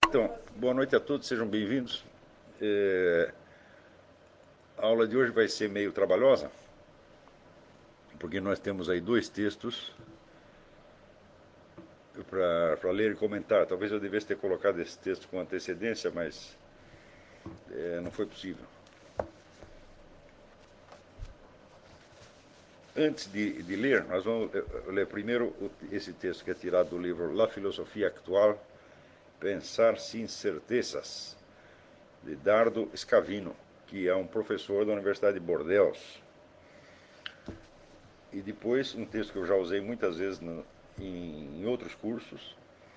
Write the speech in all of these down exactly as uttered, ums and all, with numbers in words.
Então, boa noite a todos, sejam bem-vindos. É, a aula de hoje vai ser meio trabalhosa, porque nós temos aí dois textos para ler e comentar. Talvez eu devesse ter colocado esse texto com antecedência, mas é, não foi possível. Antes de, de ler, nós vamos ler primeiro esse texto que é tirado do livro La Filosofia Actual, Pensar Sin Certezas, de Dardo Scavino, que é um professor da Universidade de Bordeaux. E depois um texto que eu já usei muitas vezes no, em, em outros cursos.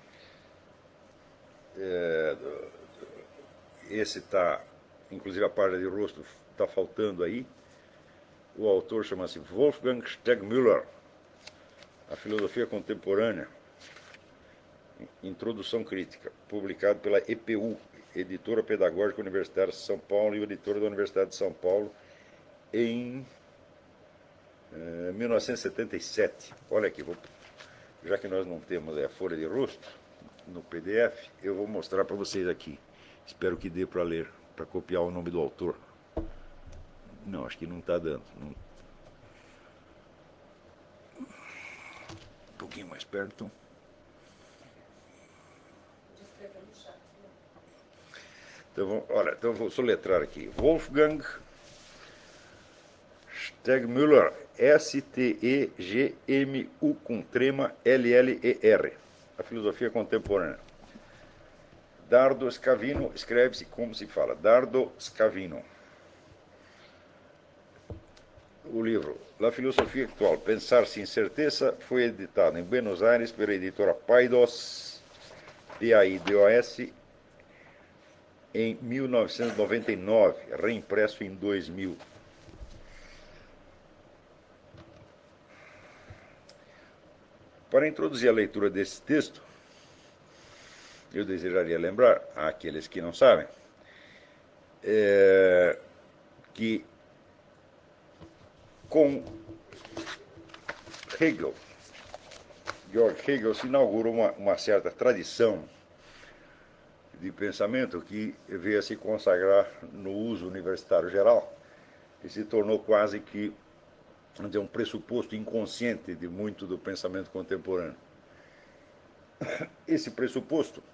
É, esse está, inclusive a página de rosto está faltando aí. O autor chama-se Wolfgang Stegmüller, A Filosofia Contemporânea, Introdução Crítica, publicado pela E P U, Editora Pedagógica Universitária de São Paulo e editora da Universidade de São Paulo, em eh, mil novecentos e setenta e sete. Olha aqui, vou, já que nós não temos a folha de rosto no P D F, eu vou mostrar para vocês aqui. Espero que dê para ler, para copiar o nome do autor. Não, acho que não está dando. Não... Um pouquinho mais perto. Então, olha, então eu vou soletrar aqui. Wolfgang Stegmüller, S T E G M U com trema L L E R. A filosofia contemporânea. Dardo Scavino, escreve-se como se fala. Dardo Scavino. O livro La Filosofia Actual, Pensar Sin Certeza, foi editado em Buenos Aires pela editora Paidós, P A I D O S, em mil novecentos e noventa e nove, reimpresso em dois mil. Para introduzir a leitura desse texto, eu desejaria lembrar àqueles que não sabem é, que com Hegel, Georg Hegel, se inaugurou uma, uma certa tradição de pensamento que veio a se consagrar no uso universitário geral e se tornou quase que vamos dizer, um pressuposto inconsciente de muito do pensamento contemporâneo. Esse pressuposto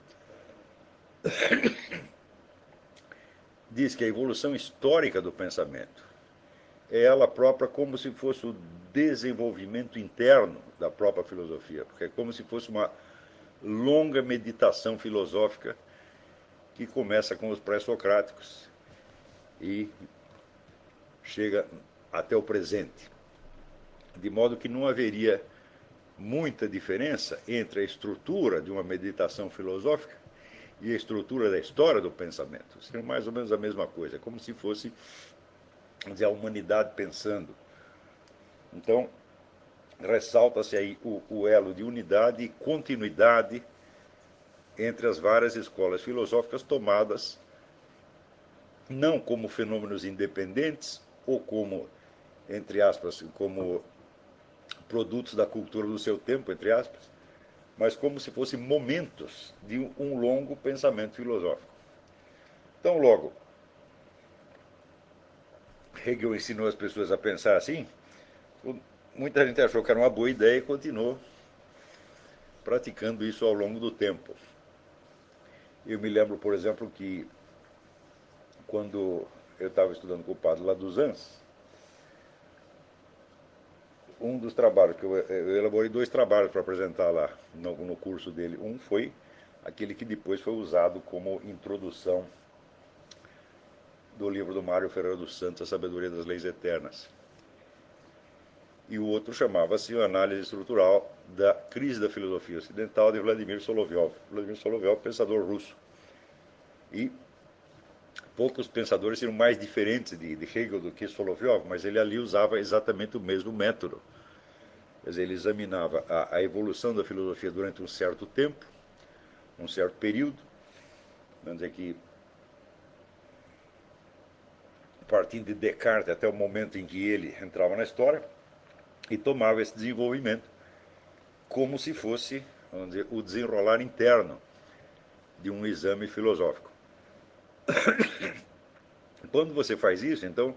diz que a evolução histórica do pensamento é ela própria como se fosse o desenvolvimento interno da própria filosofia, porque é como se fosse uma longa meditação filosófica que começa com os pré-socráticos e chega até o presente. De modo que não haveria muita diferença entre a estrutura de uma meditação filosófica e a estrutura da história do pensamento. Seria mais ou menos a mesma coisa, como se fosse dizer, a humanidade pensando. Então, ressalta-se aí o, o elo de unidade e continuidade entre as várias escolas filosóficas tomadas não como fenômenos independentes ou como, entre aspas, como produtos da cultura do seu tempo, entre aspas, mas como se fossem momentos de um longo pensamento filosófico. Então, logo, Hegel ensinou as pessoas a pensar assim, muita gente achou que era uma boa ideia e continuou praticando isso ao longo do tempo. Eu me lembro, por exemplo, que quando eu estava estudando com o padre Laduzans, um dos trabalhos que eu, eu elaborei dois trabalhos para apresentar lá no, no curso dele. Um foi aquele que depois foi usado como introdução do livro do Mário Ferreira dos Santos, A Sabedoria das Leis Eternas. E o outro chamava-se Análise Estrutural da Crise da Filosofia Ocidental, de Vladimir Solovyov. Vladimir Solovyov, pensador russo. E poucos pensadores seriam mais diferentes de, de Hegel do que Solovyov, mas ele ali usava exatamente o mesmo método. Quer dizer, ele examinava a, a evolução da filosofia durante um certo tempo, um certo período, vamos dizer que partindo de Descartes até o momento em que ele entrava na história, e tomava esse desenvolvimento como se fosse, vamos dizer, o desenrolar interno de um exame filosófico. Quando você faz isso, então,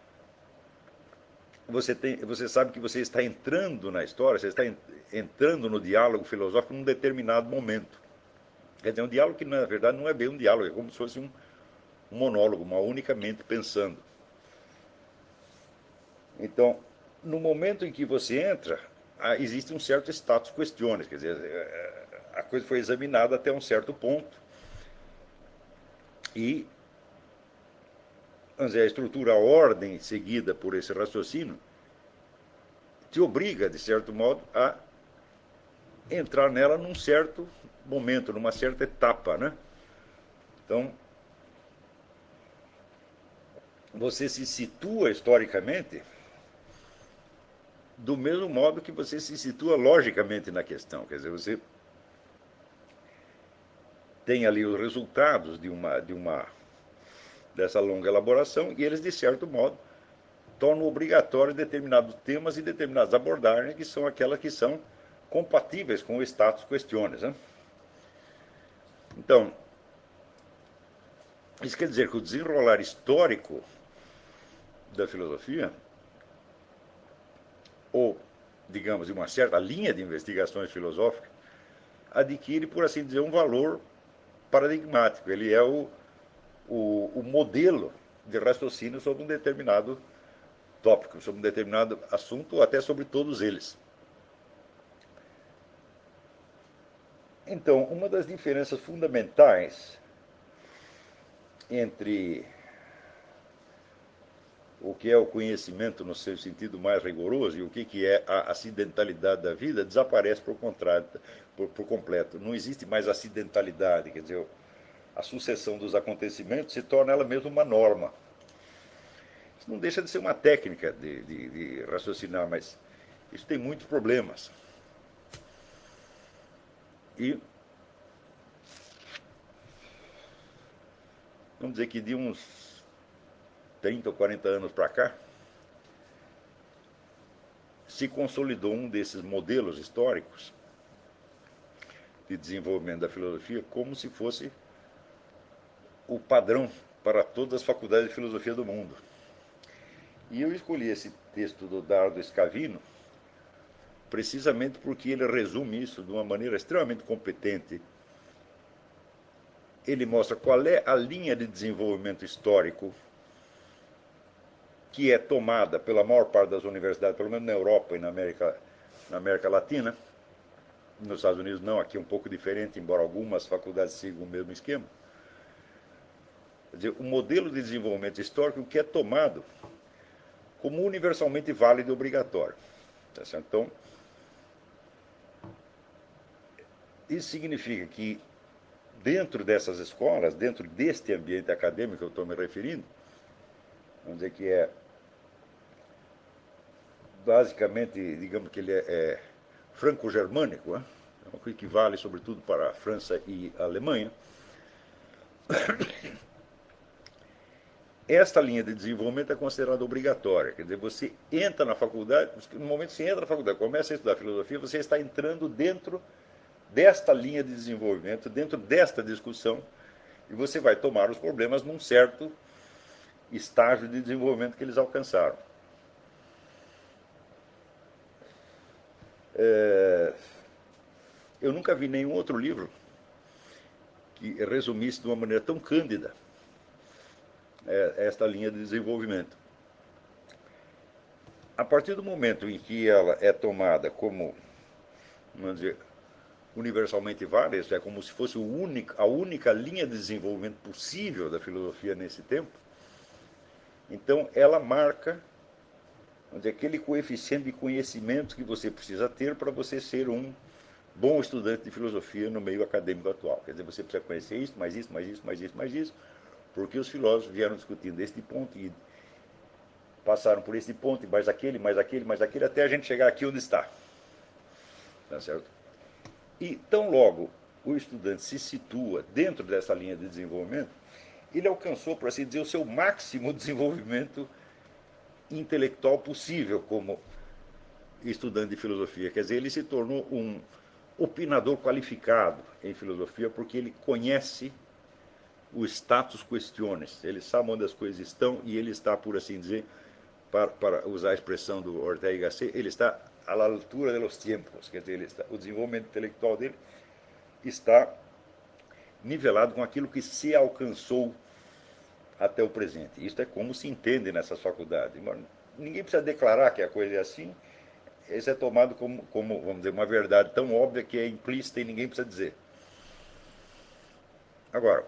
você, tem, você sabe que você está entrando na história, você está entrando no diálogo filosófico num determinado momento. Quer dizer, um diálogo que, na verdade, não é bem um diálogo, é como se fosse um, um monólogo, uma única mente pensando. Então, no momento em que você entra, existe um certo status questiones, quer dizer, a coisa foi examinada até um certo ponto e, vamos dizer, a estrutura, a ordem seguida por esse raciocínio te obriga, de certo modo, a entrar nela num certo momento, numa certa etapa, né? Então, você se situa historicamente do mesmo modo que você se situa logicamente na questão. Quer dizer, você tem ali os resultados de uma, de uma dessa longa elaboração e eles, de certo modo, tornam obrigatórios determinados temas e determinadas abordagens que são aquelas que são compatíveis com o status questiones, né? Então, isso quer dizer que o desenrolar histórico da filosofia, ou, digamos, de uma certa linha de investigações filosóficas, adquire, por assim dizer, um valor paradigmático. Ele é o, o, o modelo de raciocínio sobre um determinado tópico, sobre um determinado assunto, ou até sobre todos eles. Então, uma das diferenças fundamentais entre o que é o conhecimento no seu sentido mais rigoroso e o que é a acidentalidade da vida desaparece por, contrário, por, por completo. Não existe mais acidentalidade, quer dizer, a sucessão dos acontecimentos se torna ela mesma uma norma. Isso não deixa de ser uma técnica de, de, de raciocinar, mas isso tem muitos problemas. E vamos dizer que de uns trinta ou quarenta anos para cá, se consolidou um desses modelos históricos de desenvolvimento da filosofia como se fosse o padrão para todas as faculdades de filosofia do mundo. E eu escolhi esse texto do Dardo Scavino precisamente porque ele resume isso de uma maneira extremamente competente. Ele mostra qual é a linha de desenvolvimento histórico que é tomada pela maior parte das universidades, pelo menos na Europa e na América, na América Latina. Nos Estados Unidos não, aqui é um pouco diferente, embora algumas faculdades sigam o mesmo esquema. Quer dizer, o modelo de desenvolvimento histórico que é tomado como universalmente válido e obrigatório. Tá certo? Então, isso significa que dentro dessas escolas, dentro deste ambiente acadêmico que eu estou me referindo, vamos dizer que é basicamente, digamos que ele é, é franco-germânico, né? É uma coisa que vale sobretudo para a França e a Alemanha. Esta linha de desenvolvimento é considerada obrigatória, quer dizer, você entra na faculdade, no momento que você entra na faculdade, começa a estudar filosofia, você está entrando dentro desta linha de desenvolvimento, dentro desta discussão, e você vai tomar os problemas num certo estágio de desenvolvimento que eles alcançaram. É... Eu nunca vi nenhum outro livro que resumisse de uma maneira tão cândida esta linha de desenvolvimento. A partir do momento em que ela é tomada como, vamos dizer, universalmente válida, isso é como se fosse o único, a única linha de desenvolvimento possível da filosofia nesse tempo, então ela marca, vamos dizer, aquele coeficiente de conhecimento que você precisa ter para você ser um bom estudante de filosofia no meio acadêmico atual. Quer dizer, você precisa conhecer isso, mais isso, mais isso, mais isso, mais isso, porque os filósofos vieram discutindo este ponto e passaram por esse ponto, e mais aquele, mais aquele, mais aquele, até a gente chegar aqui onde está. Tá certo? E tão logo o estudante se situa dentro dessa linha de desenvolvimento, ele alcançou, por assim dizer, o seu máximo desenvolvimento intelectual possível como estudante de filosofia. Quer dizer, ele se tornou um, opinador qualificado em filosofia, porque ele conhece o status questiones, ele sabe onde as coisas estão e ele está, por assim dizer, para, para usar a expressão do Ortega y Gasset, ele está à altura de los tiempos, quer dizer, ele está, o desenvolvimento intelectual dele está nivelado com aquilo que se alcançou até o presente. Isso é como se entende nessas faculdades. Ninguém precisa declarar que a coisa é assim, isso é tomado como, como, vamos dizer, uma verdade tão óbvia que é implícita e ninguém precisa dizer. Agora,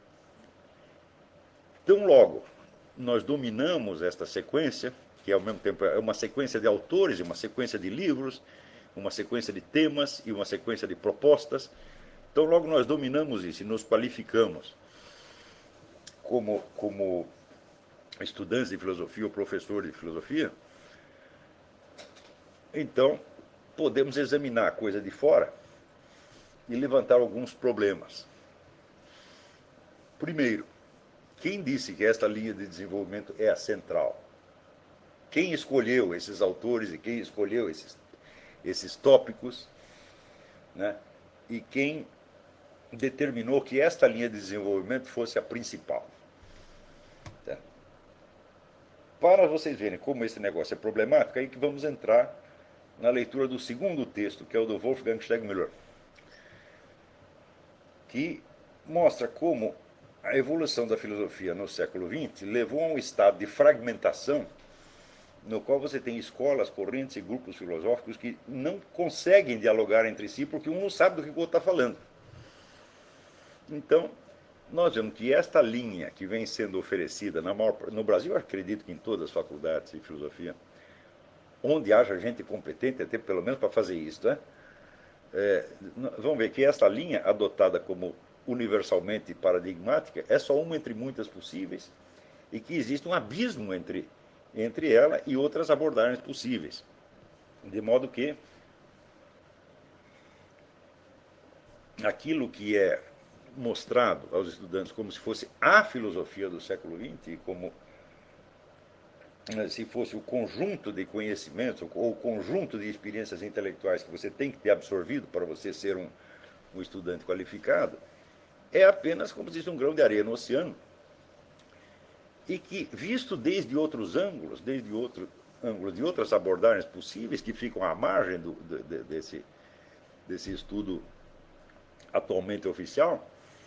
tão logo nós dominamos esta sequência, que ao mesmo tempo é uma sequência de autores, uma sequência de livros, uma sequência de temas e uma sequência de propostas, então logo nós dominamos isso e nos qualificamos como, como estudantes de filosofia ou professores de filosofia, então podemos examinar a coisa de fora e levantar alguns problemas. Primeiro, quem disse que esta linha de desenvolvimento é a central? Quem escolheu esses autores e quem escolheu esses, esses tópicos, né? E quem determinou que esta linha de desenvolvimento fosse a principal? Tá? Para vocês verem como esse negócio é problemático, é aí que vamos entrar na leitura do segundo texto, que é o do Wolfgang Stegmüller, que mostra como a evolução da filosofia no século vinte levou a um estado de fragmentação no qual você tem escolas, correntes e grupos filosóficos que não conseguem dialogar entre si porque um não sabe do que o outro está falando. Então, nós vemos que esta linha que vem sendo oferecida na maior, no Brasil, eu acredito que em todas as faculdades de filosofia, onde haja gente competente, até pelo menos para fazer isso, né? É, vamos ver que esta linha, adotada como universalmente paradigmática, é só uma entre muitas possíveis e que existe um abismo entre, entre ela e outras abordagens possíveis. De modo que aquilo que é mostrado aos estudantes como se fosse a filosofia do século vinte, como se fosse o conjunto de conhecimentos ou o conjunto de experiências intelectuais que você tem que ter absorvido para você ser um, um estudante qualificado, é apenas, como se diz, um grão de areia no oceano, e que, visto desde outros ângulos, desde outro ângulos de outras abordagens possíveis que ficam à margem do, de, desse, desse estudo atualmente oficial,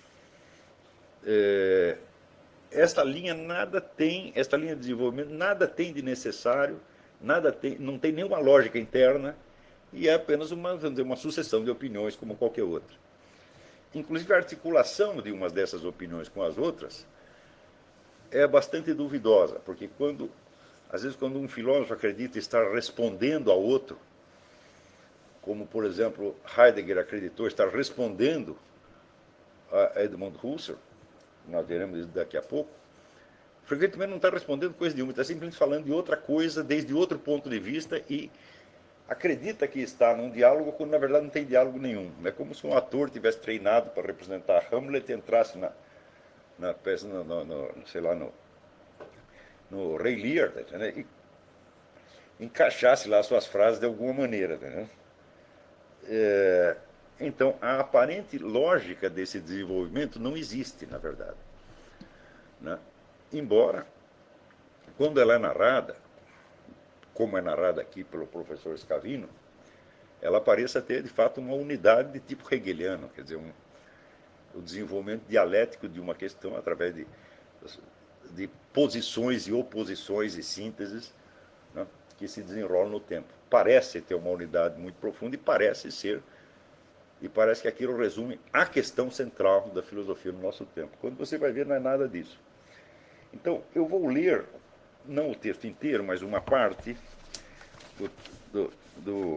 é, esta linha nada tem, esta linha de desenvolvimento nada tem de necessário, nada tem, não tem nenhuma lógica interna e é apenas uma, vamos dizer, uma sucessão de opiniões como qualquer outra. Inclusive a articulação de umas dessas opiniões com as outras é bastante duvidosa, porque quando, às vezes quando um filósofo acredita estar respondendo ao outro, como por exemplo Heidegger acreditou estar respondendo a Edmund Husserl, nós veremos isso daqui a pouco, frequentemente não está respondendo coisa nenhuma, está simplesmente falando de outra coisa, desde outro ponto de vista, e acredita que está num diálogo, quando na verdade não tem diálogo nenhum. É como se um ator tivesse treinado para representar Hamlet e entrasse na, na peça, no, no, no, sei lá, no, no Rei Lear, né, e encaixasse lá suas frases de alguma maneira. Né? É, então, a aparente lógica desse desenvolvimento não existe, na verdade. Né? Embora, quando ela é narrada, como é narrada aqui pelo professor Scavino, ela pareça ter, de fato, uma unidade de tipo hegeliano, quer dizer, um, o desenvolvimento dialético de uma questão através de, de posições e oposições e sínteses, né, que se desenrolam no tempo. Parece ter uma unidade muito profunda e parece ser, e parece que aquilo resume a questão central da filosofia no nosso tempo. Quando você vai ver, não é nada disso. Então, eu vou ler, não o texto inteiro, mas uma parte do, do, do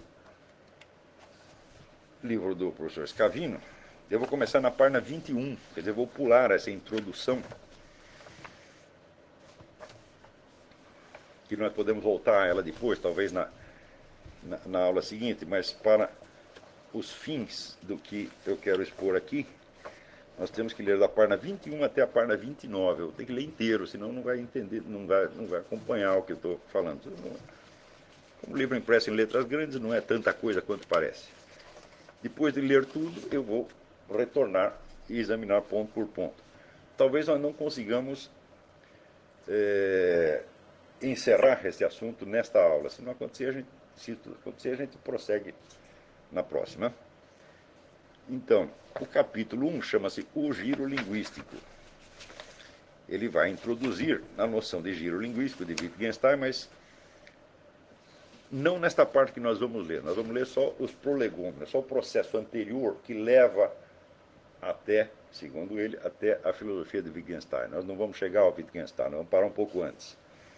livro do professor Scavino. Eu vou começar na página vinte e um, quer dizer, eu vou pular essa introdução, que nós podemos voltar a ela depois, talvez na, na, na aula seguinte, mas para os fins do que eu quero expor aqui, nós temos que ler da página vinte e um até a página vinte e nove. Eu tenho que ler inteiro, senão não vai entender, não vai, não vai acompanhar o que eu estou falando. Como livro impresso em letras grandes, não é tanta coisa quanto parece. Depois de ler tudo, eu vou retornar e examinar ponto por ponto. Talvez nós não consigamos é, encerrar esse assunto nesta aula. Se não acontecer, a gente, se acontecer, a gente prossegue na próxima. Então, o capítulo um chama-se O Giro Linguístico. Ele vai introduzir a noção de giro linguístico de Wittgenstein, mas não nesta parte que nós vamos ler. Nós vamos ler só os prolegômenos, só o processo anterior que leva até, segundo ele, até a filosofia de Wittgenstein. Nós não vamos chegar ao Wittgenstein, nós vamos parar um pouco antes.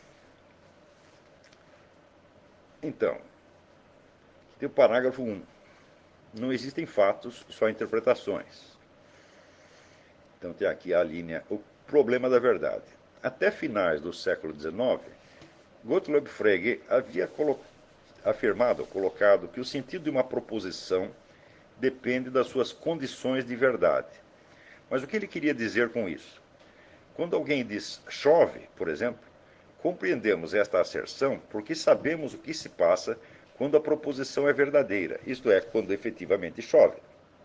Então, tem o parágrafo um. Não existem fatos, só interpretações. Então tem aqui a linha, o problema da verdade. Até finais do século dezenove, Gottlob Frege havia colo afirmado, colocado, que o sentido de uma proposição depende das suas condições de verdade. Mas o que ele queria dizer com isso? Quando alguém diz chove, por exemplo, compreendemos esta asserção porque sabemos o que se passa quando a proposição é verdadeira, isto é, quando efetivamente chove.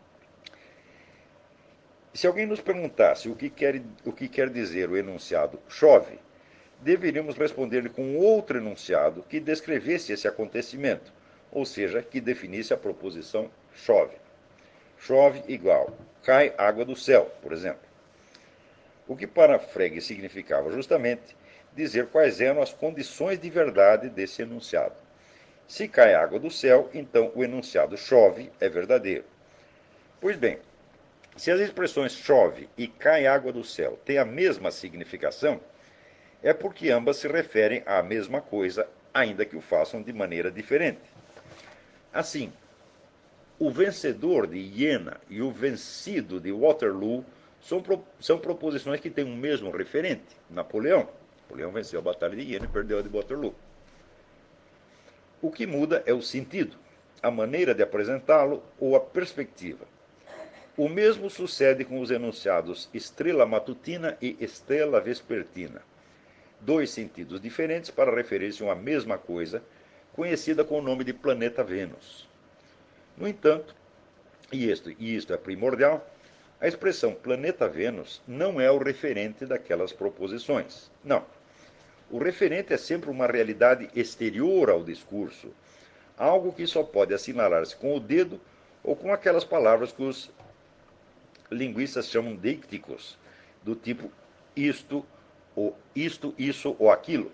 Se alguém nos perguntasse o que quer, o que quer dizer o enunciado chove, deveríamos responder-lhe com outro enunciado que descrevesse esse acontecimento, ou seja, que definisse a proposição chove. Chove igual, cai água do céu, por exemplo. O que para Frege significava justamente dizer quais eram as condições de verdade desse enunciado. Se cai água do céu, então o enunciado chove é verdadeiro. Pois bem, se as expressões chove e cai água do céu têm a mesma significação, é porque ambas se referem à mesma coisa, ainda que o façam de maneira diferente. Assim, o vencedor de Iena e o vencido de Waterloo são, pro, são proposições que têm o mesmo referente, Napoleão. Napoleão venceu a Batalha de Iena e perdeu a de Waterloo. O que muda é o sentido, a maneira de apresentá-lo ou a perspectiva. O mesmo sucede com os enunciados estrela matutina e estrela vespertina. Dois sentidos diferentes para referir-se a uma mesma coisa, conhecida com o nome de planeta Vênus. No entanto, e isto, e isto é primordial, a expressão planeta Vênus não é o referente daquelas proposições. Não. O referente é sempre uma realidade exterior ao discurso, algo que só pode assinalar-se com o dedo ou com aquelas palavras que os linguistas chamam dícticos, do tipo isto, ou isto, isso ou aquilo.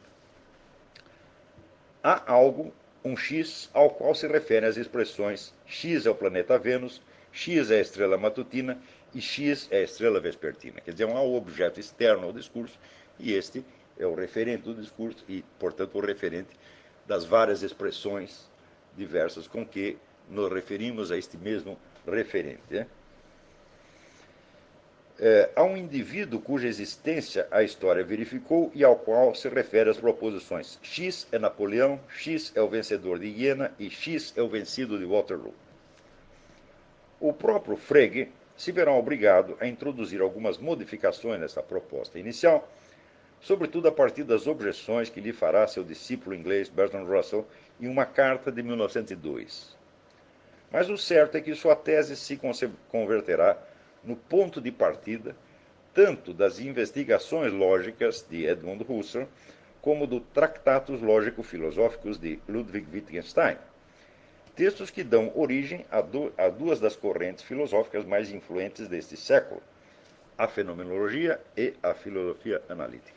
Há algo, um X, ao qual se referem as expressões X é o planeta Vênus, X é a estrela matutina e X é a estrela vespertina. Quer dizer, há um objeto externo ao discurso e este é o referente do discurso e, portanto, o referente das várias expressões diversas com que nos referimos a este mesmo referente. Né? É, há um indivíduo cuja existência a história verificou e ao qual se refere as proposições X é Napoleão, X é o vencedor de Iena e X é o vencido de Waterloo. O próprio Frege se verá obrigado a introduzir algumas modificações nessa proposta inicial, sobretudo a partir das objeções que lhe fará seu discípulo inglês Bertrand Russell em uma carta de mil novecentos e dois. Mas o certo é que sua tese se converterá no ponto de partida tanto das investigações lógicas de Edmund Husserl como do Tractatus Lógico-Filosóficos de Ludwig Wittgenstein, textos que dão origem a, do, a duas das correntes filosóficas mais influentes deste século, a fenomenologia e a filosofia analítica.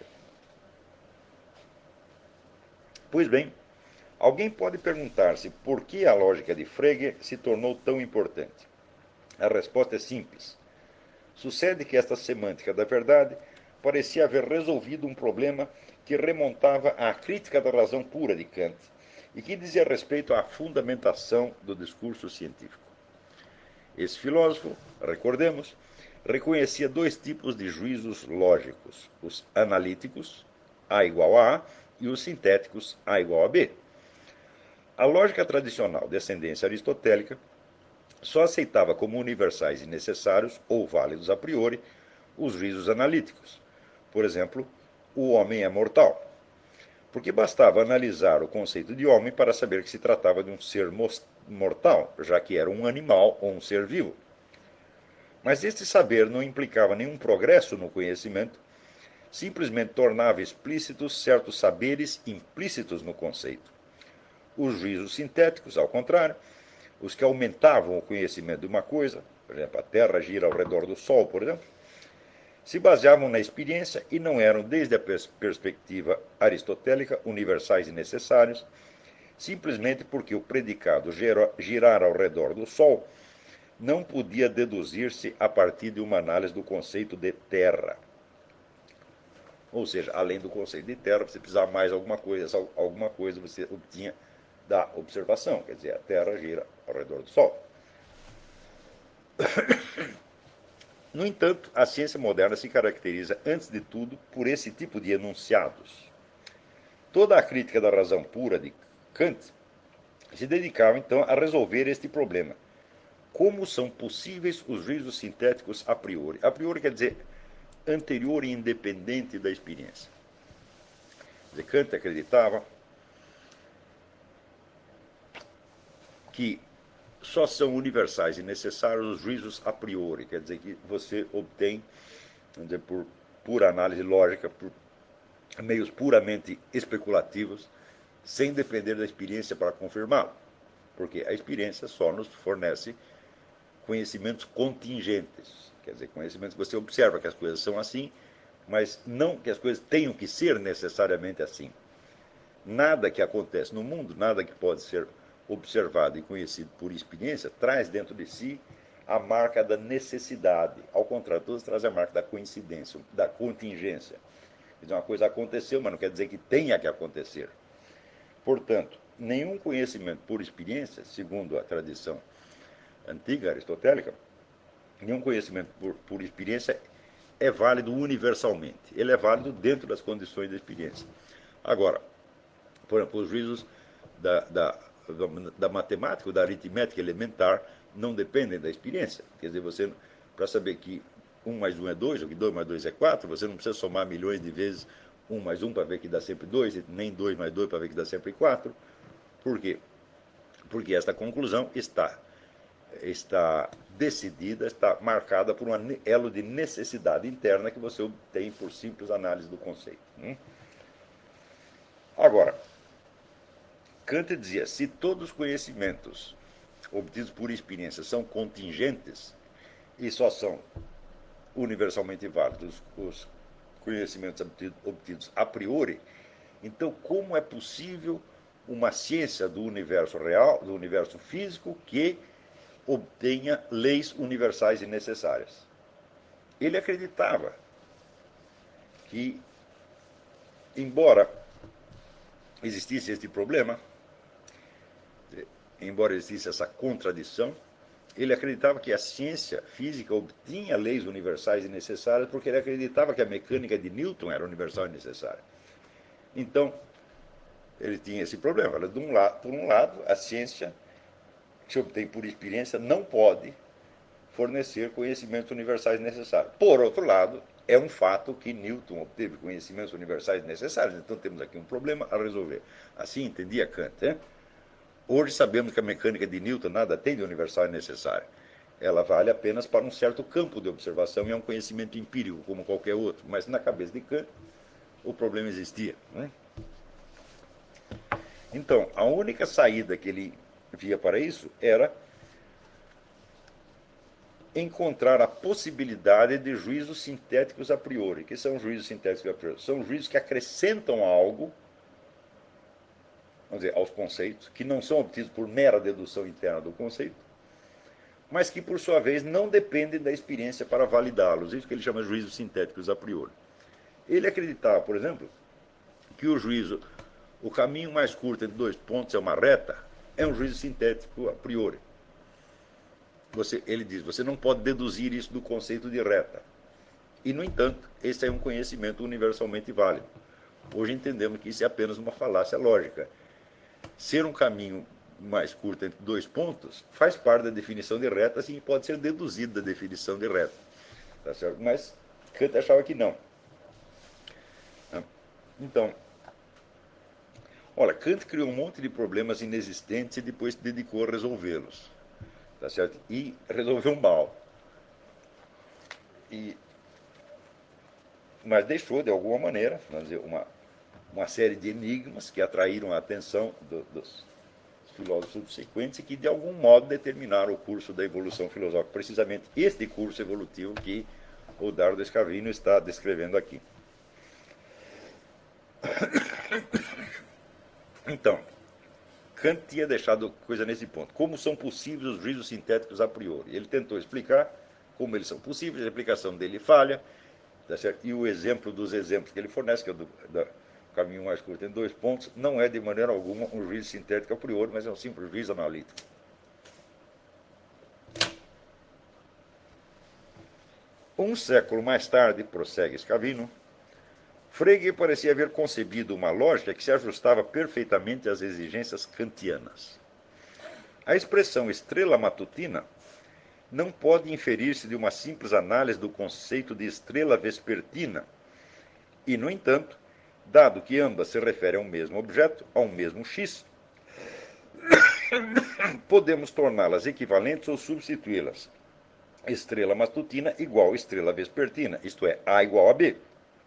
Pois bem, alguém pode perguntar-se por que a lógica de Frege se tornou tão importante. A resposta é simples. Sucede que esta semântica da verdade parecia haver resolvido um problema que remontava à crítica da razão pura de Kant e que dizia respeito à fundamentação do discurso científico. Esse filósofo, recordemos, reconhecia dois tipos de juízos lógicos, os analíticos, A igual a A, e os sintéticos, A igual a B. A lógica tradicional de ascendência aristotélica só aceitava como universais e necessários, ou válidos a priori, os juízos analíticos. Por exemplo, o homem é mortal. porque bastava analisar o conceito de homem para saber que se tratava de um ser mortal, já que era um animal ou um ser vivo. Mas este saber não implicava nenhum progresso no conhecimento, simplesmente tornava explícitos certos saberes implícitos no conceito. Os juízos sintéticos, ao contrário, os que aumentavam o conhecimento de uma coisa, por exemplo, a Terra gira ao redor do Sol, por exemplo, se baseavam na experiência e não eram, desde a pers perspectiva aristotélica, universais e necessários, simplesmente porque o predicado girar ao redor do Sol não podia deduzir-se a partir de uma análise do conceito de Terra. Ou seja, além do conceito de Terra, você precisava mais alguma coisa, essa alguma coisa você obtinha da observação, quer dizer, a Terra gira ao redor do Sol. No entanto, a ciência moderna se caracteriza, antes de tudo, por esse tipo de enunciados. Toda a crítica da razão pura de Kant se dedicava, então, a resolver este problema. Como são possíveis os juízos sintéticos a priori? A priori quer dizer anterior e independente da experiência. Quer dizer, Kant acreditava que só são universais e necessários os juízos a priori, quer dizer que você obtém, vamos dizer, por pura análise lógica, por meios puramente especulativos, sem depender da experiência para confirmá-lo, porque a experiência só nos fornece conhecimentos contingentes, quer dizer, conhecimentos que você observa que as coisas são assim, mas não que as coisas tenham que ser necessariamente assim. Nada que acontece no mundo, nada que pode ser observado e conhecido por experiência, traz dentro de si a marca da necessidade. Ao contrário, todos trazem a marca da coincidência, da contingência. Quer dizer, uma coisa aconteceu, mas não quer dizer que tenha que acontecer. Portanto, nenhum conhecimento por experiência, segundo a tradição antiga aristotélica, nenhum conhecimento por, por experiência é válido universalmente. Ele é válido dentro das condições da experiência. Agora, por exemplo, os juízos da, da da matemática ou da aritmética elementar não dependem da experiência. Quer dizer, você, para saber que um mais um é dois, ou que dois mais dois é quatro, você não precisa somar milhões de vezes um mais um para ver que dá sempre dois, nem dois mais dois para ver que dá sempre quatro. Por quê? Porque esta conclusão está, está decidida, está marcada por um elo de necessidade interna que você obtém por simples análise do conceito. Agora, Kant dizia, se todos os conhecimentos obtidos por experiência são contingentes e só são universalmente válidos os conhecimentos obtidos a priori, então como é possível uma ciência do universo real, do universo físico, que obtenha leis universais e necessárias? Ele acreditava que, embora existisse este problema, embora existisse essa contradição, ele acreditava que a ciência física obtinha leis universais e necessárias porque ele acreditava que a mecânica de Newton era universal e necessária. Então, ele tinha esse problema. De um lado, por um lado, a ciência que se obtém por experiência não pode fornecer conhecimentos universais necessários. Por outro lado, é um fato que Newton obteve conhecimentos universais necessários. Então, temos aqui um problema a resolver. Assim entendia Kant, hein? Hoje sabemos que a mecânica de Newton nada tem de universal e necessário. Ela vale apenas para um certo campo de observação e é um conhecimento empírico, como qualquer outro. Mas na cabeça de Kant, o problema existia. Né? Então, a única saída que ele via para isso era encontrar a possibilidade de juízos sintéticos a priori. O que são juízos sintéticos a priori? São juízos que acrescentam algo, vamos dizer, aos conceitos, que não são obtidos por mera dedução interna do conceito, mas que, por sua vez, não dependem da experiência para validá-los. Isso que ele chama de juízos sintéticos a priori. Ele acreditava, por exemplo, que o juízo, o caminho mais curto entre dois pontos é uma reta, é um juízo sintético a priori. Você, ele diz, você não pode deduzir isso do conceito de reta. E, no entanto, esse é um conhecimento universalmente válido. Hoje entendemos que isso é apenas uma falácia lógica. Ser um caminho mais curto entre dois pontos faz parte da definição de reta, assim, pode ser deduzido da definição de reta. Tá certo? Mas Kant achava que não. Então, Olha, Kant criou um monte de problemas inexistentes e depois se dedicou a resolvê-los. Tá certo? E resolveu mal. E, mas deixou, de alguma maneira, vamos dizer, uma, uma série de enigmas que atraíram a atenção do, dos filósofos subsequentes e que, de algum modo, determinaram o curso da evolução filosófica. Precisamente este curso evolutivo que o Dardo Escavino está descrevendo aqui. Então, Kant tinha deixado coisa nesse ponto. Como são possíveis os juízos sintéticos a priori? Ele tentou explicar como eles são possíveis, a explicação dele falha, tá certo? E o exemplo dos exemplos que ele fornece, que é o do, do caminho mais curto, tem dois pontos, não é de maneira alguma um juízo sintético a priori, mas é um simples juízo analítico. Um século mais tarde, prossegue Scavino, Frege parecia haver concebido uma lógica que se ajustava perfeitamente às exigências kantianas. A expressão estrela matutina não pode inferir-se de uma simples análise do conceito de estrela vespertina, e, no entanto, dado que ambas se referem ao mesmo objeto, ao mesmo X, podemos torná-las equivalentes ou substituí-las. Estrela matutina igual estrela vespertina, isto é, A igual a B.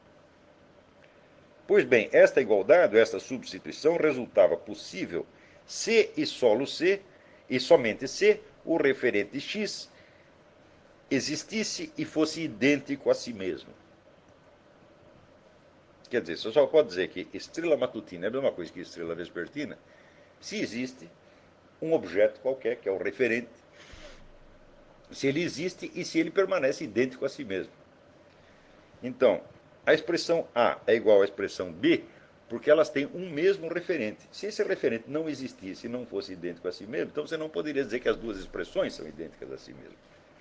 Pois bem, esta igualdade, esta substituição, resultava possível se e solo se, e somente se, o referente X existisse e fosse idêntico a si mesmo. Quer dizer, você só pode dizer que estrela matutina é a mesma coisa que estrela vespertina se existe um objeto qualquer, que é o referente, se ele existe e se ele permanece idêntico a si mesmo. Então, a expressão A é igual à expressão B porque elas têm um mesmo referente. Se esse referente não existisse e não fosse idêntico a si mesmo, então você não poderia dizer que as duas expressões são idênticas a si mesmo.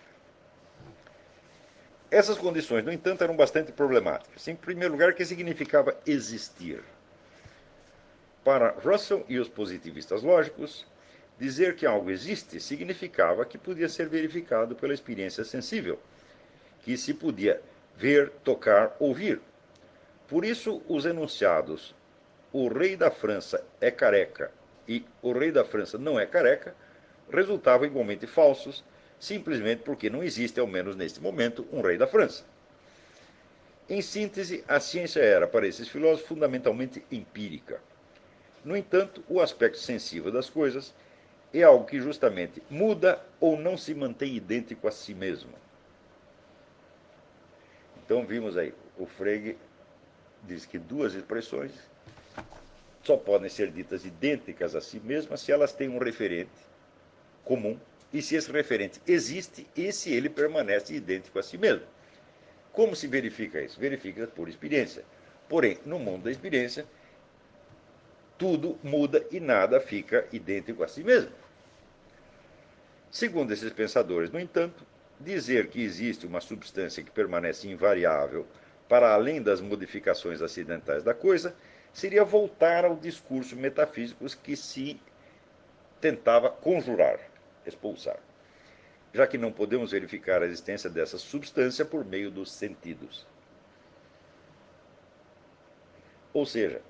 Essas condições, no entanto, eram bastante problemáticas. Em primeiro lugar, o que significava existir? Para Russell e os positivistas lógicos, dizer que algo existe significava que podia ser verificado pela experiência sensível, que se podia ver, tocar, ouvir. Por isso, os enunciados o rei da França é careca e o rei da França não é careca resultavam igualmente falsos, simplesmente porque não existe, ao menos neste momento, um rei da França. Em síntese, a ciência era, para esses filósofos, fundamentalmente empírica. No entanto, o aspecto sensível das coisas é algo que justamente muda ou não se mantém idêntico a si mesmo. Então vimos aí, o Frege diz que duas expressões só podem ser ditas idênticas a si mesmas se elas têm um referente comum e se esse referente existe e se ele permanece idêntico a si mesmo. Como se verifica isso? Verifica por experiência. Porém, no mundo da experiência, tudo muda e nada fica idêntico a si mesmo. Segundo esses pensadores, no entanto, dizer que existe uma substância que permanece invariável para além das modificações acidentais da coisa seria voltar ao discurso metafísico que se tentava conjurar, expulsar, já que não podemos verificar a existência dessa substância por meio dos sentidos. Ou seja,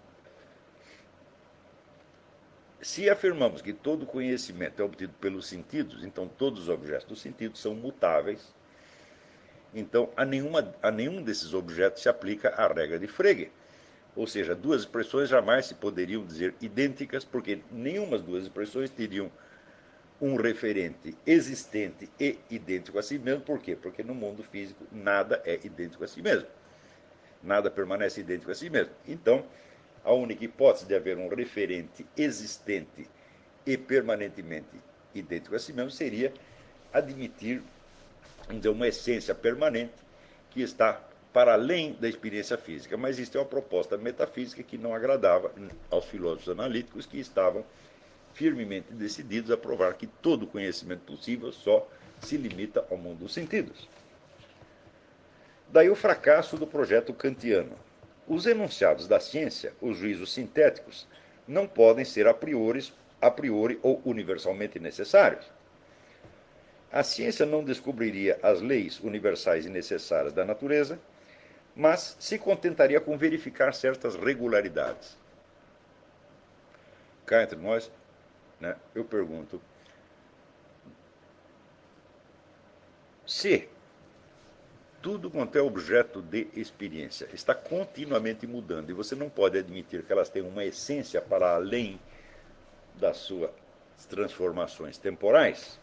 se afirmamos que todo conhecimento é obtido pelos sentidos, então todos os objetos dos sentidos são mutáveis, então a, nenhuma, a nenhum desses objetos se aplica a regra de Frege. Ou seja, duas expressões jamais se poderiam dizer idênticas, porque nenhuma das duas expressões teriam um referente existente e idêntico a si mesmo. Por quê? Porque no mundo físico nada é idêntico a si mesmo. Nada permanece idêntico a si mesmo. Então, a única hipótese de haver um referente existente e permanentemente idêntico a si mesmo seria admitir então, uma essência permanente que está para além da experiência física. Mas isso é uma proposta metafísica que não agradava aos filósofos analíticos que estavam firmemente decididos a provar que todo conhecimento possível só se limita ao mundo dos sentidos. Daí o fracasso do projeto kantiano. Os enunciados da ciência, os juízos sintéticos, não podem ser a priori, a priori ou universalmente necessários. A ciência não descobriria as leis universais e necessárias da natureza, mas se contentaria com verificar certas regularidades. cá entre nós, né, eu pergunto, se tudo quanto é objeto de experiência está continuamente mudando e você não pode admitir que elas têm uma essência para além das suas transformações temporais,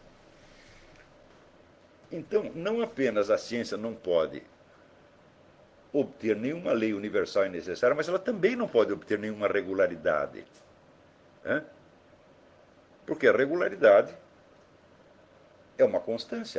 então não apenas a ciência não pode obter nenhuma lei universal e necessária, mas ela também não pode obter nenhuma regularidade. Né? Porque a regularidade é uma constância.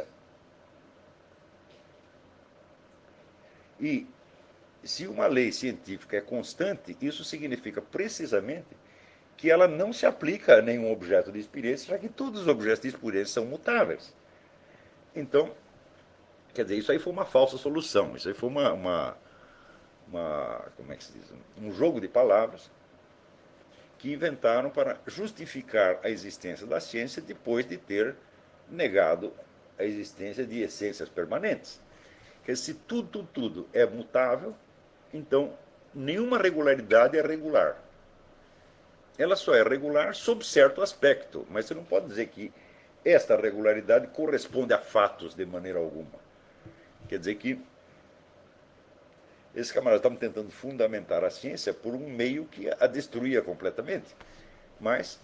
E se uma lei científica é constante, isso significa precisamente que ela não se aplica a nenhum objeto de experiência, já que todos os objetos de experiência são mutáveis. Então, quer dizer, isso aí foi uma falsa solução, isso aí foi uma, uma, uma como é que se diz, um jogo de palavras que inventaram para justificar a existência da ciência depois de ter negado a existência de essências permanentes. Porque se tudo, tudo é mutável, então nenhuma regularidade é regular. Ela só é regular sob certo aspecto, mas você não pode dizer que esta regularidade corresponde a fatos de maneira alguma. Quer dizer que esses camaradas estavam tentando fundamentar a ciência por um meio que a destruía completamente. Mas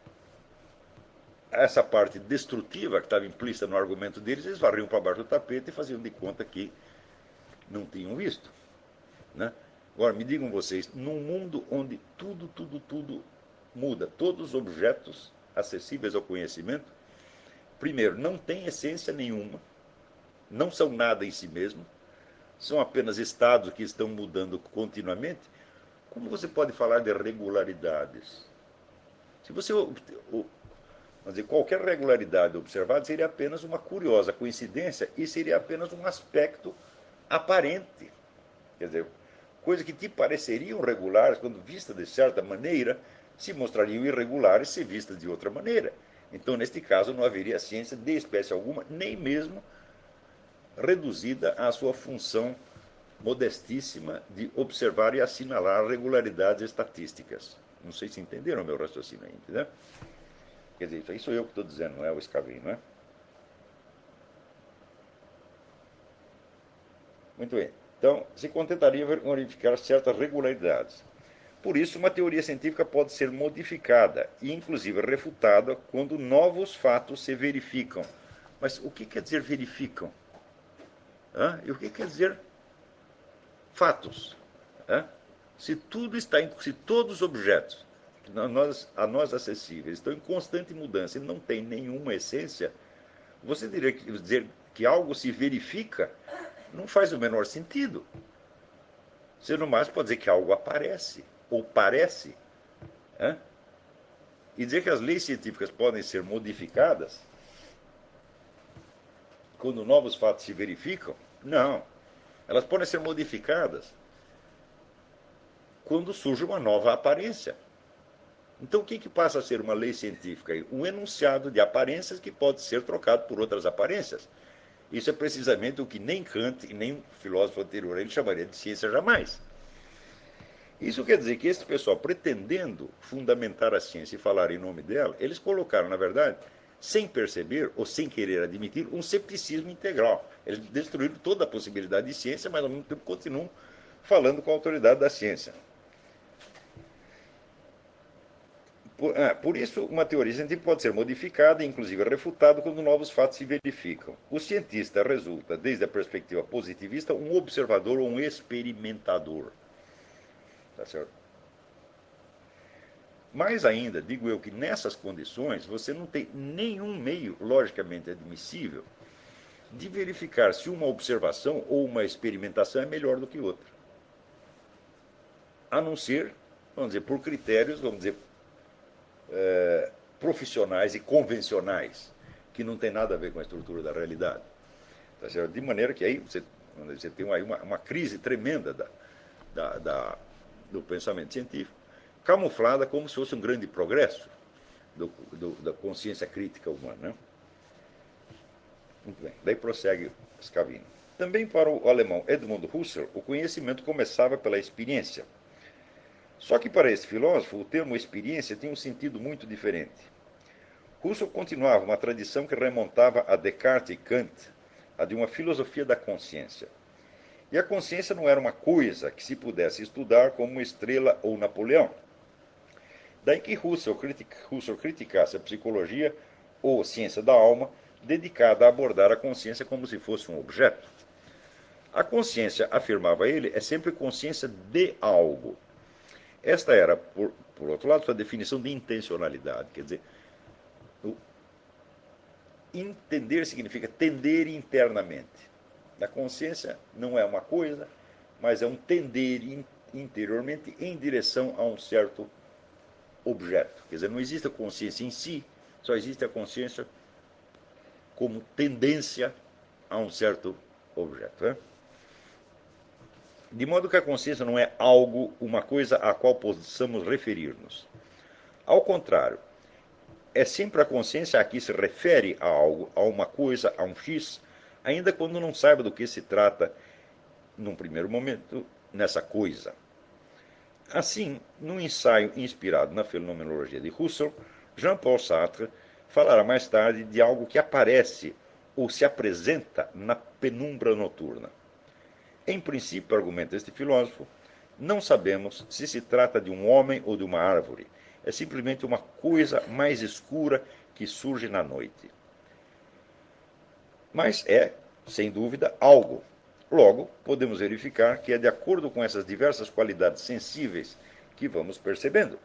essa parte destrutiva que estava implícita no argumento deles, eles varriam para baixo do tapete e faziam de conta que não tinham visto. Né? Agora, me digam vocês, num mundo onde tudo, tudo, tudo muda, todos os objetos acessíveis ao conhecimento, primeiro, não tem essência nenhuma, não são nada em si mesmo, são apenas estados que estão mudando continuamente, como você pode falar de regularidades? Se você, vamos dizer, qualquer regularidade observada seria apenas uma curiosa coincidência e seria apenas um aspecto aparente. Quer dizer, coisas que te pareceriam regulares quando vistas de certa maneira se mostrariam irregulares se vistas de outra maneira. Então, neste caso, não haveria ciência de espécie alguma, nem mesmo reduzida à sua função modestíssima de observar e assinalar regularidades estatísticas. Não sei se entenderam o meu raciocínio aí, entendeu? Quer dizer, isso aí sou eu que estou dizendo, não é o Scavin, não é? Muito bem. Então, se contentaria em verificar certas regularidades. Por isso, uma teoria científica pode ser modificada e, inclusive, refutada quando novos fatos se verificam. Mas o que quer dizer verificam? Hã? E o que quer dizer fatos? Hã? Se tudo está em, se todos os objetos a nós, a nós acessíveis estão em constante mudança e não tem nenhuma essência, você diria que, dizer que algo se verifica não faz o menor sentido. Você no máximo pode dizer que algo aparece ou parece. Hã? E dizer que as leis científicas podem ser modificadas quando novos fatos se verificam, não. Elas podem ser modificadas quando surge uma nova aparência. Então, o que, que passa a ser uma lei científica? Um enunciado de aparências que pode ser trocado por outras aparências. Isso é precisamente o que nem Kant e nem um filósofo anterior ele chamaria de ciência jamais. Isso quer dizer que esse pessoal, pretendendo fundamentar a ciência e falar em nome dela, eles colocaram, na verdade, sem perceber ou sem querer admitir, um cepticismo integral. Eles destruíram toda a possibilidade de ciência, mas ao mesmo tempo continuam falando com a autoridade da ciência. Por, ah, por isso, uma teoria científica pode ser modificada e, inclusive, refutada quando novos fatos se verificam. O cientista resulta, desde a perspectiva positivista, um observador ou um experimentador. Tá certo? Mais ainda, digo eu que nessas condições você não tem nenhum meio logicamente admissível de verificar se uma observação ou uma experimentação é melhor do que outra. A não ser, vamos dizer, por critérios, vamos dizer, é, profissionais e convencionais, que não tem nada a ver com a estrutura da realidade. Tá certo? De maneira que aí você, você tem aí uma, uma crise tremenda da, da, da, do pensamento científico, camuflada como se fosse um grande progresso do, do, da consciência crítica humana. Né? Muito bem. Daí prossegue Scavini. Também para o alemão Edmund Husserl, o conhecimento começava pela experiência. Só que para esse filósofo, o termo experiência tem um sentido muito diferente. Husserl continuava uma tradição que remontava a Descartes e Kant, a de uma filosofia da consciência. E a consciência não era uma coisa que se pudesse estudar como uma estrela ou Napoleão. Daí que Husserl, critic, Husserl criticasse a psicologia ou ciência da alma, dedicada a abordar a consciência como se fosse um objeto. A consciência, afirmava ele, é sempre consciência de algo. Esta era, por, por outro lado, sua definição de intencionalidade. Quer dizer, o entender significa tender internamente. A consciência não é uma coisa, mas é um tender interiormente em direção a um certo objeto. Quer dizer, não existe a consciência em si, só existe a consciência como tendência a um certo objeto. Né? De modo que a consciência não é algo, uma coisa a qual possamos referir-nos. Ao contrário, é sempre a consciência a que se refere a algo, a uma coisa, a um X, ainda quando não saiba do que se trata, num primeiro momento, nessa coisa. Assim, num ensaio inspirado na fenomenologia de Husserl, Jean-Paul Sartre falará mais tarde de algo que aparece ou se apresenta na penumbra noturna. Em princípio, argumenta este filósofo, não sabemos se se trata de um homem ou de uma árvore. É simplesmente uma coisa mais escura que surge na noite. Mas é, sem dúvida, algo. Logo, podemos verificar que é de acordo com essas diversas qualidades sensíveis que vamos percebendo.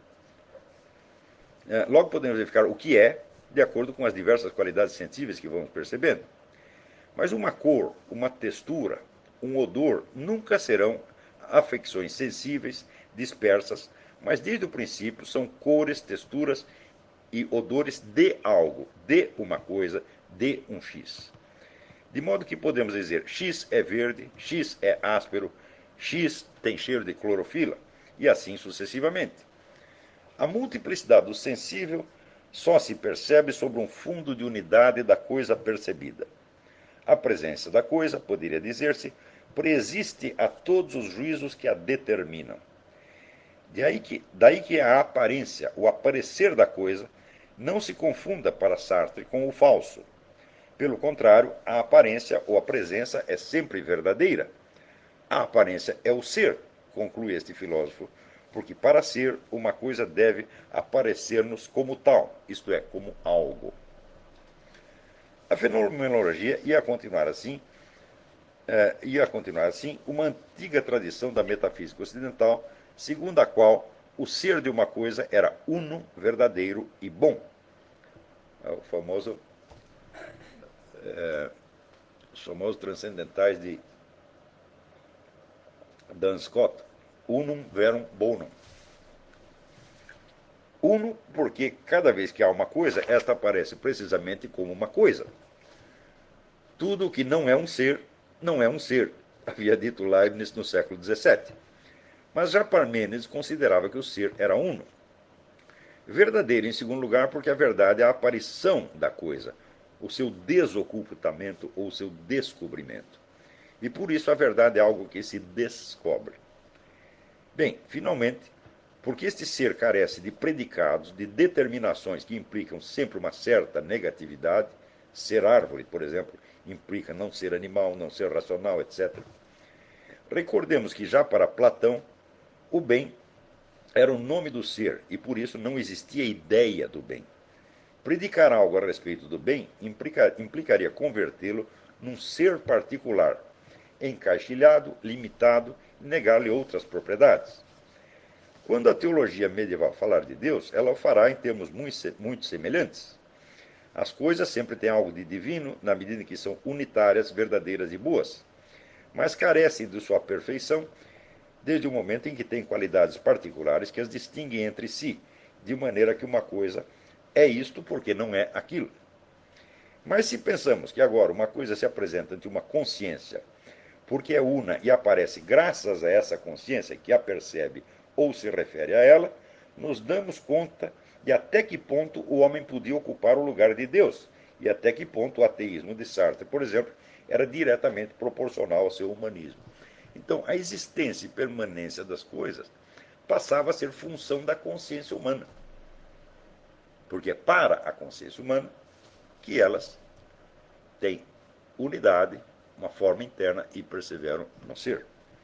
Logo, podemos verificar o que é, de acordo com as diversas qualidades sensíveis que vamos percebendo. Mas uma cor, uma textura, um odor nunca serão afecções sensíveis, dispersas, mas desde o princípio são cores, texturas e odores de algo, de uma coisa, de um X. De modo que podemos dizer X é verde, X é áspero, X tem cheiro de clorofila, e assim sucessivamente. A multiplicidade do sensível só se percebe sobre um fundo de unidade da coisa percebida. A presença da coisa, poderia dizer-se, preexiste a todos os juízos que a determinam. Daí que, daí que a aparência, o aparecer da coisa, não se confunda para Sartre com o falso. Pelo contrário, a aparência ou a presença é sempre verdadeira. A aparência é o ser, conclui este filósofo, porque para ser, uma coisa deve aparecer-nos como tal, isto é, como algo. A fenomenologia ia continuar assim, eh, ia continuar assim uma antiga tradição da metafísica ocidental, segundo a qual o ser de uma coisa era uno, verdadeiro e bom. É o famoso, é, os famosos transcendentais de Dan Scott, unum verum bonum. Uno, porque cada vez que há uma coisa, esta aparece precisamente como uma coisa. Tudo o que não é um ser, não é um ser, havia dito Leibniz no século dezessete. Mas já Parmênides considerava que o ser era uno. Verdadeiro, em segundo lugar, porque a verdade é a aparição da coisa, o seu desocultamento ou o seu descobrimento. E por isso a verdade é algo que se descobre. Bem, finalmente, porque este ser carece de predicados, de determinações que implicam sempre uma certa negatividade, ser árvore, por exemplo, implica não ser animal, não ser racional, etcétera. Recordemos que já para Platão, o bem era o nome do ser e por isso não existia ideia do bem. Predicar algo a respeito do bem implica, implicaria convertê-lo num ser particular, encaixilhado, limitado e negar-lhe outras propriedades. Quando a teologia medieval falar de Deus, ela o fará em termos muito, muito semelhantes. As coisas sempre têm algo de divino na medida em que são unitárias, verdadeiras e boas, mas carecem de sua perfeição desde o momento em que têm qualidades particulares que as distinguem entre si, de maneira que uma coisa é isto porque não é aquilo. Mas se pensamos que agora uma coisa se apresenta ante uma consciência porque é una e aparece graças a essa consciência que a percebe ou se refere a ela, nos damos conta de até que ponto o homem podia ocupar o lugar de Deus e até que ponto o ateísmo de Sartre, por exemplo, era diretamente proporcional ao seu humanismo. Então, a existência e permanência das coisas passava a ser função da consciência humana. Porque é para a consciência humana que elas têm unidade, uma forma interna e perseveram no ser.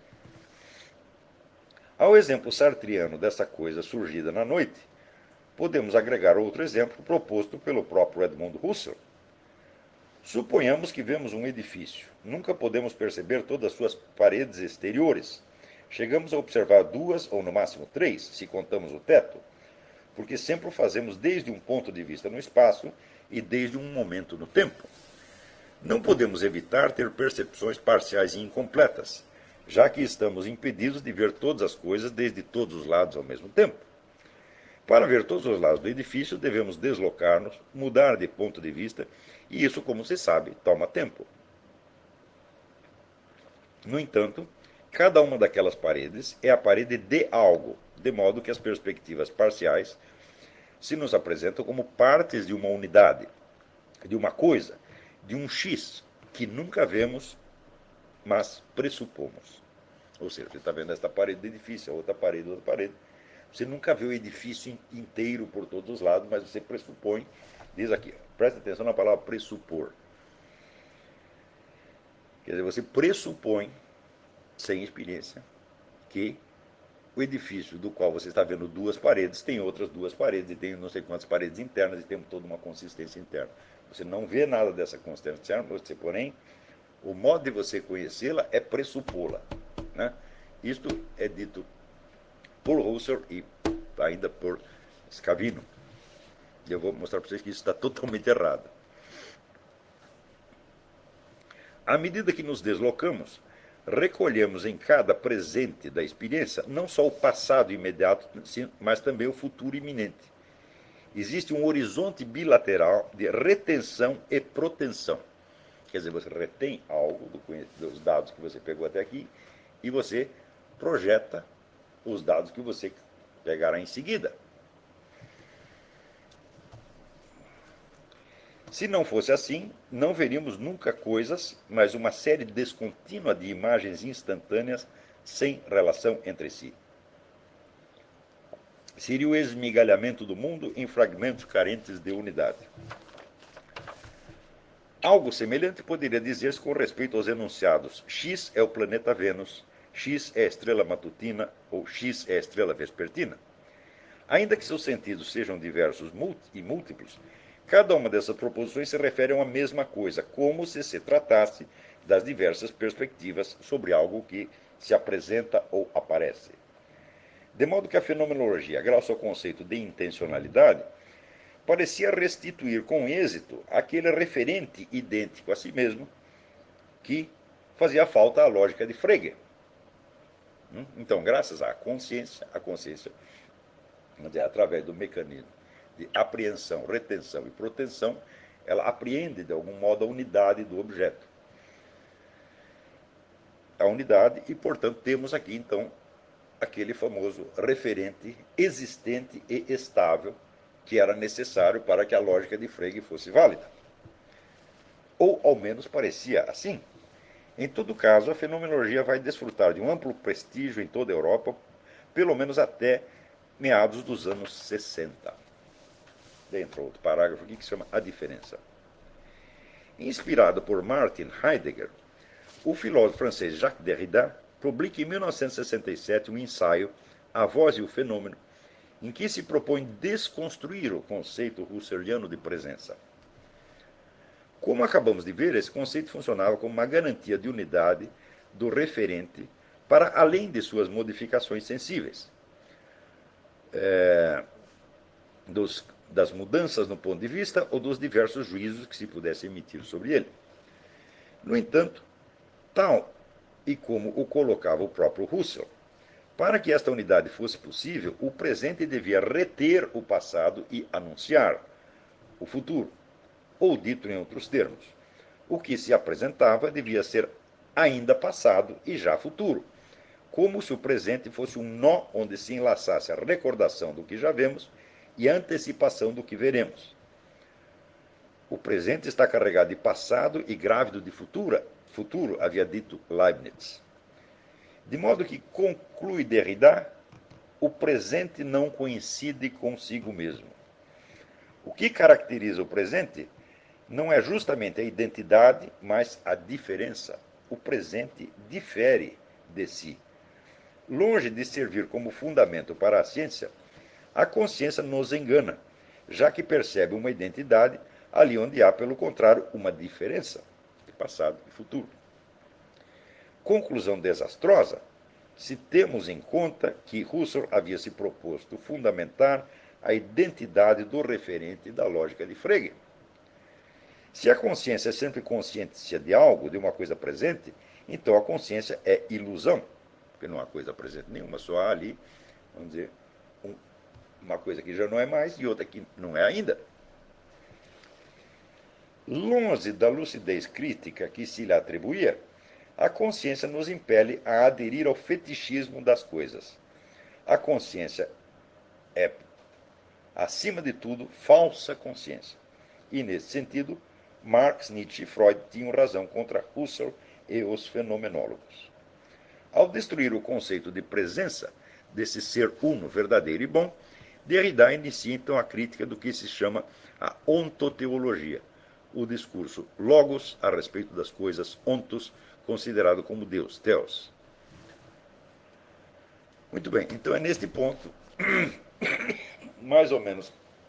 Ao exemplo sartriano dessa coisa surgida na noite, podemos agregar outro exemplo proposto pelo próprio Edmund Husserl. Suponhamos que vemos um edifício. Nunca podemos perceber todas as suas paredes exteriores. Chegamos a observar duas ou no máximo três, se contamos o teto, porque sempre o fazemos desde um ponto de vista no espaço e desde um momento no tempo. Não podemos evitar ter percepções parciais e incompletas, já que estamos impedidos de ver todas as coisas desde todos os lados ao mesmo tempo. Para ver todos os lados do edifício, devemos deslocar-nos, mudar de ponto de vista, e isso, como se sabe, toma tempo. No entanto, cada uma daquelas paredes é a parede de algo, de modo que as perspectivas parciais se nos apresentam como partes de uma unidade, de uma coisa, de um X, que nunca vemos, mas pressupomos. Ou seja, você está vendo esta parede do edifício, a outra parede, a outra parede. Você nunca vê o edifício inteiro por todos os lados, mas você pressupõe, diz aqui, presta atenção na palavra pressupor. Quer dizer, você pressupõe, sem experiência, que o edifício do qual você está vendo duas paredes tem outras duas paredes, e tem não sei quantas paredes internas, e tem toda uma consistência interna. Você não vê nada dessa consistência interna, você, porém, o modo de você conhecê-la é pressupô-la. Né? Isto é dito por Husserl e ainda por Scavino. E eu vou mostrar para vocês que isso está totalmente errado. À medida que nos deslocamos, recolhemos em cada presente da experiência não só o passado imediato, mas também o futuro iminente. Existe um horizonte bilateral de retenção e proteção. Quer dizer, você retém algo do, dos dados que você pegou até aqui e você projeta os dados que você pegará em seguida. Se não fosse assim, não veríamos nunca coisas, mas uma série descontínua de imagens instantâneas sem relação entre si. Seria o esmigalhamento do mundo em fragmentos carentes de unidade. Algo semelhante poderia dizer-se com respeito aos enunciados X é o planeta Vênus, X é a estrela matutina ou X é a estrela vespertina. Ainda que seus sentidos sejam diversos e múltiplos, cada uma dessas proposições se refere a uma mesma coisa, como se se tratasse das diversas perspectivas sobre algo que se apresenta ou aparece. De modo que a fenomenologia, graças ao conceito de intencionalidade, parecia restituir com êxito aquele referente idêntico a si mesmo que fazia falta à lógica de Frege. Então, graças à consciência, a consciência, através do mecanismo de apreensão, retenção e proteção, ela apreende, de algum modo, a unidade do objeto. A unidade, e, portanto, temos aqui, então, aquele famoso referente existente e estável que era necessário para que a lógica de Frege fosse válida. Ou, ao menos, parecia assim. Em todo caso, a fenomenologia vai desfrutar de um amplo prestígio em toda a Europa, pelo menos até meados dos anos sessenta. Dentro outro parágrafo aqui que se chama A Diferença. Inspirado por Martin Heidegger, o filósofo francês Jacques Derrida publica em mil novecentos e sessenta e sete um ensaio, A Voz e o Fenômeno, em que se propõe desconstruir o conceito husserliano de presença. Como acabamos de ver, esse conceito funcionava como uma garantia de unidade do referente para além de suas modificações sensíveis, é, dos, das mudanças no ponto de vista ou dos diversos juízos que se pudesse emitir sobre ele. No entanto, tal e como o colocava o próprio Husserl, para que esta unidade fosse possível, o presente devia reter o passado e anunciar o futuro. Ou, dito em outros termos, o que se apresentava devia ser ainda passado e já futuro, como se o presente fosse um nó onde se enlaçasse a recordação do que já vemos e a antecipação do que veremos. O presente está carregado de passado e grávido de futura, futuro, havia dito Leibniz. De modo que, conclui Derrida, o presente não coincide consigo mesmo. O que caracteriza o presente não é justamente a identidade, mas a diferença. O presente difere de si. Longe de servir como fundamento para a ciência, a consciência nos engana, já que percebe uma identidade ali onde há, pelo contrário, uma diferença de passado e futuro. Conclusão desastrosa, se temos em conta que Husserl havia se proposto fundamentar a identidade do referente da lógica de Frege. Se a consciência é sempre consciência de algo, de uma coisa presente, então a consciência é ilusão, porque não há coisa presente nenhuma, só há ali, vamos dizer, um, uma coisa que já não é mais e outra que não é ainda. Longe da lucidez crítica que se lhe atribuía, a consciência nos impele a aderir ao fetichismo das coisas. A consciência é, acima de tudo, falsa consciência. E, nesse sentido, Marx, Nietzsche e Freud tinham razão contra Husserl e os fenomenólogos. Ao destruir o conceito de presença desse ser uno, verdadeiro e bom, Derrida inicia então a crítica do que se chama a ontoteologia, o discurso logos a respeito das coisas, ontos, considerado como Deus, theos. Muito bem, então é neste ponto, mais ou menos,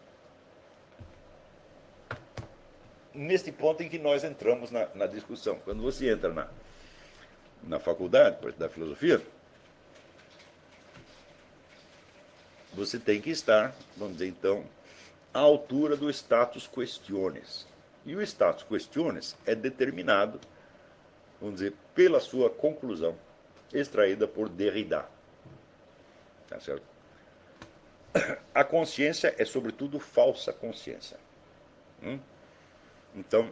neste ponto em que nós entramos na, na discussão. Quando você entra na, na faculdade da filosofia, você tem que estar, vamos dizer então, à altura do status questiones. E o status questiones é determinado, vamos dizer, pela sua conclusão, extraída por Derrida. Tá certo? A consciência é, sobretudo, falsa consciência. Hum? Então,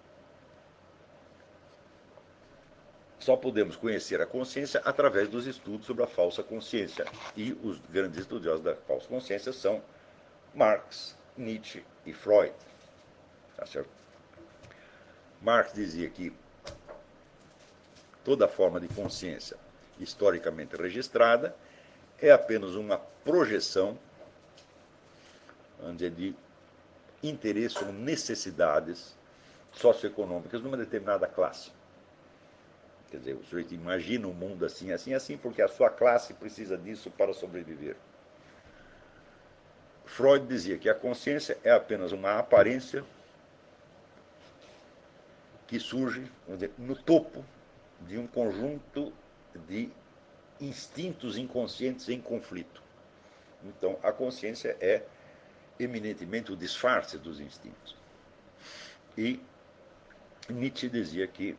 só podemos conhecer a consciência através dos estudos sobre a falsa consciência. E os grandes estudiosos da falsa consciência são Marx, Nietzsche e Freud. Tá certo? Marx dizia que toda forma de consciência historicamente registrada é apenas uma projeção, vamos dizer, de interesse ou necessidades socioeconômicas de uma determinada classe. Quer dizer, o sujeito imagina um mundo assim, assim, assim, porque a sua classe precisa disso para sobreviver. Freud dizia que a consciência é apenas uma aparência que surge, vamos dizer, no topo de um conjunto de instintos inconscientes em conflito. Então, a consciência é eminentemente o disfarce dos instintos. E Nietzsche dizia que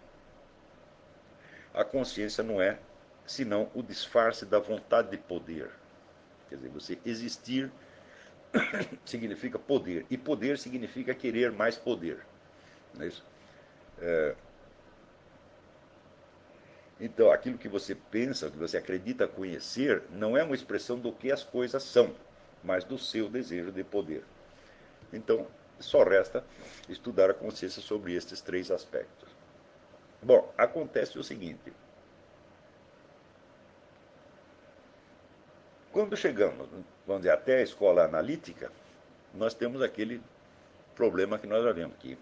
a consciência não é senão o disfarce da vontade de poder. Quer dizer, você existir significa poder, e poder significa querer mais poder. Não é isso? É... Então, aquilo que você pensa, que você acredita conhecer, não é uma expressão do que as coisas são, mas do seu desejo de poder. Então, só resta estudar a consciência sobre estes três aspectos. Bom, acontece o seguinte. Quando chegamos, vamos dizer, até a escola analítica, nós temos aquele problema que nós já vemos aqui.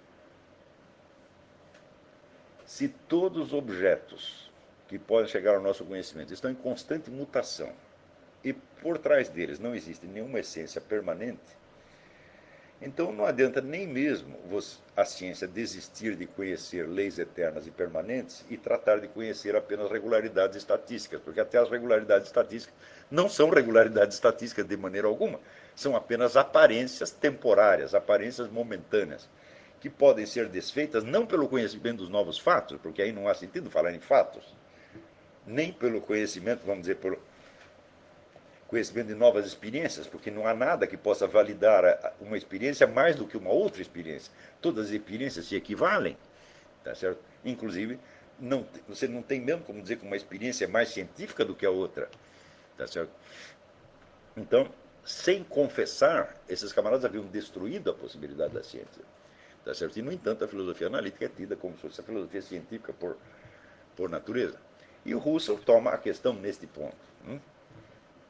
Se todos os objetos que podem chegar ao nosso conhecimento estão em constante mutação e por trás deles não existe nenhuma essência permanente, então não adianta nem mesmo a ciência desistir de conhecer leis eternas e permanentes e tratar de conhecer apenas regularidades estatísticas, porque até as regularidades estatísticas não são regularidades estatísticas de maneira alguma, são apenas aparências temporárias, aparências momentâneas, que podem ser desfeitas não pelo conhecimento dos novos fatos, porque aí não há sentido falar em fatos, nem pelo conhecimento, vamos dizer, pelo conhecimento de novas experiências, porque não há nada que possa validar uma experiência mais do que uma outra experiência. Todas as experiências se equivalem, tá certo? Inclusive, não, você não tem mesmo como dizer que uma experiência é mais científica do que a outra, tá certo? Então, sem confessar, esses camaradas haviam destruído a possibilidade da ciência, tá certo? E, no entanto, a filosofia analítica é tida como se fosse a filosofia científica por, por natureza. E o Husserl toma a questão neste ponto. Hum?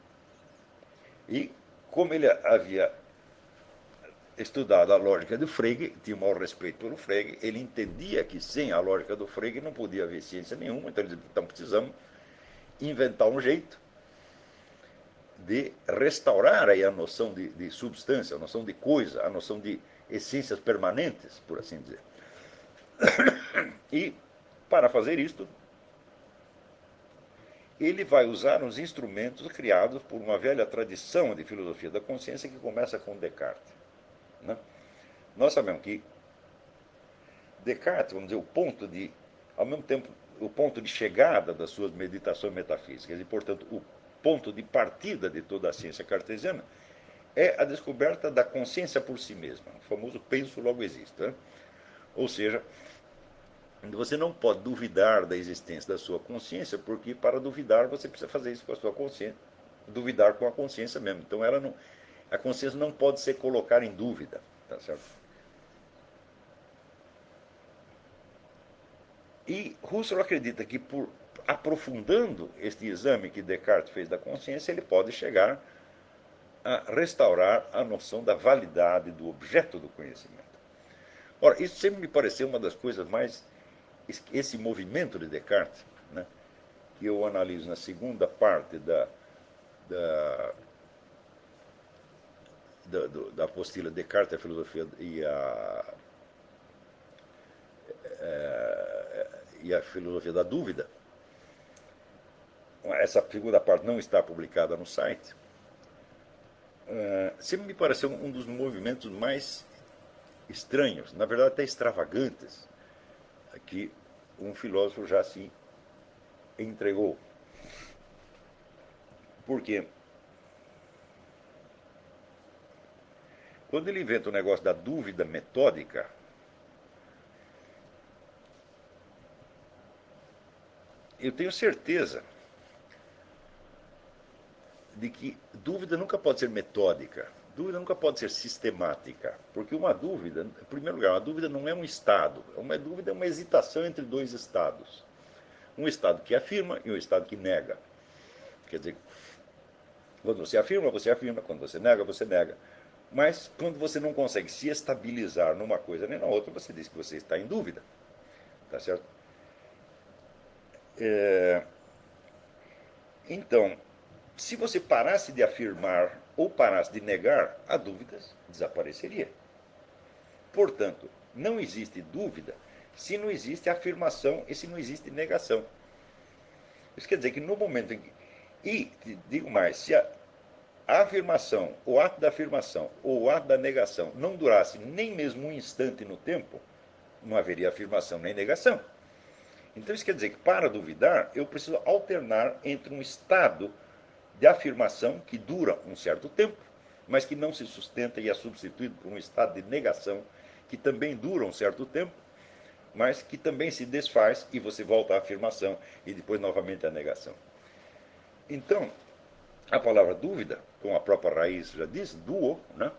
E como ele havia estudado a lógica do Frege, tinha o maior respeito pelo Frege, ele entendia que sem a lógica do Frege não podia haver ciência nenhuma, então ele disse, então precisamos inventar um jeito de restaurar aí a noção de, de substância, a noção de coisa, a noção de essências permanentes, por assim dizer. E, para fazer isto, ele vai usar uns instrumentos criados por uma velha tradição de filosofia da consciência que começa com Descartes. Né? Nós sabemos que Descartes, vamos dizer, o ponto de, ao mesmo tempo, o ponto de chegada das suas meditações metafísicas e, portanto, o ponto de partida de toda a ciência cartesiana é a descoberta da consciência por si mesma, o famoso penso logo existe. Né? Ou seja, você não pode duvidar da existência da sua consciência, porque para duvidar você precisa fazer isso com a sua consciência, duvidar com a consciência mesmo. Então ela não, a consciência não pode ser colocada em dúvida, tá certo? E Husserl acredita que por aprofundando este exame que Descartes fez da consciência, ele pode chegar a restaurar a noção da validade do objeto do conhecimento. Ora, isso sempre me pareceu uma das coisas mais... Esse movimento de Descartes, né, que eu analiso na segunda parte da, da, da, do, da apostila Descartes, a filosofia e a, é, e a filosofia da dúvida. Essa segunda parte não está publicada no site. Uh, sempre me pareceu um dos movimentos mais estranhos, na verdade até extravagantes, que um filósofo já se entregou. Por quê? Quando ele inventa o negócio da dúvida metódica, eu tenho certeza de que dúvida nunca pode ser metódica, dúvida nunca pode ser sistemática, porque uma dúvida, em primeiro lugar, uma dúvida não é um estado, uma dúvida é uma hesitação entre dois estados. Um estado que afirma e um estado que nega. Quer dizer, quando você afirma, você afirma, quando você nega, você nega. Mas quando você não consegue se estabilizar numa coisa nem na outra, você diz que você está em dúvida. Tá certo? É... Então, se você parasse de afirmar ou parasse de negar, a dúvida desapareceria. Portanto, não existe dúvida se não existe afirmação e se não existe negação. Isso quer dizer que no momento em que... E, digo mais, se a, a afirmação, o ato da afirmação ou o ato da negação não durasse nem mesmo um instante no tempo, não haveria afirmação nem negação. Então isso quer dizer que para duvidar, eu preciso alternar entre um estado de afirmação que dura um certo tempo, mas que não se sustenta e é substituído por um estado de negação que também dura um certo tempo, mas que também se desfaz e você volta à afirmação e depois novamente à negação. Então, a palavra dúvida, como a própria raiz já diz, duo, né?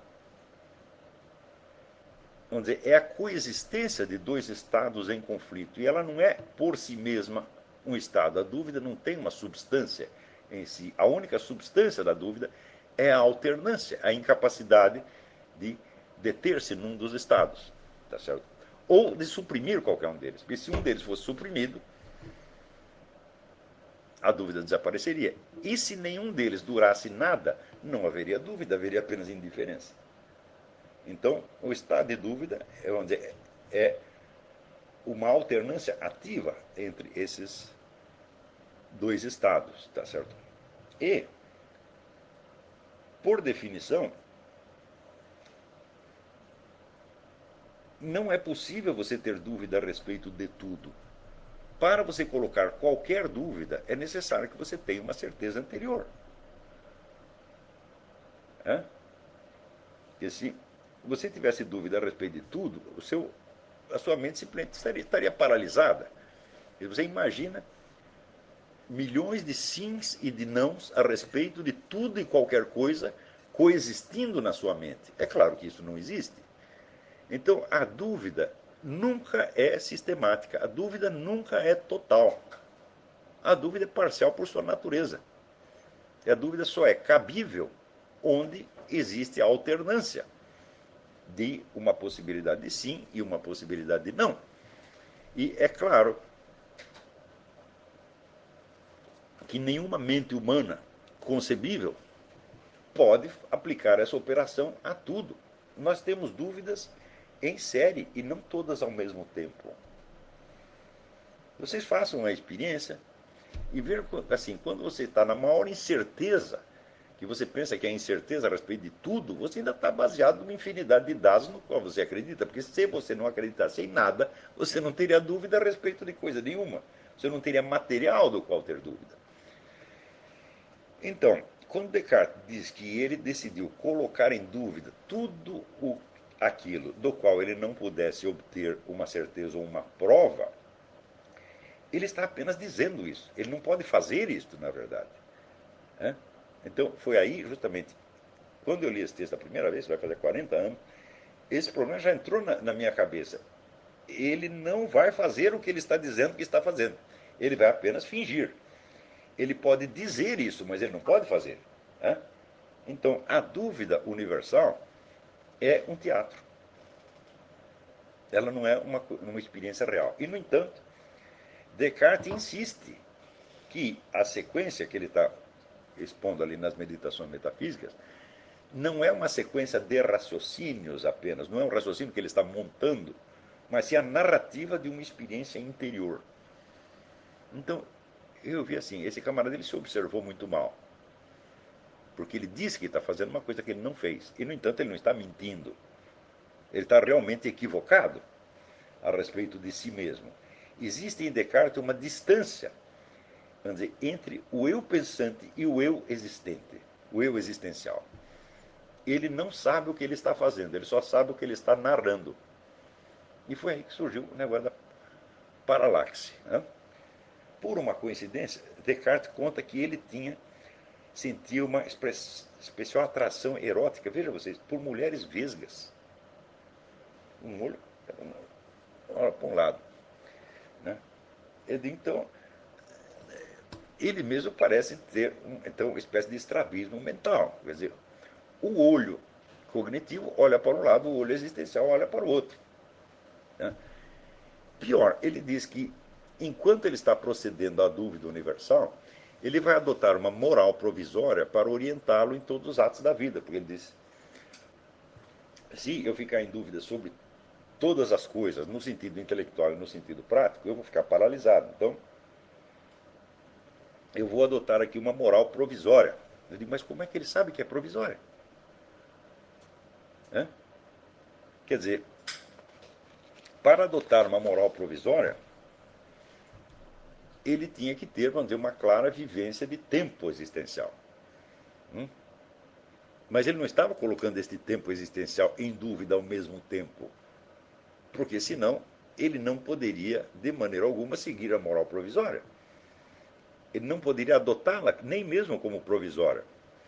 Vamos dizer, é a coexistência de dois estados em conflito, e ela não é por si mesma um estado. A dúvida não tem uma substância em si. A única substância da dúvida é a alternância, a incapacidade de deter-se num dos estados, tá certo? Ou de suprimir qualquer um deles. Porque se um deles fosse suprimido, a dúvida desapareceria. E se nenhum deles durasse nada, não haveria dúvida, haveria apenas indiferença. Então, o estado de dúvida é, vamos dizer, é uma alternância ativa entre esses dois estados, tá certo? E, por definição, não é possível você ter dúvida a respeito de tudo. Para você colocar qualquer dúvida, é necessário que você tenha uma certeza anterior. É? Porque se você tivesse dúvida a respeito de tudo, o seu, a sua mente simplesmente estaria, estaria paralisada. E você imagina milhões de sims e de nãos a respeito de tudo e qualquer coisa coexistindo na sua mente. É claro que isso não existe. Então, a dúvida nunca é sistemática, a dúvida nunca é total. A dúvida é parcial por sua natureza. E a dúvida só é cabível onde existe a alternância de uma possibilidade de sim e uma possibilidade de não. E é claro que nenhuma mente humana concebível pode aplicar essa operação a tudo. Nós temos dúvidas em série e não todas ao mesmo tempo. Vocês façam uma experiência e vejam assim, quando você está na maior incerteza, que você pensa que é incerteza a respeito de tudo, você ainda está baseado numa infinidade de dados no qual você acredita, porque se você não acreditasse em nada, você não teria dúvida a respeito de coisa nenhuma. Você não teria material do qual ter dúvida. Então, quando Descartes diz que ele decidiu colocar em dúvida tudo o, aquilo do qual ele não pudesse obter uma certeza ou uma prova, ele está apenas dizendo isso. Ele não pode fazer isso, na verdade. É? Então, foi aí, justamente, quando eu li esse texto a primeira vez, vai fazer quarenta anos, esse problema já entrou na, na minha cabeça. Ele não vai fazer o que ele está dizendo que está fazendo. Ele vai apenas fingir. Ele pode dizer isso, mas ele não pode fazer. É? Então, a dúvida universal é um teatro. Ela não é uma, uma experiência real. E, no entanto, Descartes insiste que a sequência que ele está expondo ali nas meditações metafísicas não é uma sequência de raciocínios apenas, não é um raciocínio que ele está montando, mas sim a narrativa de uma experiência interior. Então, eu vi assim, esse camarada ele se observou muito mal, porque ele disse que está fazendo uma coisa que ele não fez, e no entanto ele não está mentindo, ele está realmente equivocado a respeito de si mesmo. Existe em Descartes uma distância, vamos dizer, entre o eu pensante e o eu existente, o eu existencial. Ele não sabe o que ele está fazendo, ele só sabe o que ele está narrando. E foi aí que surgiu o negócio da paralaxe. Né? Por uma coincidência, Descartes conta que ele tinha sentiu uma especial atração erótica, veja vocês, por mulheres vesgas. Um olho para um lado. Né? Então, ele mesmo parece ter um, então, uma espécie de estrabismo mental. Quer dizer, o olho cognitivo olha para um lado, o olho existencial olha para o outro. Né? Pior, ele diz que, enquanto ele está procedendo à dúvida universal, ele vai adotar uma moral provisória para orientá-lo em todos os atos da vida. Porque ele diz, se eu ficar em dúvida sobre todas as coisas, no sentido intelectual e no sentido prático, eu vou ficar paralisado. Então, eu vou adotar aqui uma moral provisória. Eu digo, mas como é que ele sabe que é provisória? É? Quer dizer, para adotar uma moral provisória, ele tinha que ter, vamos dizer, uma clara vivência de tempo existencial. Hum? Mas ele não estava colocando este tempo existencial em dúvida ao mesmo tempo, porque senão ele não poderia, de maneira alguma, seguir a moral provisória. Ele não poderia adotá-la, nem mesmo como provisória.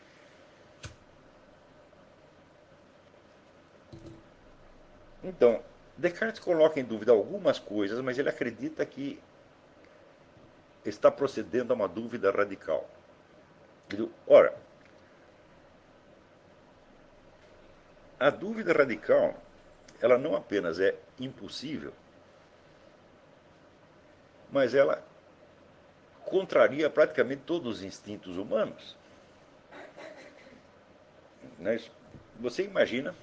Então, Descartes coloca em dúvida algumas coisas, mas ele acredita que está procedendo a uma dúvida radical. Ele, ora, a dúvida radical, ela não apenas é impossível, mas ela contraria praticamente todos os instintos humanos. Você imagina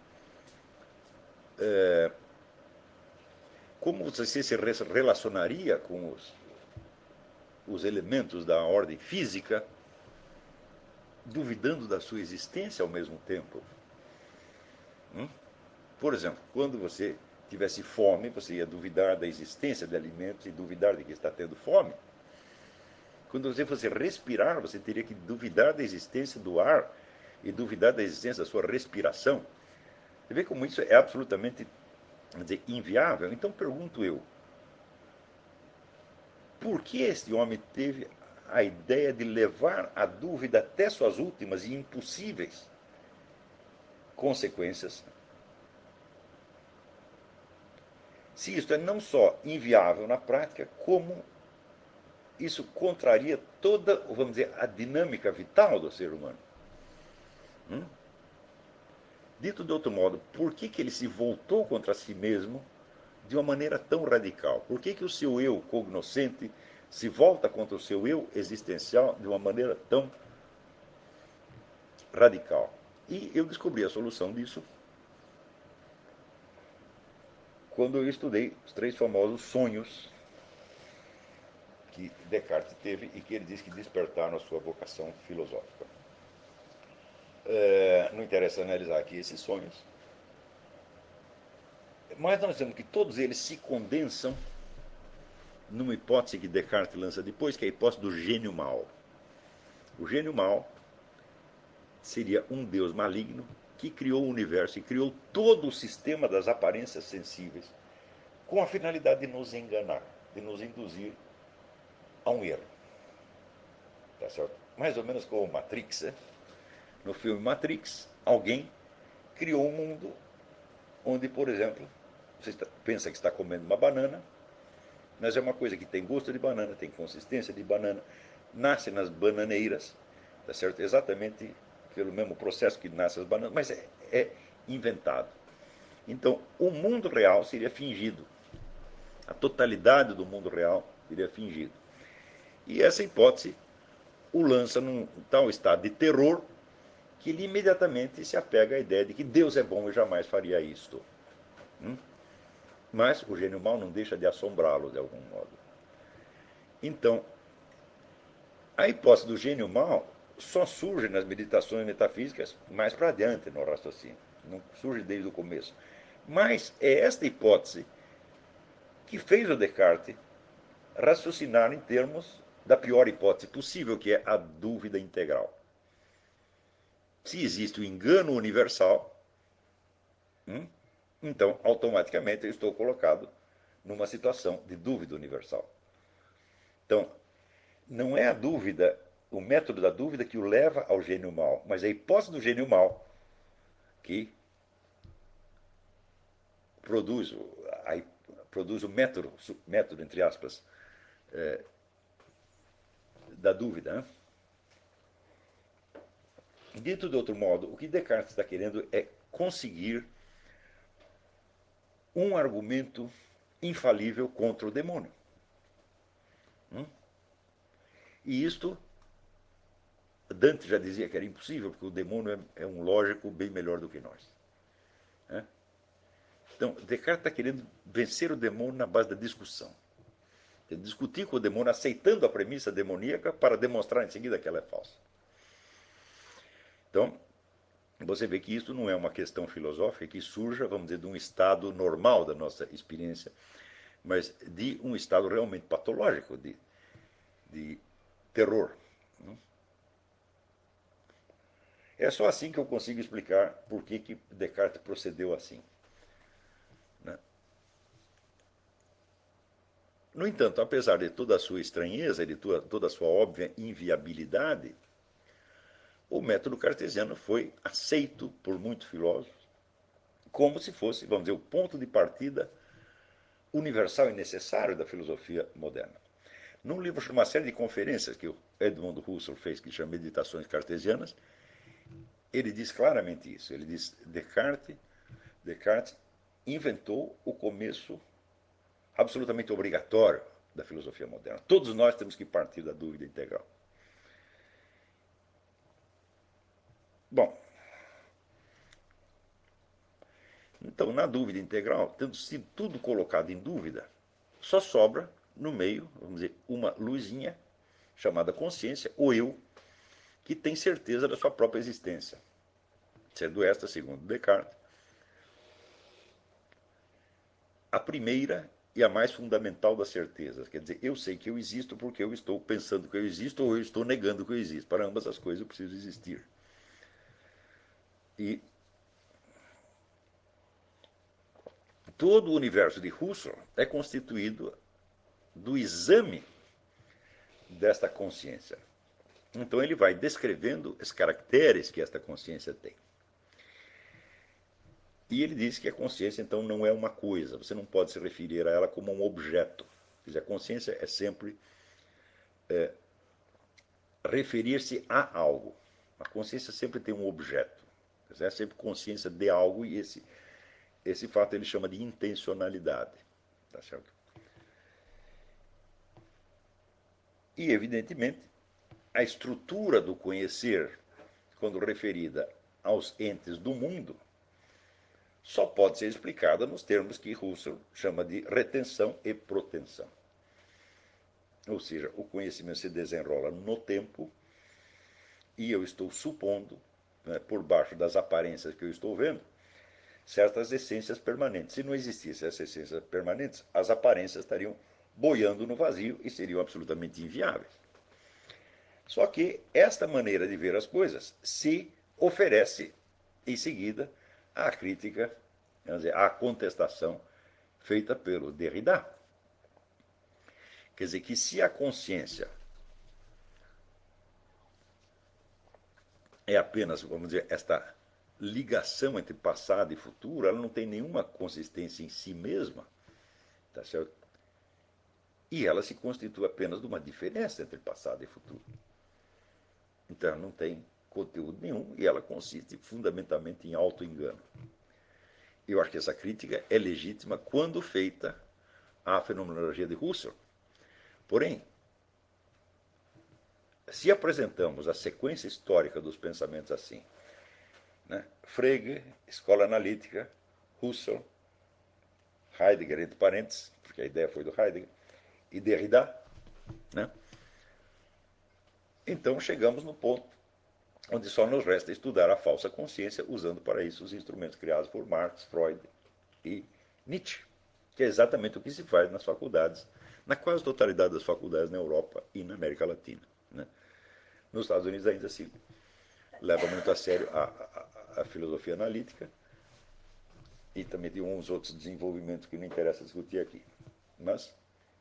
é, como você se relacionaria com os, os elementos da ordem física, duvidando da sua existência ao mesmo tempo. Hum? Por exemplo, quando você tivesse fome, você ia duvidar da existência de alimentos e duvidar de que está tendo fome. Quando você fosse respirar, você teria que duvidar da existência do ar e duvidar da existência da sua respiração. Você vê como isso é absolutamente, quer dizer, inviável? Então pergunto eu, por que este homem teve a ideia de levar a dúvida até suas últimas e impossíveis consequências? Se isto é não só inviável na prática, como isso contraria toda, vamos dizer, a dinâmica vital do ser humano. Hum? Dito de outro modo, por que, que ele se voltou contra si mesmo de uma maneira tão radical? Por que, que o seu eu cognoscente se volta contra o seu eu existencial de uma maneira tão radical? E eu descobri a solução disso quando eu estudei os três famosos sonhos que Descartes teve e que ele diz que despertaram a sua vocação filosófica. É, não interessa analisar aqui esses sonhos, mas nós vemos que todos eles se condensam numa hipótese que Descartes lança depois, que é a hipótese do gênio mau. O gênio mau seria um deus maligno que criou o universo e criou todo o sistema das aparências sensíveis com a finalidade de nos enganar, de nos induzir a um erro. Tá certo? Mais ou menos como Matrix, né? No filme Matrix, alguém criou um mundo onde, por exemplo, você pensa que está comendo uma banana, mas é uma coisa que tem gosto de banana, tem consistência de banana, nasce nas bananeiras, tá certo? Exatamente pelo mesmo processo que nasce as bananas, mas é, é inventado. Então, o mundo real seria fingido. A totalidade do mundo real seria fingido. E essa hipótese o lança num tal estado de terror que ele imediatamente se apega à ideia de que Deus é bom e jamais faria isto. Hum? Mas o gênio mau não deixa de assombrá-lo de algum modo. Então, a hipótese do gênio mau só surge nas meditações metafísicas mais para adiante no raciocínio. Não surge desde o começo. Mas é esta hipótese que fez o Descartes raciocinar em termos da pior hipótese possível, que é a dúvida integral. Se existe o engano universal, hum, então automaticamente eu estou colocado numa situação de dúvida universal. Então, não é a dúvida, o método da dúvida que o leva ao gênio mau, mas é a hipótese do gênio mau que produz, a, produz o método, método, entre aspas, é, da dúvida. Né? Dito de outro modo, o que Descartes está querendo é conseguir um argumento infalível contra o demônio. Hum? E isto, Dante já dizia que era impossível, porque o demônio é, é um lógico bem melhor do que nós. Né? Então, Descartes está querendo vencer o demônio na base da discussão. Discutir com o demônio, aceitando a premissa demoníaca para demonstrar em seguida que ela é falsa. Então, você vê que isso não é uma questão filosófica que surja, vamos dizer, de um estado normal da nossa experiência, mas de um estado realmente patológico, de, de terror. É só assim que eu consigo explicar por que, que Descartes procedeu assim. Né? No entanto, apesar de toda a sua estranheza, de toda a sua óbvia inviabilidade, o método cartesiano foi aceito por muitos filósofos como se fosse, vamos dizer, o ponto de partida universal e necessário da filosofia moderna. Num livro, uma série de conferências que o Edmund Husserl fez, que chama Meditações Cartesianas, ele diz claramente isso. Ele diz Descartes, Descartes inventou o começo absolutamente obrigatório da filosofia moderna. Todos nós temos que partir da dúvida integral. Bom, então, na dúvida integral, tendo sido tudo colocado em dúvida, só sobra no meio, vamos dizer, uma luzinha chamada consciência, ou eu, que tem certeza da sua própria existência. Sendo esta, segundo Descartes, a primeira e a mais fundamental das certezas. Quer dizer, eu sei que eu existo porque eu estou pensando que eu existo ou eu estou negando que eu existo. Para ambas as coisas eu preciso existir. E todo o universo de Husserl é constituído do exame desta consciência. Então ele vai descrevendo os caracteres que esta consciência tem. E ele diz que a consciência, então, não é uma coisa. Você não pode se referir a ela como um objeto. Quer dizer, a consciência é sempre é, referir-se a algo. A consciência sempre tem um objeto. É sempre consciência de algo e esse, esse fato ele chama de intencionalidade. Tá certo? E, evidentemente, a estrutura do conhecer, quando referida aos entes do mundo, só pode ser explicada nos termos que Husserl chama de retenção e protensão. Ou seja, o conhecimento se desenrola no tempo e eu estou supondo, né, por baixo das aparências que eu estou vendo, certas essências permanentes. Se não existissem essas essências permanentes, as aparências estariam boiando no vazio e seriam absolutamente inviáveis. Só que esta maneira de ver as coisas se oferece em seguida à crítica, vamos dizer, à contestação feita pelo Derrida. Quer dizer que se a consciência é apenas, vamos dizer, esta ligação entre passado e futuro, ela não tem nenhuma consistência em si mesma, tá certo? E ela se constitui apenas de uma diferença entre passado e futuro. Então ela não tem conteúdo nenhum e ela consiste fundamentalmente em auto-engano. Eu acho que essa crítica é legítima quando feita à fenomenologia de Husserl. Porém, se apresentamos a sequência histórica dos pensamentos assim, né? Frege, escola analítica, Husserl, Heidegger, entre parênteses, porque a ideia foi do Heidegger, e Derrida, né? Então chegamos no ponto onde só nos resta estudar a falsa consciência, usando para isso os instrumentos criados por Marx, Freud e Nietzsche, que é exatamente o que se faz nas faculdades, na quase totalidade das faculdades na Europa e na América Latina, né? Nos Estados Unidos ainda se leva muito a sério a, a, a filosofia analítica e também de uns outros desenvolvimentos que não interessa discutir aqui. Mas,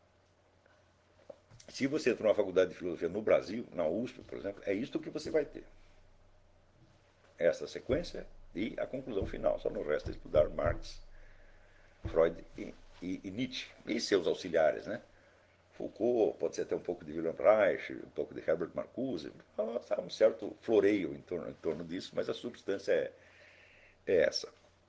se você entra numa faculdade de filosofia no Brasil, na U S P, por exemplo, é isto que você vai ter. Essa sequência e a conclusão final. Só nos resta estudar Marx, Freud e, e, e Nietzsche. E seus auxiliares, né? Foucault, pode ser até um pouco de Wilhelm Reich, um pouco de Herbert Marcuse. Há um certo floreio em torno, em torno disso, mas a substância é, é essa.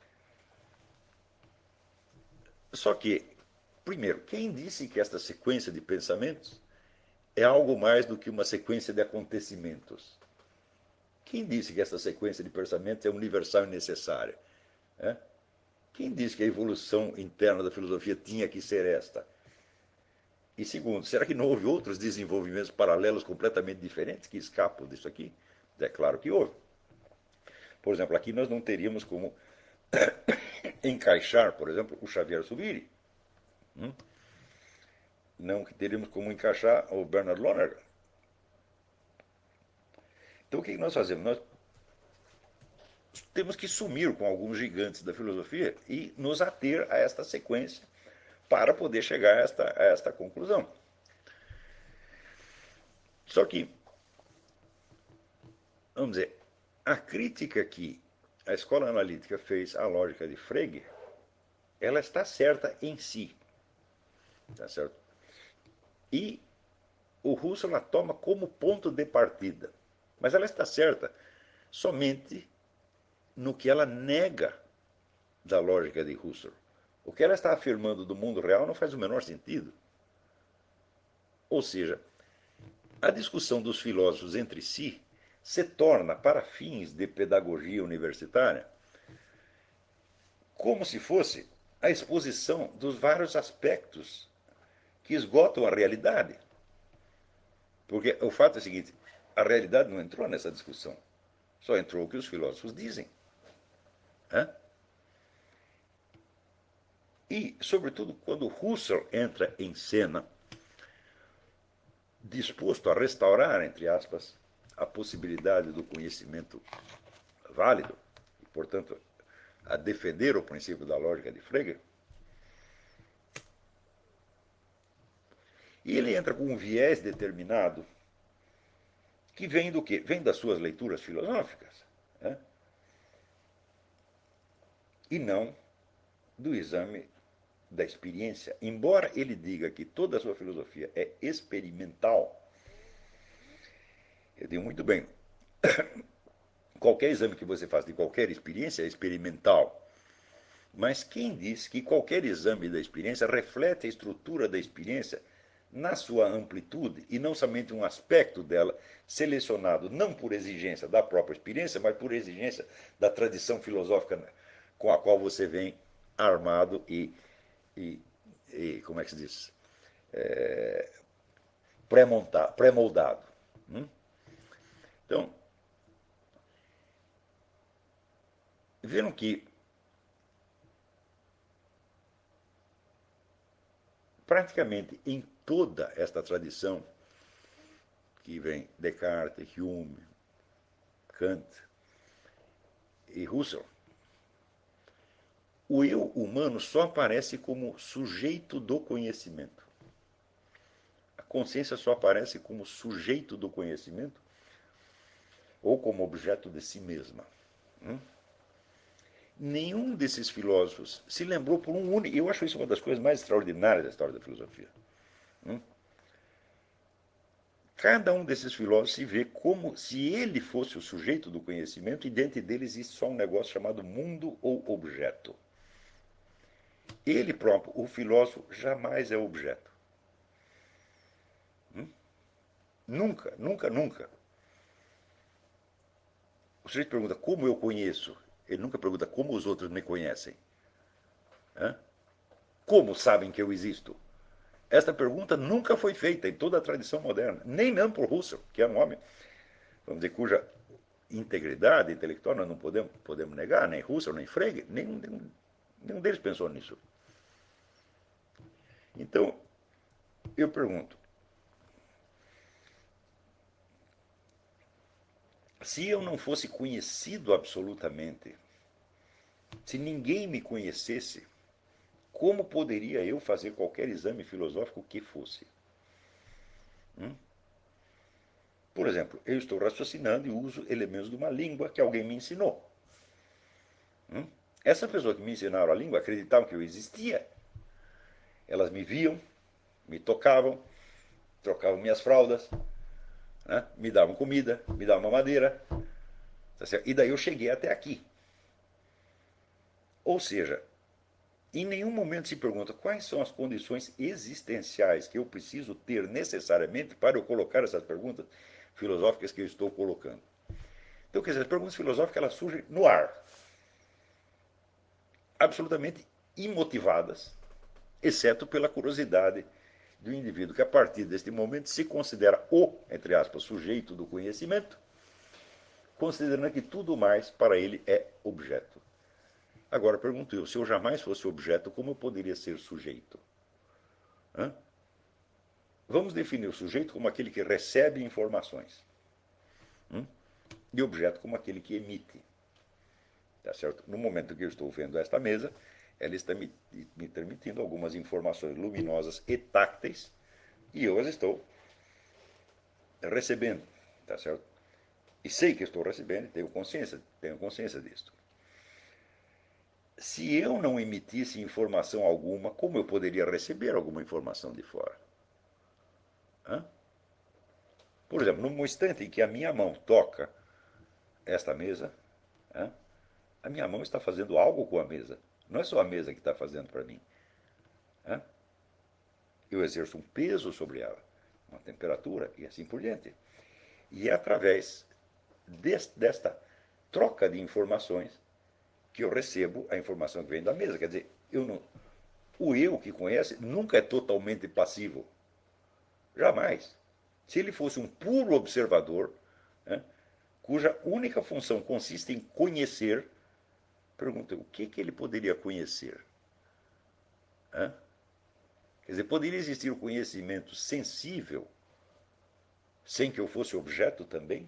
Só que, primeiro, quem disse que esta sequência de pensamentos é algo mais do que uma sequência de acontecimentos? Quem disse que essa sequência de pensamentos é universal e necessária? É? Quem disse que a evolução interna da filosofia tinha que ser esta? E segundo, será que não houve outros desenvolvimentos paralelos completamente diferentes que escapam disso aqui? É claro que houve. Por exemplo, aqui nós não teríamos como encaixar, por exemplo, o Xavier Zubiri. Hum? Não que teríamos como encaixar o Bernard Lonergan. Então o que nós fazemos? Nós temos que sumir com alguns gigantes da filosofia e nos ater a esta sequência para poder chegar a esta, a esta conclusão. Só que, vamos dizer, a crítica que a escola analítica fez à lógica de Frege, ela está certa em si. Tá certo? E o Husserl a toma como ponto de partida. Mas ela está certa somente no que ela nega da lógica de Husserl. O que ela está afirmando do mundo real não faz o menor sentido. Ou seja, a discussão dos filósofos entre si se torna, para fins de pedagogia universitária, como se fosse a exposição dos vários aspectos que esgotam a realidade. Porque o fato é o seguinte, a realidade não entrou nessa discussão. Só entrou o que os filósofos dizem. Hã? E, sobretudo, quando Husserl entra em cena, disposto a restaurar, entre aspas, a possibilidade do conhecimento válido, e, portanto, a defender o princípio da lógica de Frege, e ele entra com um viés determinado que vem do quê? Vem das suas leituras filosóficas, né? E não do exame da experiência. Embora ele diga que toda a sua filosofia é experimental, eu digo muito bem, qualquer exame que você faz de qualquer experiência é experimental. Mas quem diz que qualquer exame da experiência reflete a estrutura da experiência na sua amplitude e não somente um aspecto dela, selecionado não por exigência da própria experiência, mas por exigência da tradição filosófica com a qual você vem armado e, e, e como é que se diz? É, pré-moldado. Hum? Então, viram que praticamente em toda esta tradição, que vem Descartes, Hume, Kant e Husserl, o eu humano só aparece como sujeito do conhecimento. A consciência só aparece como sujeito do conhecimento ou como objeto de si mesma. Hum? Nenhum desses filósofos se lembrou por um único... Eu acho isso uma das coisas mais extraordinárias da história da filosofia. Hum? Cada um desses filósofos se vê como se ele fosse o sujeito do conhecimento e dentro dele existe só um negócio chamado mundo ou objeto. Ele próprio, o filósofo, jamais é objeto. Hum? Nunca, nunca, nunca. O sujeito pergunta como eu conheço. Ele nunca pergunta como os outros me conhecem. Hã? Como sabem que eu existo? Esta pergunta nunca foi feita em toda a tradição moderna, nem mesmo por Husserl, que é um homem, vamos dizer, cuja integridade intelectual nós não podemos, podemos negar, nem Husserl, nem Frege, nenhum, nenhum, nenhum deles pensou nisso. Então, eu pergunto, se eu não fosse conhecido absolutamente, se ninguém me conhecesse, como poderia eu fazer qualquer exame filosófico que fosse? Hum? Por exemplo, eu estou raciocinando e uso elementos de uma língua que alguém me ensinou. Hum? Essa pessoa que me ensinaram a língua acreditavam que eu existia. Elas me viam, me tocavam, trocavam minhas fraldas, né? Me davam comida, me davam madeira. Tá certo? E daí eu cheguei até aqui. Ou seja, em nenhum momento se pergunta quais são as condições existenciais que eu preciso ter necessariamente para eu colocar essas perguntas filosóficas que eu estou colocando. Então, quer dizer, as perguntas filosóficas elas surgem no ar, absolutamente imotivadas, exceto pela curiosidade do indivíduo que, a partir deste momento, se considera o, entre aspas, sujeito do conhecimento, considerando que tudo mais para ele é objeto. Agora, pergunto eu, se eu jamais fosse objeto, como eu poderia ser sujeito? Hã? Vamos definir o sujeito como aquele que recebe informações. Hum? E o objeto como aquele que emite. Tá certo? No momento que eu estou vendo esta mesa, ela está me, me transmitindo algumas informações luminosas e tácteis, e eu as estou recebendo. Tá certo? E sei que estou recebendo, tenho consciência, tenho consciência disso. Se eu não emitisse informação alguma, como eu poderia receber alguma informação de fora? Hã? Por exemplo, no instante em que a minha mão toca esta mesa, hã? A minha mão está fazendo algo com a mesa. Não é só a mesa que está fazendo para mim. Hã? Eu exerço um peso sobre ela, uma temperatura e assim por diante. E é através deste, desta troca de informações que eu recebo a informação que vem da mesa. Quer dizer, eu não, o eu que conhece nunca é totalmente passivo. Jamais. Se ele fosse um puro observador, né, cuja única função consiste em conhecer, pergunta, o que, que ele poderia conhecer? Hã? Quer dizer, poderia existir o conhecimento sensível sem que eu fosse objeto também?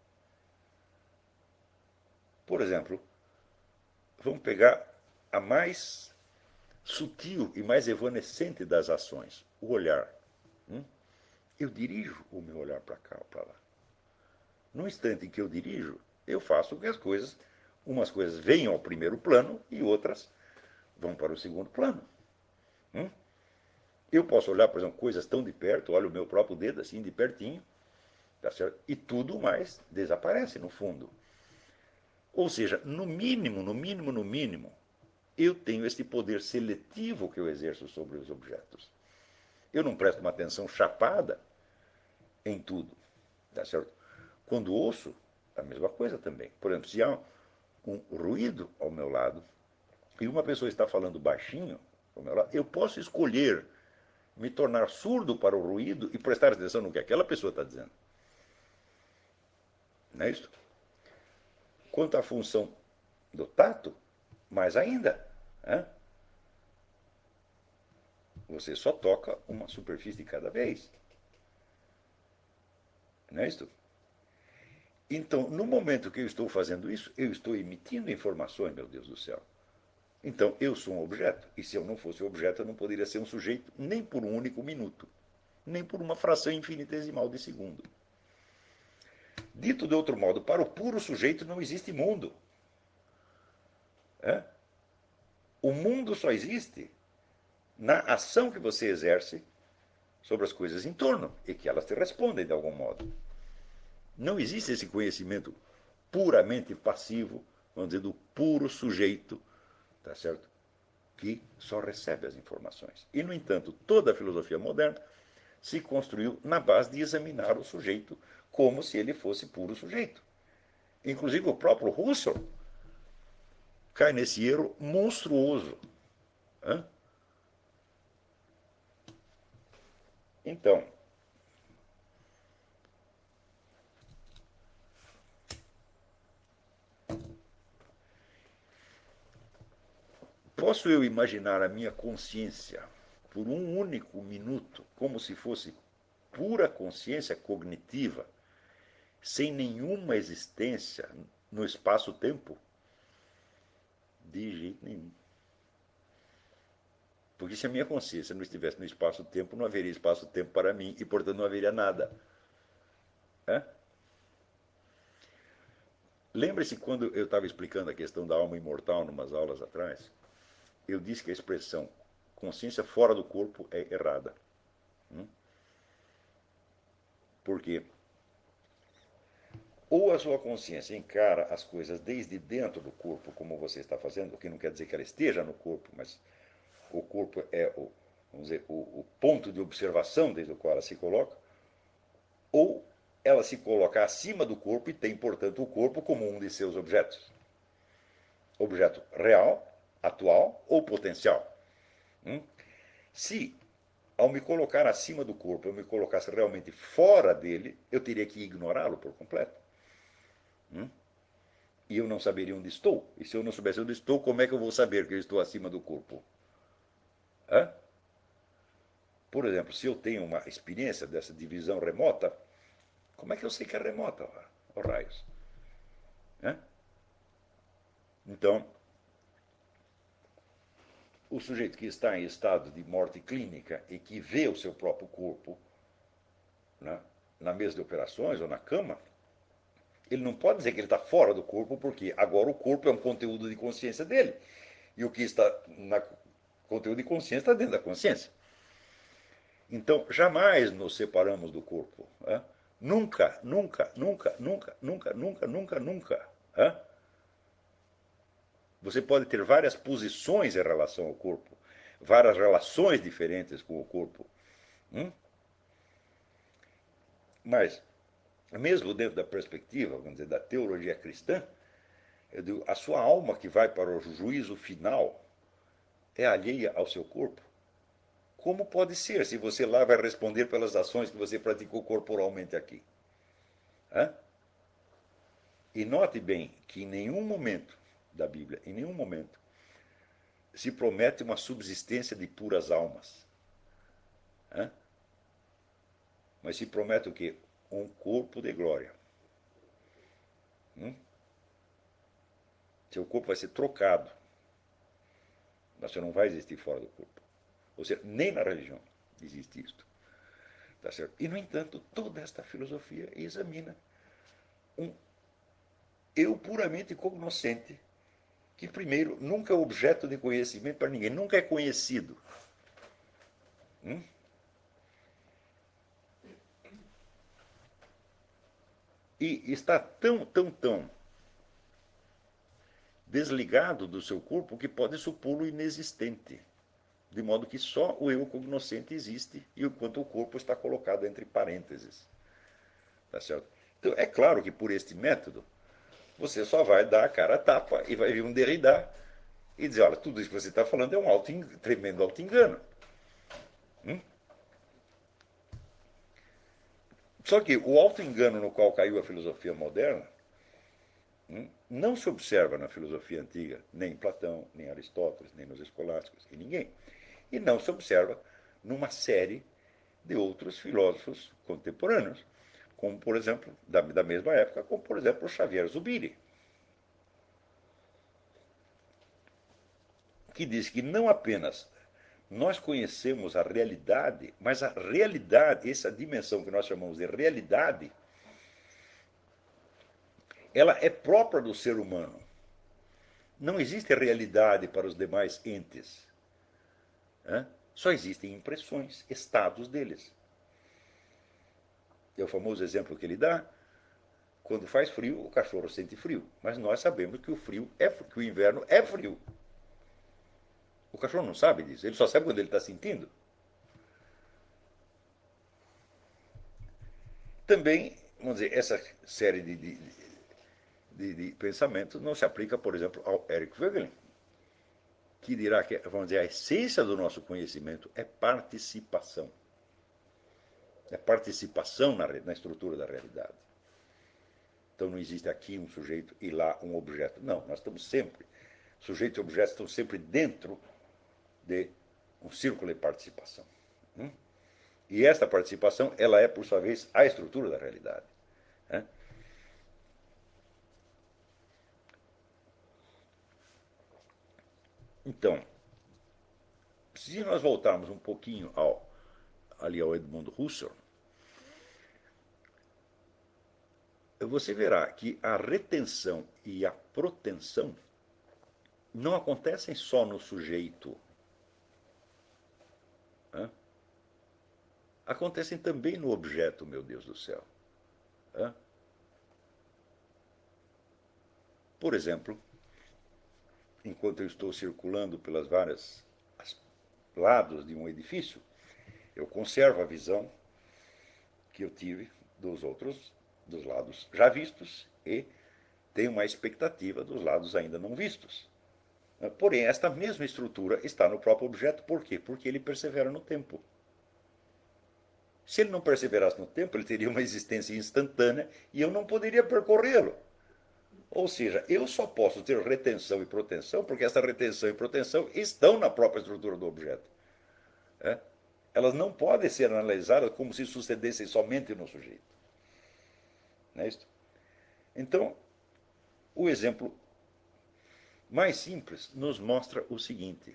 Por exemplo, vamos pegar a mais sutil e mais evanescente das ações, o olhar. Hum? Eu dirijo o meu olhar para cá ou para lá. No instante em que eu dirijo, eu faço que as coisas, umas coisas venham ao primeiro plano e outras vão para o segundo plano. Hum? Eu posso olhar, por exemplo, coisas tão de perto, olho o meu próprio dedo assim de pertinho, tá certo? E tudo mais desaparece no fundo. Ou seja, no mínimo, no mínimo, no mínimo, eu tenho esse poder seletivo que eu exerço sobre os objetos. Eu não presto uma atenção chapada em tudo. Tá certo? Quando ouço, a mesma coisa também. Por exemplo, se há um ruído ao meu lado e uma pessoa está falando baixinho ao meu lado, eu posso escolher me tornar surdo para o ruído e prestar atenção no que aquela pessoa está dizendo. Não é isso? Quanto à função do tato, mais ainda. Né? Você só toca uma superfície de cada vez. Não é isso? Então, no momento que eu estou fazendo isso, eu estou emitindo informações, meu Deus do céu. Então, eu sou um objeto. E se eu não fosse um objeto, eu não poderia ser um sujeito nem por um único minuto, nem por uma fração infinitesimal de segundo. Dito de outro modo, para o puro sujeito não existe mundo. É? O mundo só existe na ação que você exerce sobre as coisas em torno e que elas te respondem de algum modo. Não existe esse conhecimento puramente passivo, vamos dizer, do puro sujeito, tá certo? Que só recebe as informações. E, no entanto, toda a filosofia moderna se construiu na base de examinar o sujeito como se ele fosse puro sujeito. Inclusive o próprio Husserl cai nesse erro monstruoso. Hã? Então, posso eu imaginar a minha consciência por um único minuto como se fosse pura consciência cognitiva, sem nenhuma existência no espaço-tempo? De jeito nenhum. Porque se a minha consciência não estivesse no espaço-tempo, não haveria espaço-tempo para mim e, portanto, não haveria nada. É? Lembre-se quando eu estava explicando a questão da alma imortal, numas aulas atrás, eu disse que a expressão consciência fora do corpo é errada. Hum? Porque ou a sua consciência encara as coisas desde dentro do corpo, como você está fazendo, o que não quer dizer que ela esteja no corpo, mas o corpo é o, vamos dizer, o, o ponto de observação desde o qual ela se coloca, ou ela se coloca acima do corpo e tem, portanto, o corpo como um de seus objetos. Objeto real, atual ou potencial. Hum? Se, ao me colocar acima do corpo, eu me colocasse realmente fora dele, eu teria que ignorá-lo por completo. Hum? E eu não saberia onde estou. E se eu não soubesse onde estou, como é que eu vou saber que eu estou acima do corpo? Hã? Por exemplo, se eu tenho uma experiência dessa divisão remota, como é que eu sei que é remota, ó, ó raios? Hã? Então, o sujeito que está em estado de morte clínica e que vê o seu próprio corpo, né, na mesa de operações ou na cama, ele não pode dizer que ele está fora do corpo, porque agora o corpo é um conteúdo de consciência dele. E o que está na conteúdo de consciência está dentro da consciência. Então, jamais nos separamos do corpo. Né? Nunca, nunca, nunca, nunca, nunca, nunca, nunca, nunca. Né? Você pode ter várias posições em relação ao corpo, várias relações diferentes com o corpo. Hum? Mas, mesmo dentro da perspectiva, vamos dizer, da teologia cristã, digo, a sua alma que vai para o juízo final é alheia ao seu corpo. Como pode ser, se você lá vai responder pelas ações que você praticou corporalmente aqui? Hã? E note bem que em nenhum momento da Bíblia, em nenhum momento, se promete uma subsistência de puras almas. Hã? Mas se promete o quê? Um corpo de glória. Hum? Seu corpo vai ser trocado. Mas você não vai existir fora do corpo. Ou seja, nem na religião existe isto. Tá certo? E, no entanto, toda esta filosofia examina um eu puramente cognoscente, que, primeiro, nunca é objeto de conhecimento para ninguém, nunca é conhecido. Hum? E está tão, tão, tão desligado do seu corpo que pode supô-lo inexistente. De modo que só o eu cognoscente existe, e enquanto o corpo está colocado entre parênteses. Tá certo? Então, é claro que por este método, você só vai dar a cara a tapa e vai vir um Derrida e dizer, olha, tudo isso que você está falando é um auto, tremendo auto-engano. Hum? Só que o auto-engano no qual caiu a filosofia moderna hum, não se observa na filosofia antiga, nem em Platão, nem em Aristóteles, nem nos escolásticos, em ninguém. E não se observa numa série de outros filósofos contemporâneos, como, por exemplo, da, da mesma época, como, por exemplo, o Xavier Zubiri, que diz que não apenas nós conhecemos a realidade, mas a realidade, essa dimensão que nós chamamos de realidade, ela é própria do ser humano. Não existe realidade para os demais entes. Né? Só existem impressões, estados deles. É o famoso exemplo que ele dá. Quando faz frio, o cachorro sente frio. Mas nós sabemos que o frio é que o inverno é frio. O cachorro não sabe disso, ele só sabe quando ele está sentindo. Também, vamos dizer, essa série de, de, de, de pensamentos não se aplica, por exemplo, ao Eric Voegelin, que dirá que, vamos dizer, a essência do nosso conhecimento é participação. É participação na, na estrutura da realidade. Então não existe aqui um sujeito e lá um objeto. Não, nós estamos sempre, sujeito e objeto estão sempre dentro de um círculo de participação. Hum? E esta participação, ela é, por sua vez, a estrutura da realidade. Né? Então, se nós voltarmos um pouquinho ao, ali ao Edmund Husserl, você verá que a retenção e a proteção não acontecem só no sujeito. Né? Acontecem também no objeto, meu Deus do céu. Né? Por exemplo, enquanto eu estou circulando pelas várias lados de um edifício, eu conservo a visão que eu tive dos outros, dos lados já vistos, e tenho uma expectativa dos lados ainda não vistos. Porém, esta mesma estrutura está no próprio objeto. Por quê? Porque ele persevera no tempo. Se ele não perseverasse no tempo, ele teria uma existência instantânea e eu não poderia percorrê-lo. Ou seja, eu só posso ter retenção e proteção porque essa retenção e proteção estão na própria estrutura do objeto. É? Elas não podem ser analisadas como se sucedessem somente no sujeito. Não é isso? Então, o exemplo mais simples nos mostra o seguinte: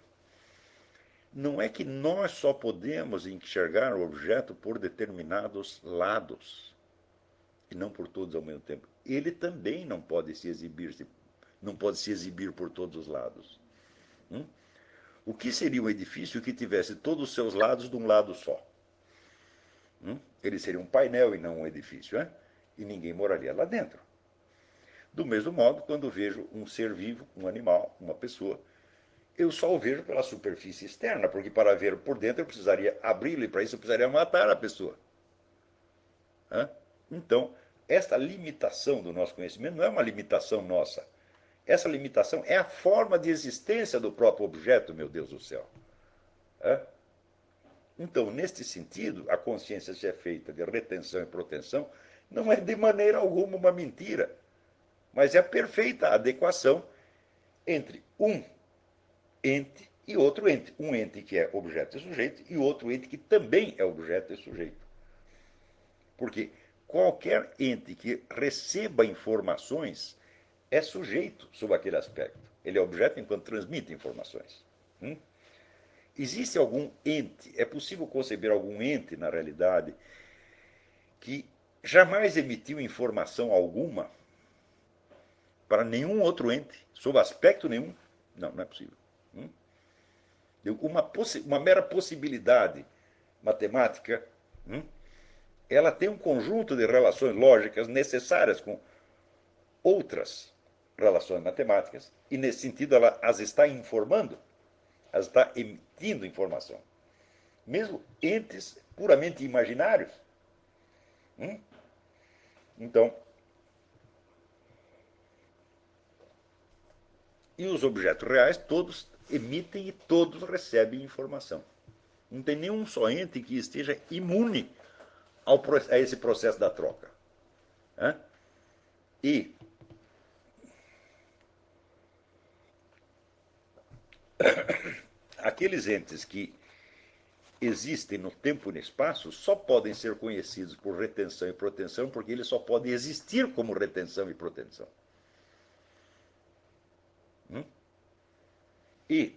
não é que nós só podemos enxergar o objeto por determinados lados, e não por todos ao mesmo tempo. Ele também não pode se exibir, não pode se exibir por todos os lados. Hum? O que seria um edifício que tivesse todos os seus lados de um lado só? Hum? Ele seria um painel e não um edifício, hein? E ninguém moraria lá dentro. Do mesmo modo, quando vejo um ser vivo, um animal, uma pessoa, eu só o vejo pela superfície externa, porque para ver por dentro eu precisaria abri-lo e para isso eu precisaria matar a pessoa. Hã? Então, esta limitação do nosso conhecimento não é uma limitação nossa. Essa limitação é a forma de existência do próprio objeto, meu Deus do céu. Hã? Então, neste sentido, a consciência, se é feita de retenção e proteção, não é de maneira alguma uma mentira, mas é a perfeita adequação entre um ente e outro ente. Um ente que é objeto e sujeito e outro ente que também é objeto e sujeito. Porque qualquer ente que receba informações é sujeito sob aquele aspecto. Ele é objeto enquanto transmite informações. Hum? Existe algum ente, é possível conceber algum ente na realidade que jamais emitiu informação alguma para nenhum outro ente, sob aspecto nenhum? Não, não é possível. Hum? Uma, uma mera possibilidade matemática, hum? ela tem um conjunto de relações lógicas necessárias com outras relações matemáticas, e nesse sentido ela as está informando, as está emitindo informação. Mesmo entes puramente imaginários. Hum? Então, e os objetos reais todos emitem e todos recebem informação. Não tem nenhum só ente que esteja imune ao, a esse processo da troca. Né? E aqueles entes que existem no tempo e no espaço só podem ser conhecidos por retenção e proteção porque eles só podem existir como retenção e proteção. Hum? E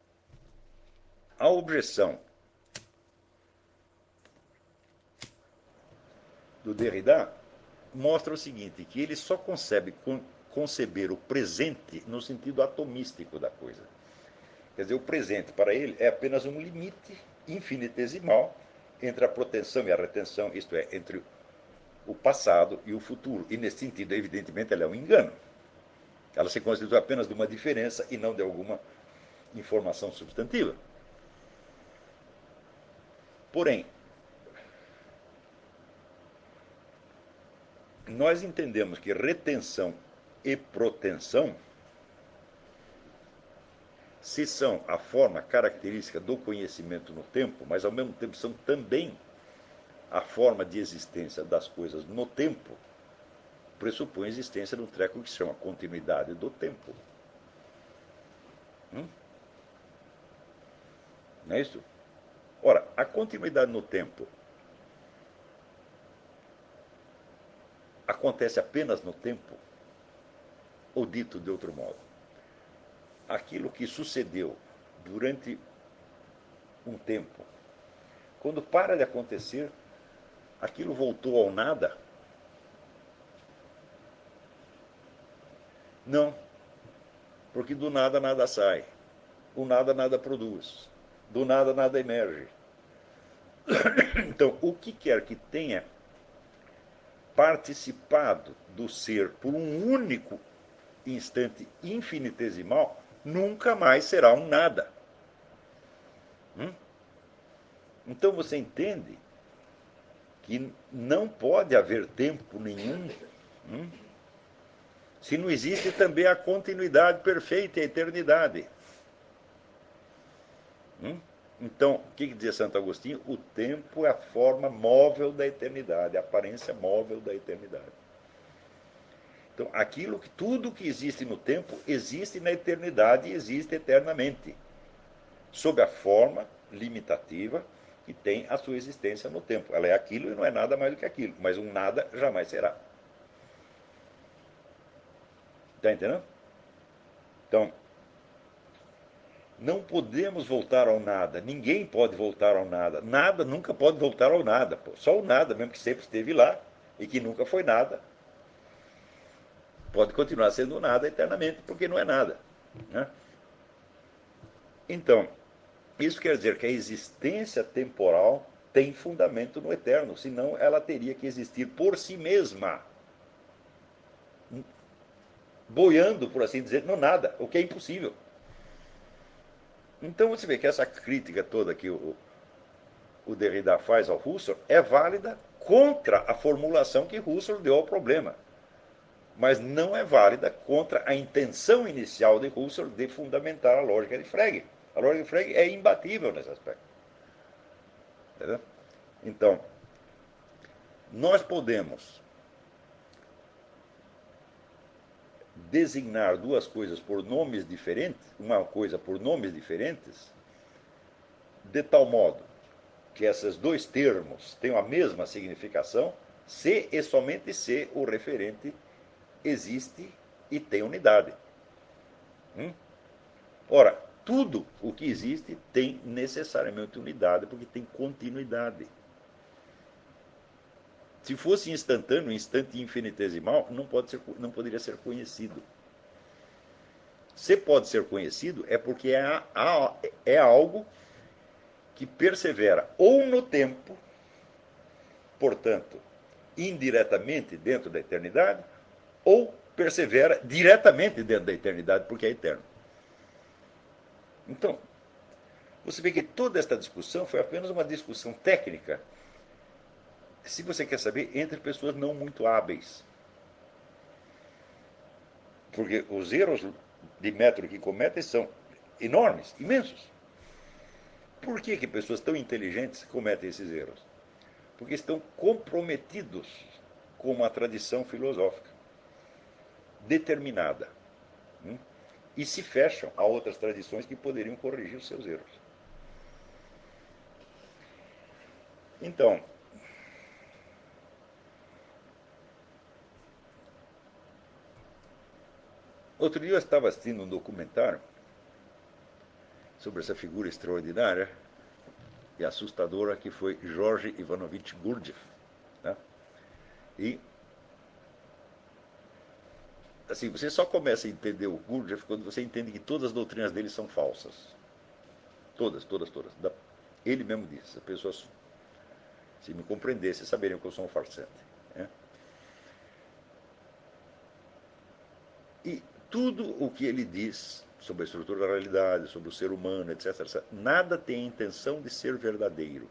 a objeção do Derrida mostra o seguinte, que ele só concebe conceber o presente no sentido atomístico da coisa. Quer dizer, o presente para ele é apenas um limite infinitesimal entre a proteção e a retenção, isto é, entre o passado e o futuro. E nesse sentido, evidentemente, ela é um engano. Ela se constitui apenas de uma diferença e não de alguma informação substantiva. Porém, nós entendemos que retenção e proteção, se são a forma característica do conhecimento no tempo, mas ao mesmo tempo são também a forma de existência das coisas no tempo, pressupõe a existência de um treco que se chama continuidade do tempo. Hum? Não é isso? Ora, a continuidade no tempo acontece apenas no tempo? Ou dito de outro modo, aquilo que sucedeu durante um tempo, quando para de acontecer, aquilo voltou ao nada? Não, porque do nada nada sai, o nada nada produz, do nada nada emerge. Então, o que quer que tenha participado do ser por um único instante infinitesimal, nunca mais será um nada. Hum? Então você entende que não pode haver tempo nenhum, hum? se não existe também a continuidade perfeita e a eternidade. Hum? Então, o que dizia Santo Agostinho? O tempo é a forma móvel da eternidade, a aparência móvel da eternidade. Então, aquilo que, tudo que existe no tempo existe na eternidade e existe eternamente, sob a forma limitativa que tem a sua existência no tempo. Ela é aquilo e não é nada mais do que aquilo, mas um nada jamais será. Está entendendo? Então, não podemos voltar ao nada. Ninguém pode voltar ao nada. Nada nunca pode voltar ao nada. Pô. Só o nada, mesmo que sempre esteve lá e que nunca foi nada, pode continuar sendo nada eternamente, porque não é nada. Né? Então, isso quer dizer que a existência temporal tem fundamento no eterno, senão ela teria que existir por si mesma, boiando, por assim dizer, no nada, o que é impossível. Então você vê que essa crítica toda que o, o Derrida faz ao Husserl é válida contra a formulação que Husserl deu ao problema, mas não é válida contra a intenção inicial de Husserl de fundamentar a lógica de Frege. A lógica de Frege é imbatível nesse aspecto. Entendeu? Então, nós podemos designar duas coisas por nomes diferentes, uma coisa por nomes diferentes, de tal modo que esses dois termos tenham a mesma significação, se e somente se o referente existe e tem unidade. Hum? Ora, tudo o que existe tem necessariamente unidade, porque tem continuidade. Se fosse instantâneo, instante infinitesimal, não, pode ser, não poderia ser conhecido. Se pode ser conhecido, é porque é, é algo que persevera ou no tempo, portanto, indiretamente dentro da eternidade, ou persevera diretamente dentro da eternidade, porque é eterno. Então, você vê que toda esta discussão foi apenas uma discussão técnica, se você quer saber, entre pessoas não muito hábeis. Porque os erros de método que cometem são enormes, imensos. Por que, que pessoas tão inteligentes cometem esses erros? Porque estão comprometidos com uma tradição filosófica determinada. Hum? E se fecham a outras tradições que poderiam corrigir os seus erros. Então, outro dia eu estava assistindo um documentário sobre essa figura extraordinária e assustadora que foi George Ivanovich Gurdjieff. Né? E, assim, você só começa a entender o Gurdjieff quando você entende que todas as doutrinas dele são falsas. Todas, todas, todas. Ele mesmo disse, a pessoa, se me compreendesse, saberiam que eu sou um farsante. Né? E tudo o que ele diz sobre a estrutura da realidade, sobre o ser humano, etc, etcétera, nada tem a intenção de ser verdadeiro.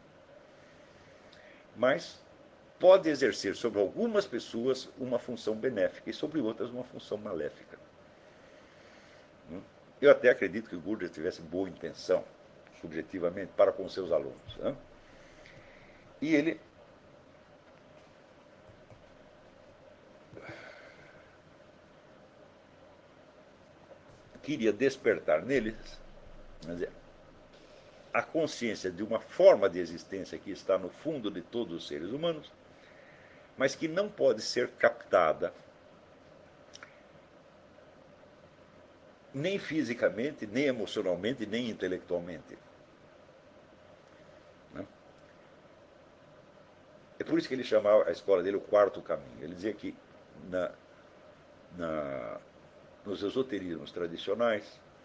Mas pode exercer sobre algumas pessoas uma função benéfica e sobre outras uma função maléfica. Eu até acredito que o Gurdjieff tivesse boa intenção, subjetivamente, para com seus alunos. Né? E ele queria despertar neles, dizer, a consciência de uma forma de existência que está no fundo de todos os seres humanos, mas que não pode ser captada nem fisicamente, nem emocionalmente, nem intelectualmente. É por isso que ele chamava a escola dele o quarto caminho. Ele dizia que na, na, nos esoterismos tradicionais,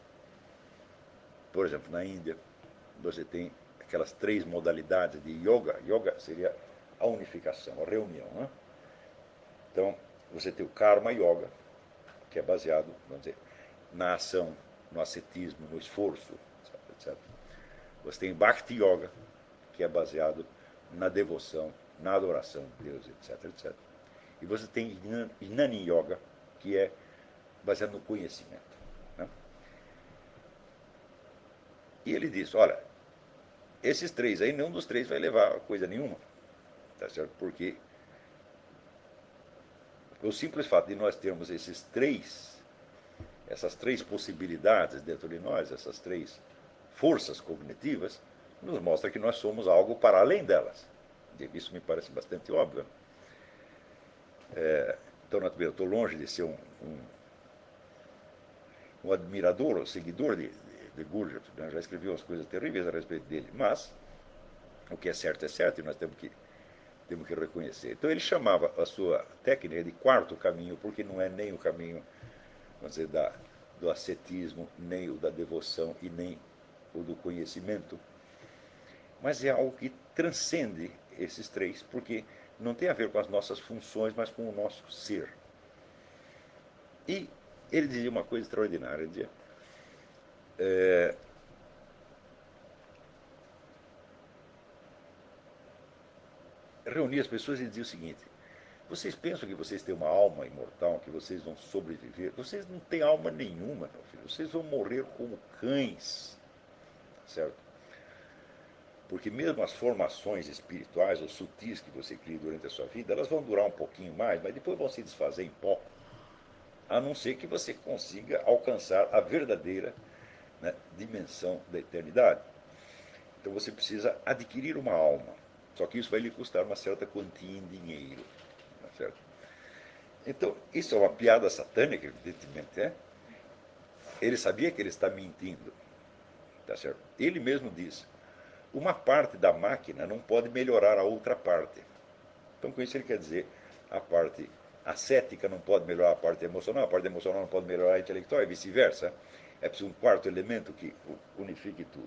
por exemplo, na Índia, você tem aquelas três modalidades de yoga. Yoga seria a unificação, a reunião. Né? Então, você tem o Karma Yoga, que é baseado, vamos dizer, na ação, no ascetismo, no esforço, etcétera. Você tem Bhakti Yoga, que é baseado na devoção, na adoração de Deus, etc, etcétera. E você tem Jnani Yoga, que é baseado no conhecimento. Né? E ele diz, olha, esses três aí, nenhum dos três vai levar a coisa nenhuma. Tá certo? Porque o simples fato de nós termos esses três, essas três possibilidades dentro de nós, essas três forças cognitivas, nos mostra que nós somos algo para além delas. Isso me parece bastante óbvio. É, então, eu estou longe de ser um, um, um admirador ou seguidor de, de, de Gurdjieff. Né? Já escrevi umas coisas terríveis a respeito dele, mas o que é certo é certo e nós temos que, temos que reconhecer. Então, ele chamava a sua técnica de quarto caminho, porque não é nem o caminho, vamos dizer, da, do ascetismo, nem o da devoção e nem o do conhecimento, mas é algo que transcende esses três, porque não tem a ver com as nossas funções, mas com o nosso ser. E ele dizia uma coisa extraordinária, ele dizia, é, reunia as pessoas e dizia o seguinte, vocês pensam que vocês têm uma alma imortal, que vocês vão sobreviver? Vocês não têm alma nenhuma, meu filho. Vocês vão morrer como cães, certo? Porque mesmo as formações espirituais ou sutis que você cria durante a sua vida, elas vão durar um pouquinho mais, mas depois vão se desfazer em pó. A não ser que você consiga alcançar a verdadeira, né, dimensão da eternidade. Então você precisa adquirir uma alma. Só que isso vai lhe custar uma certa quantia em dinheiro. Tá certo? Então, isso é uma piada satânica, evidentemente. É? Ele sabia que ele está mentindo. Tá certo? Ele mesmo disse, uma parte da máquina não pode melhorar a outra parte. Então, com isso ele quer dizer, a parte ascética não pode melhorar a parte emocional, a parte emocional não pode melhorar a intelectual e vice-versa. É preciso um quarto elemento que unifique tudo.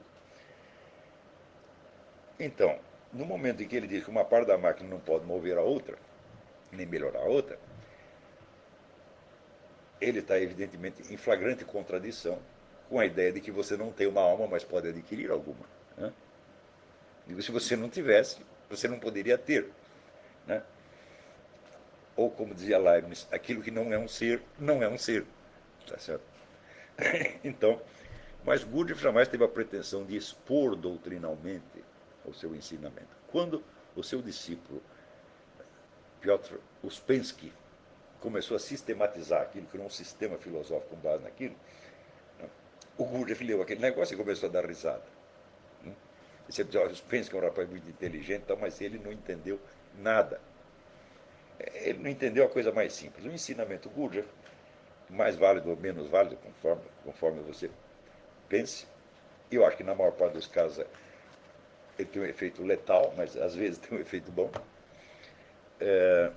Então, no momento em que ele diz que uma parte da máquina não pode mover a outra, nem melhorar a outra, ele está evidentemente em flagrante contradição com a ideia de que você não tem uma alma, mas pode adquirir alguma. Né? Digo, se você não tivesse, você não poderia ter. Né? Ou, como dizia Leibniz, aquilo que não é um ser, não é um ser. Tá certo? Então, mas Gurdjieff jamais teve a pretensão de expor doutrinalmente o seu ensinamento. Quando o seu discípulo, Piotr Uspensky, começou a sistematizar aquilo, criou um sistema filosófico com base naquilo, o Gurdjieff leu aquele negócio e começou a dar risada. Você pensa que é um rapaz muito inteligente, mas ele não entendeu nada. Ele não entendeu a coisa mais simples. O ensinamento Gurdjieff, mais válido ou menos válido, conforme, conforme você pense, eu acho que na maior parte dos casos ele tem um efeito letal, mas às vezes tem um efeito bom. É,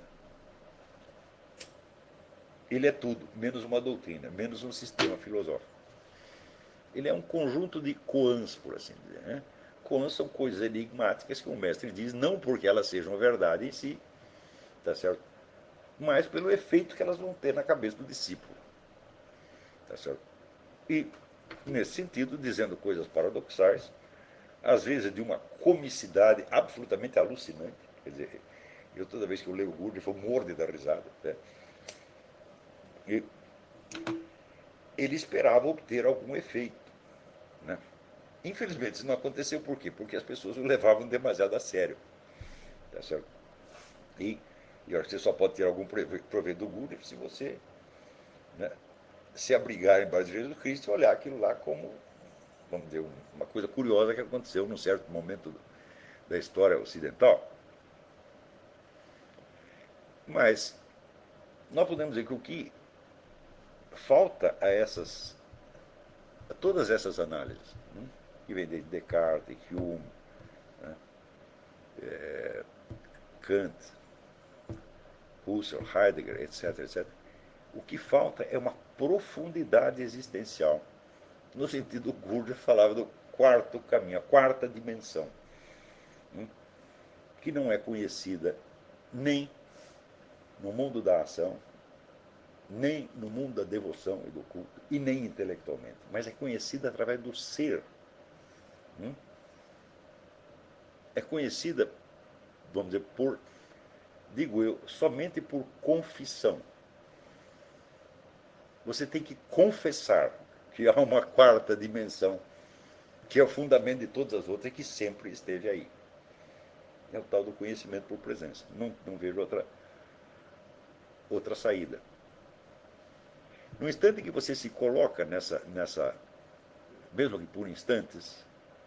ele é tudo, menos uma doutrina, menos um sistema filosófico. Ele é um conjunto de koans, por assim dizer. Né? Koans são coisas enigmáticas que o mestre diz, não porque elas sejam verdade em si, tá certo? Mas pelo efeito que elas vão ter na cabeça do discípulo. Tá certo? E, nesse sentido, dizendo coisas paradoxais, às vezes de uma comicidade absolutamente alucinante. Quer dizer, eu toda vez que eu leio o Gurdjieff, eu morro de dar risada. Né? E ele esperava obter algum efeito. Né? Infelizmente, isso não aconteceu por quê? Porque as pessoas o levavam demasiado a sério. Tá certo? E eu acho que você só pode ter algum proveito do Gurdjieff se você, né, se abrigar embaixo de Jesus Cristo e olhar aquilo lá como, vamos dizer, uma coisa curiosa que aconteceu num certo momento da história ocidental. Mas nós podemos dizer que o que falta a essas, a todas essas análises, né, que vem de Descartes, Hume, né, é, Kant, Husserl, Heidegger, etc, etc, o que falta é uma profundidade existencial. No sentido, Gurdjieff falava do quarto caminho, a quarta dimensão, né, que não é conhecida nem no mundo da ação, nem no mundo da devoção e do culto, e nem intelectualmente, mas é conhecida através do ser. Hum? É conhecida, vamos dizer, por, digo eu, somente por confissão. Você tem que confessar que há uma quarta dimensão, que é o fundamento de todas as outras e que sempre esteve aí. É o tal do conhecimento por presença. Não, não vejo outra, outra saída. No instante que você se coloca nessa, nessa, mesmo que por instantes,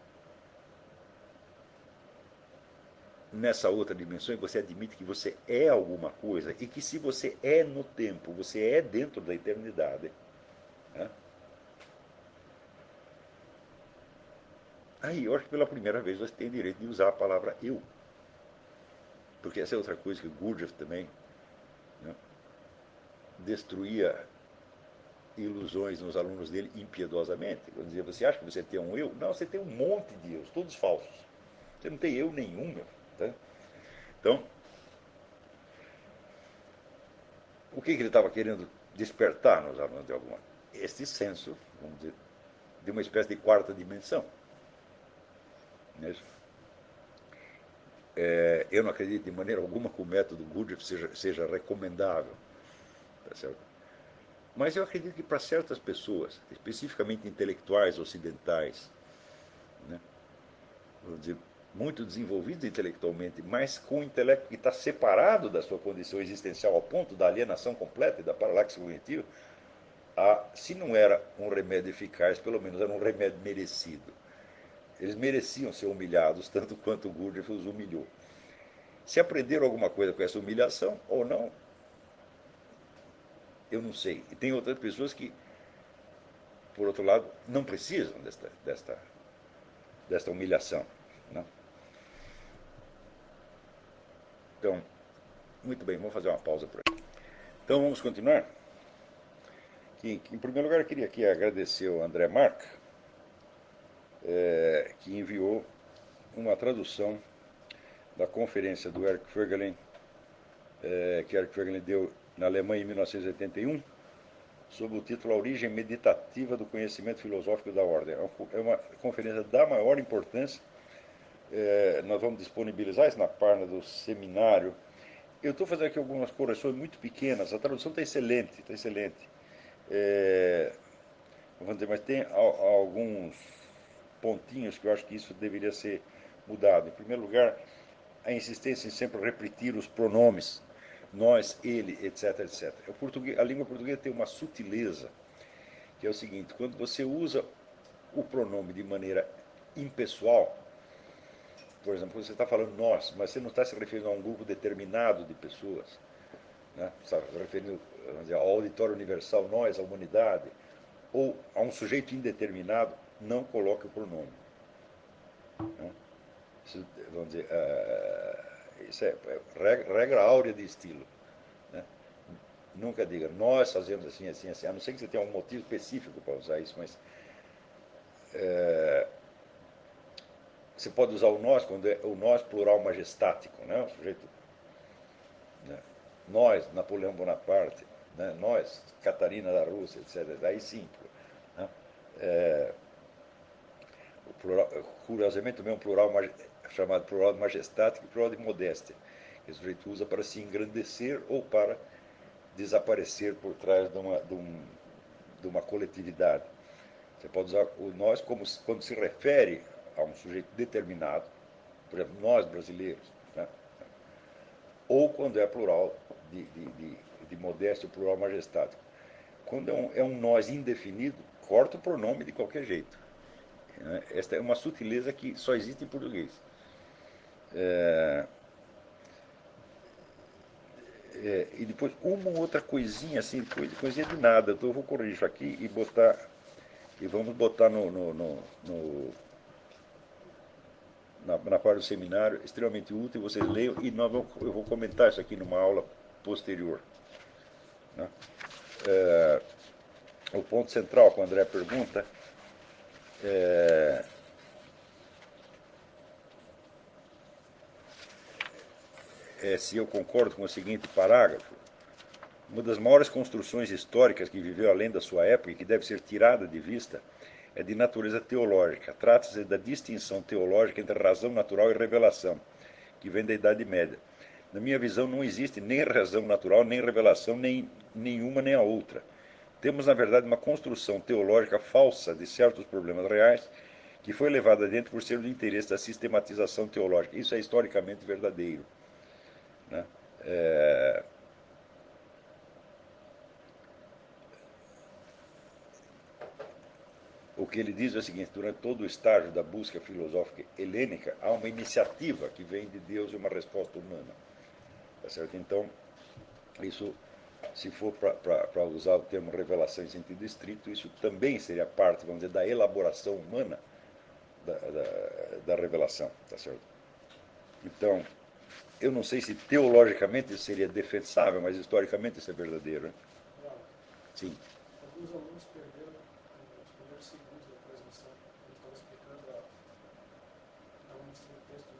nessa outra dimensão, e você admite que você é alguma coisa, e que se você é no tempo, você é dentro da eternidade, né? Aí eu acho que pela primeira vez você tem direito de usar a palavra eu. Porque essa é outra coisa que Gurdjieff também, né, destruía ilusões nos alunos dele impiedosamente. Quando dizia, você acha que você tem um eu? Não, você tem um monte de eus, todos falsos. Você não tem eu nenhum, meu. Tá? Então, o que, que ele estava querendo despertar nos alunos de alguma? Este senso, vamos dizer, de uma espécie de quarta dimensão. É, eu não acredito de maneira alguma que o método Gurdjieff seja, seja recomendável. Tá certo? Mas eu acredito que para certas pessoas, especificamente intelectuais ocidentais, né, vamos dizer, muito desenvolvidos intelectualmente, mas com o intelecto que está separado da sua condição existencial ao ponto da alienação completa e da paralaxe cognitiva, a, se não era um remédio eficaz, pelo menos era um remédio merecido. Eles mereciam ser humilhados tanto quanto o Gurdjieff os humilhou. Se aprenderam alguma coisa com essa humilhação ou não, eu não sei. E tem outras pessoas que, por outro lado, não precisam desta, desta, desta humilhação. Não? Então, muito bem, vamos fazer uma pausa por aqui. Então, vamos continuar? Que, que, em primeiro lugar, eu queria aqui agradecer ao André Marca, é, que enviou uma tradução da conferência do Eric Voegelin, é, que Eric Voegelin deu na Alemanha em mil novecentos e oitenta e um, sob o título A Origem Meditativa do Conhecimento Filosófico da Ordem. É uma conferência da maior importância. É, nós vamos disponibilizar isso na página do seminário. Eu estou fazendo aqui algumas correções muito pequenas. A tradução está excelente, está excelente. É, vamos dizer, mas tem a, a alguns pontinhos que eu acho que isso deveria ser mudado. Em primeiro lugar, a insistência em sempre repetir os pronomes, nós, ele, etc, etc. O português, a língua portuguesa tem uma sutileza, que é o seguinte: quando você usa o pronome de maneira impessoal, por exemplo, você está falando nós, mas você não está se referindo a um grupo determinado de pessoas, né? Você está referindo, vamos dizer, ao auditório universal, nós, a humanidade, ou a um sujeito indeterminado, não coloque o pronome. Né? Isso, vamos dizer, uh, isso é regra, regra áurea de estilo. Né? Nunca diga, nós fazemos assim, assim, assim, a não ser que você tenha um motivo específico para usar isso, mas uh, você pode usar o nós quando é o nós plural majestático, né? O sujeito, né? Nós, Napoleão Bonaparte, né? Nós, Catarina da Rússia, etcétera. Aí sim. Né? É, o plural, curiosamente também um plural chamado plural majestático e plural de modéstia, que o sujeito usa para se engrandecer ou para desaparecer por trás de uma, de um, de uma coletividade. Você pode usar o nós como quando se refere a um sujeito determinado, por exemplo, nós brasileiros, né? Ou quando é plural de, de, de, de modéstia, plural majestático. Quando é um, é um nós indefinido, corta o pronome de qualquer jeito. Né? Esta é uma sutileza que só existe em português. É, é, e depois uma outra coisinha assim, coisinha de nada, então eu vou corrigir isso aqui e botar, e vamos botar no, no, no, no na, na parte do seminário, extremamente útil, vocês leiam, e nós vamos, eu vou comentar isso aqui numa aula posterior. Né? É, o ponto central, quando o André pergunta, é, é se eu concordo com o seguinte parágrafo: uma das maiores construções históricas que viveu além da sua época e que deve ser tirada de vista é de natureza teológica. Trata-se da distinção teológica entre razão natural e revelação, que vem da Idade Média. Na minha visão, não existe nem razão natural, nem revelação, nem nenhuma nem a outra. Temos, na verdade, uma construção teológica falsa de certos problemas reais que foi levada adiante por ser do interesse da sistematização teológica. Isso é historicamente verdadeiro. Né? É... O que ele diz é o seguinte: durante todo o estágio da busca filosófica helênica, há uma iniciativa que vem de Deus e uma resposta humana. Tá certo? Então, isso, se for para usar o termo revelação em sentido estrito, isso também seria parte, vamos dizer, da elaboração humana da, da, da revelação. Tá certo? Então, eu não sei se teologicamente isso seria defensável, mas historicamente isso é verdadeiro. Né? Sim. Alguns alunos perderam os primeiros segundos da transmissão. Eles estavam explicando a. Estavam mostrando o texto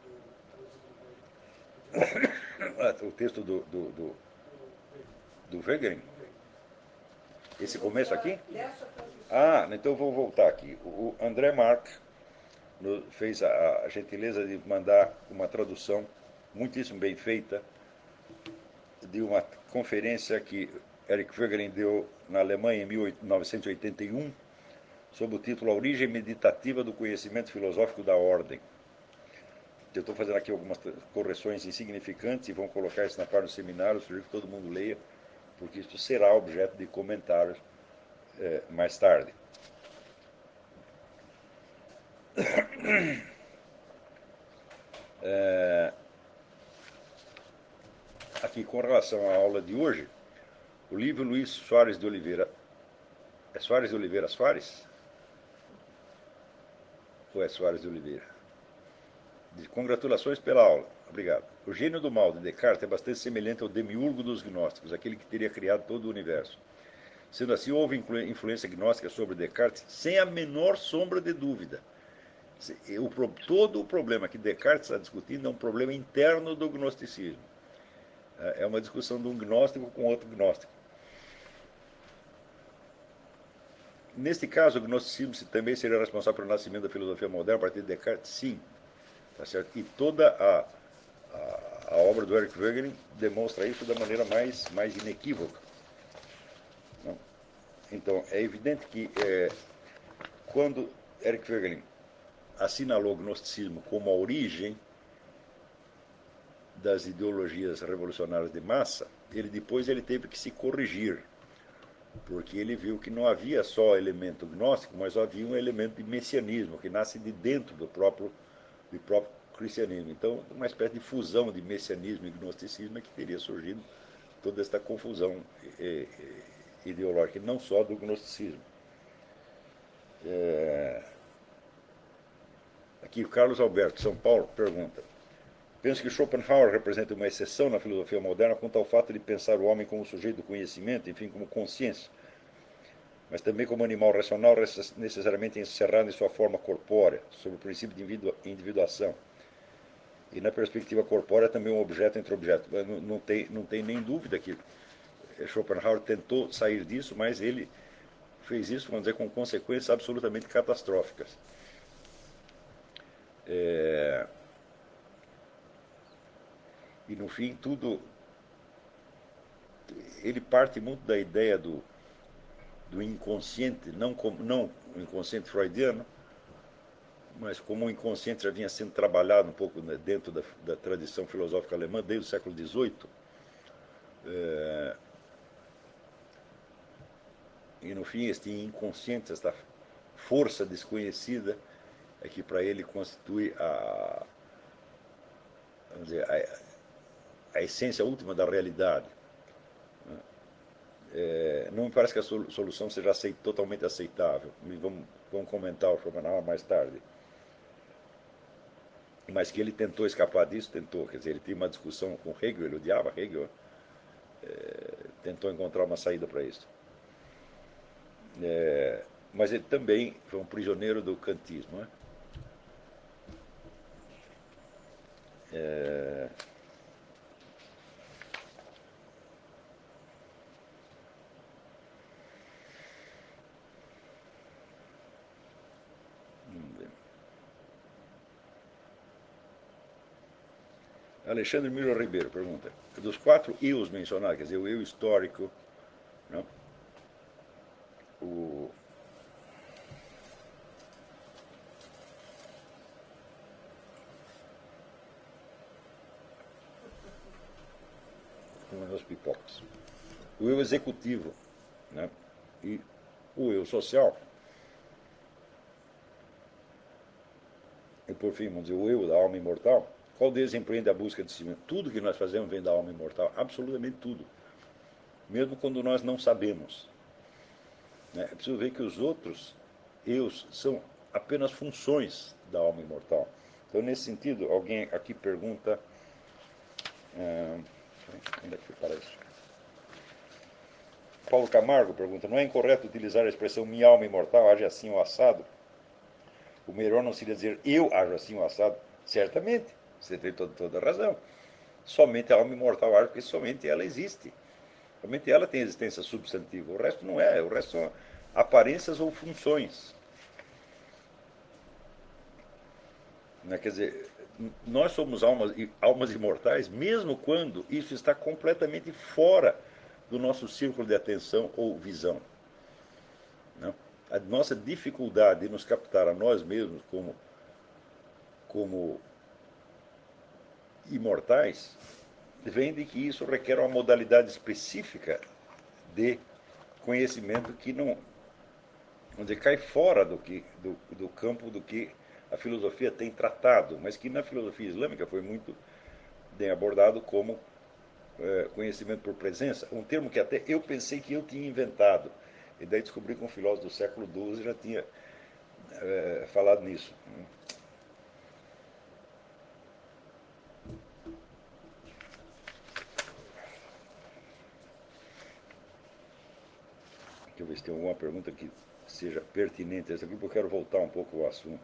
do traduzido do O texto do, do, do, do Wegener. Esse começo aqui? Ah, então eu vou voltar aqui. O André Mark fez a, a gentileza de mandar uma tradução muitíssimo bem feita de uma conferência que Eric Wegener deu na Alemanha em mil novecentos e oitenta e um, sob o título A Origem Meditativa do Conhecimento Filosófico da Ordem. Eu estou fazendo aqui algumas correções insignificantes e vão colocar isso na página do seminário, sugiro que todo mundo leia, porque isso será objeto de comentários é, mais tarde. É, aqui, com relação à aula de hoje, o livro Luiz Soares de Oliveira. É Soares de Oliveira Soares? Ou é Soares de Oliveira? De congratulações pela aula. Obrigado. O gênio do mal de Descartes é bastante semelhante ao demiurgo dos gnósticos, aquele que teria criado todo o universo. Sendo assim, houve influência gnóstica sobre Descartes sem a menor sombra de dúvida. O, todo o problema que Descartes está discutindo é um problema interno do gnosticismo. É uma discussão de um gnóstico com outro gnóstico. neste caso, o gnosticismo também seria responsável pelo nascimento da filosofia moderna a partir de Descartes? Sim. Tá certo? E toda a, a, a obra do Eric Wegelin demonstra isso da maneira mais, mais inequívoca. Não? Então, é evidente que é, quando Eric Wegelin assinalou o gnosticismo como a origem das ideologias revolucionárias de massa, ele depois ele teve que se corrigir, porque ele viu que não havia só elemento gnóstico, mas havia um elemento de messianismo que nasce de dentro do próprio, do próprio cristianismo. Então, uma espécie de fusão de messianismo e gnosticismo é que teria surgido toda esta confusão eh, eh, ideológica, não só do gnosticismo. É... Aqui o Carlos Alberto, São Paulo, pergunta: penso que Schopenhauer representa uma exceção na filosofia moderna quanto ao fato de pensar o homem como sujeito do conhecimento, enfim, como consciência, mas também como animal racional necessariamente encerrado em sua forma corpórea, sob o princípio de individuação. E na perspectiva corpórea também um objeto entre objetos. Não, não, tem, não tem nem dúvida que Schopenhauer tentou sair disso, mas ele fez isso, vamos dizer, com consequências absolutamente catastróficas. É... E no fim, tudo. Ele parte muito da ideia do, do inconsciente, não como não o inconsciente freudiano, mas como o inconsciente já vinha sendo trabalhado um pouco, né, dentro da, da tradição filosófica alemã desde o século dezoito. É... E no fim, este inconsciente, esta força desconhecida, é que para ele constitui a, vamos dizer, a, a essência última da realidade. É, não me parece que a solução seja aceit, totalmente aceitável. E vamos, vamos comentar o Schopenhauer mais tarde. Mas que ele tentou escapar disso, tentou. Quer dizer, ele tinha uma discussão com Hegel, ele odiava Hegel, é, tentou encontrar uma saída para isso. É, mas ele também foi um prisioneiro do kantismo. Né? É, Alexandre Miro Ribeiro pergunta: dos quatro eus mencionados, quer dizer, o eu histórico, né? o, os pipocas, o eu executivo, né? E o eu social, e por fim, vamos dizer, o eu da alma imortal. Qual deles empreende a busca de si mesmo? Tudo que nós fazemos vem da alma imortal, absolutamente tudo, mesmo quando nós não sabemos. Né? É preciso ver que os outros eus são apenas funções da alma imortal. Então, nesse sentido, alguém aqui pergunta. Ah, onde é que foi para isso? Paulo Camargo pergunta: não é incorreto utilizar a expressão minha alma imortal age assim ou assado? O melhor não seria dizer eu ajo assim ou assado? Certamente, você tem toda, toda a razão. Somente a alma imortal age porque somente ela existe. Somente ela tem existência substantiva. O resto não é. O resto são aparências ou funções. Né? Quer dizer, nós somos almas, almas imortais, mesmo quando isso está completamente fora do nosso círculo de atenção ou visão. Não? A nossa dificuldade de nos captar a nós mesmos como, como imortais vem de que isso requer uma modalidade específica de conhecimento que não, onde cai fora do, que, do, do campo do que a filosofia tem tratado, mas que na filosofia islâmica foi muito bem abordado como é, conhecimento por presença, um termo que até eu pensei que eu tinha inventado. E daí descobri que um filósofo do século doze já tinha é, falado nisso. Deixa eu ver se tem alguma pergunta que seja pertinente a essa aqui, porque eu quero voltar um pouco ao assunto.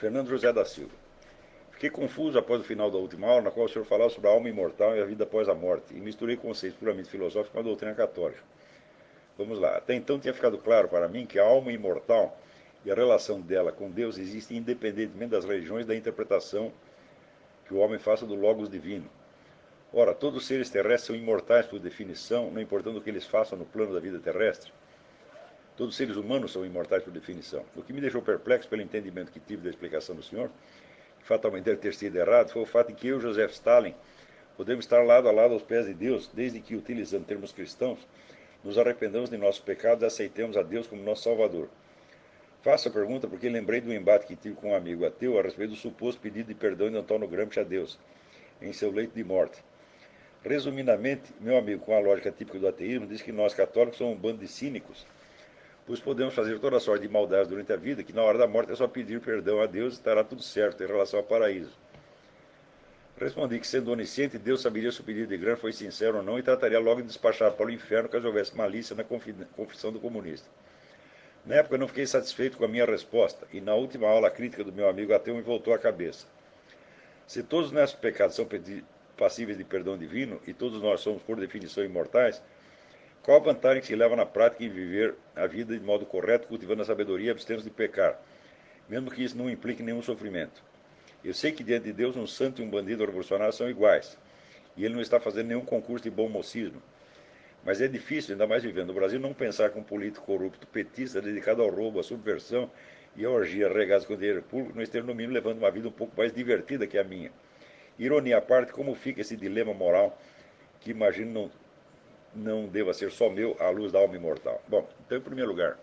Fernando José da Silva. Fiquei confuso após o final da última aula, na qual o senhor falava sobre a alma imortal e a vida após a morte, e misturei conceitos puramente filosóficos com a doutrina católica. Vamos lá. Até então tinha ficado claro para mim que a alma imortal e a relação dela com Deus existem independentemente das religiões da interpretação que o homem faça do Logos divino. Ora, todos os seres terrestres são imortais por definição, não importando o que eles façam no plano da vida terrestre. Todos os seres humanos são imortais por definição. O que me deixou perplexo pelo entendimento que tive da explicação do senhor, que fatalmente deve ter sido errado, foi o fato de que eu, Joseph Stalin, podemos estar lado a lado aos pés de Deus, desde que, utilizando termos cristãos, nos arrependamos de nossos pecados e aceitemos a Deus como nosso Salvador. Faço a pergunta porque lembrei do embate que tive com um amigo ateu a respeito do suposto pedido de perdão de Antônio Gramsci a Deus, em seu leito de morte. Resumidamente, meu amigo, com a lógica típica do ateísmo, diz que nós católicos somos um bando de cínicos, pois podemos fazer toda sorte de maldades durante a vida, que na hora da morte é só pedir perdão a Deus e estará tudo certo em relação ao paraíso. Respondi que, sendo onisciente, Deus saberia se o pedido de Gramsci foi sincero ou não e trataria logo de despachar para o inferno caso houvesse malícia na confissão do comunista. Na época eu não fiquei satisfeito com a minha resposta, e na última aula a crítica do meu amigo ateu me voltou à cabeça. Se todos os nossos pecados são passíveis de perdão divino, e todos nós somos, por definição, imortais, qual a vantagem que se leva na prática em viver a vida de modo correto, cultivando a sabedoria e abstendo-se de pecar, mesmo que isso não implique nenhum sofrimento? Eu sei que diante de Deus um santo e um bandido revolucionário são iguais, e ele não está fazendo nenhum concurso de bom mocismo. Mas é difícil, ainda mais vivendo no Brasil, não pensar que um político corrupto petista dedicado ao roubo, à subversão e à orgia regados com dinheiro público não esteja, no mínimo, levando uma vida um pouco mais divertida que a minha. Ironia à parte, como fica esse dilema moral que imagino não, não deva ser só meu à luz da alma imortal? Bom, então, em primeiro lugar,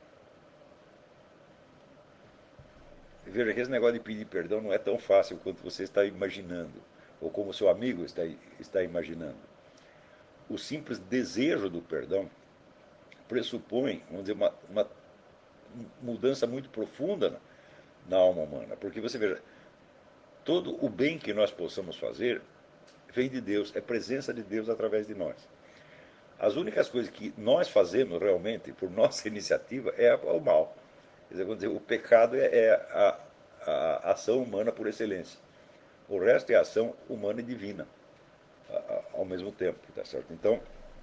veja que esse negócio de pedir perdão não é tão fácil quanto você está imaginando, ou como seu amigo está, está imaginando. O simples desejo do perdão pressupõe, vamos dizer, uma, uma mudança muito profunda na, na alma humana. Porque você veja, todo o bem que nós possamos fazer vem de Deus, é presença de Deus através de nós. As únicas coisas que nós fazemos realmente, por nossa iniciativa, é o mal. Quer dizer, vamos dizer, o pecado é, é a, a ação humana por excelência. O resto é a ação humana e divina ao mesmo tempo, tá certo? Então,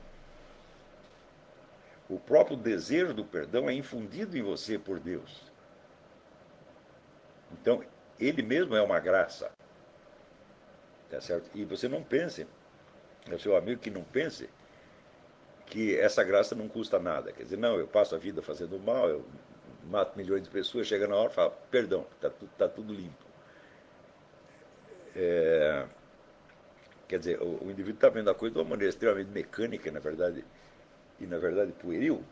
o próprio desejo do perdão é infundido em você por Deus. Então, ele mesmo é uma graça, tá certo? E você não pense, é o seu amigo que não pense que essa graça não custa nada. Quer dizer, não, eu passo a vida fazendo mal, eu mato milhões de pessoas, chega na hora e fala, perdão, está tá tudo limpo. É, quer dizer, o, o indivíduo está vendo a coisa de uma maneira extremamente mecânica, na verdade, e na verdade pueril.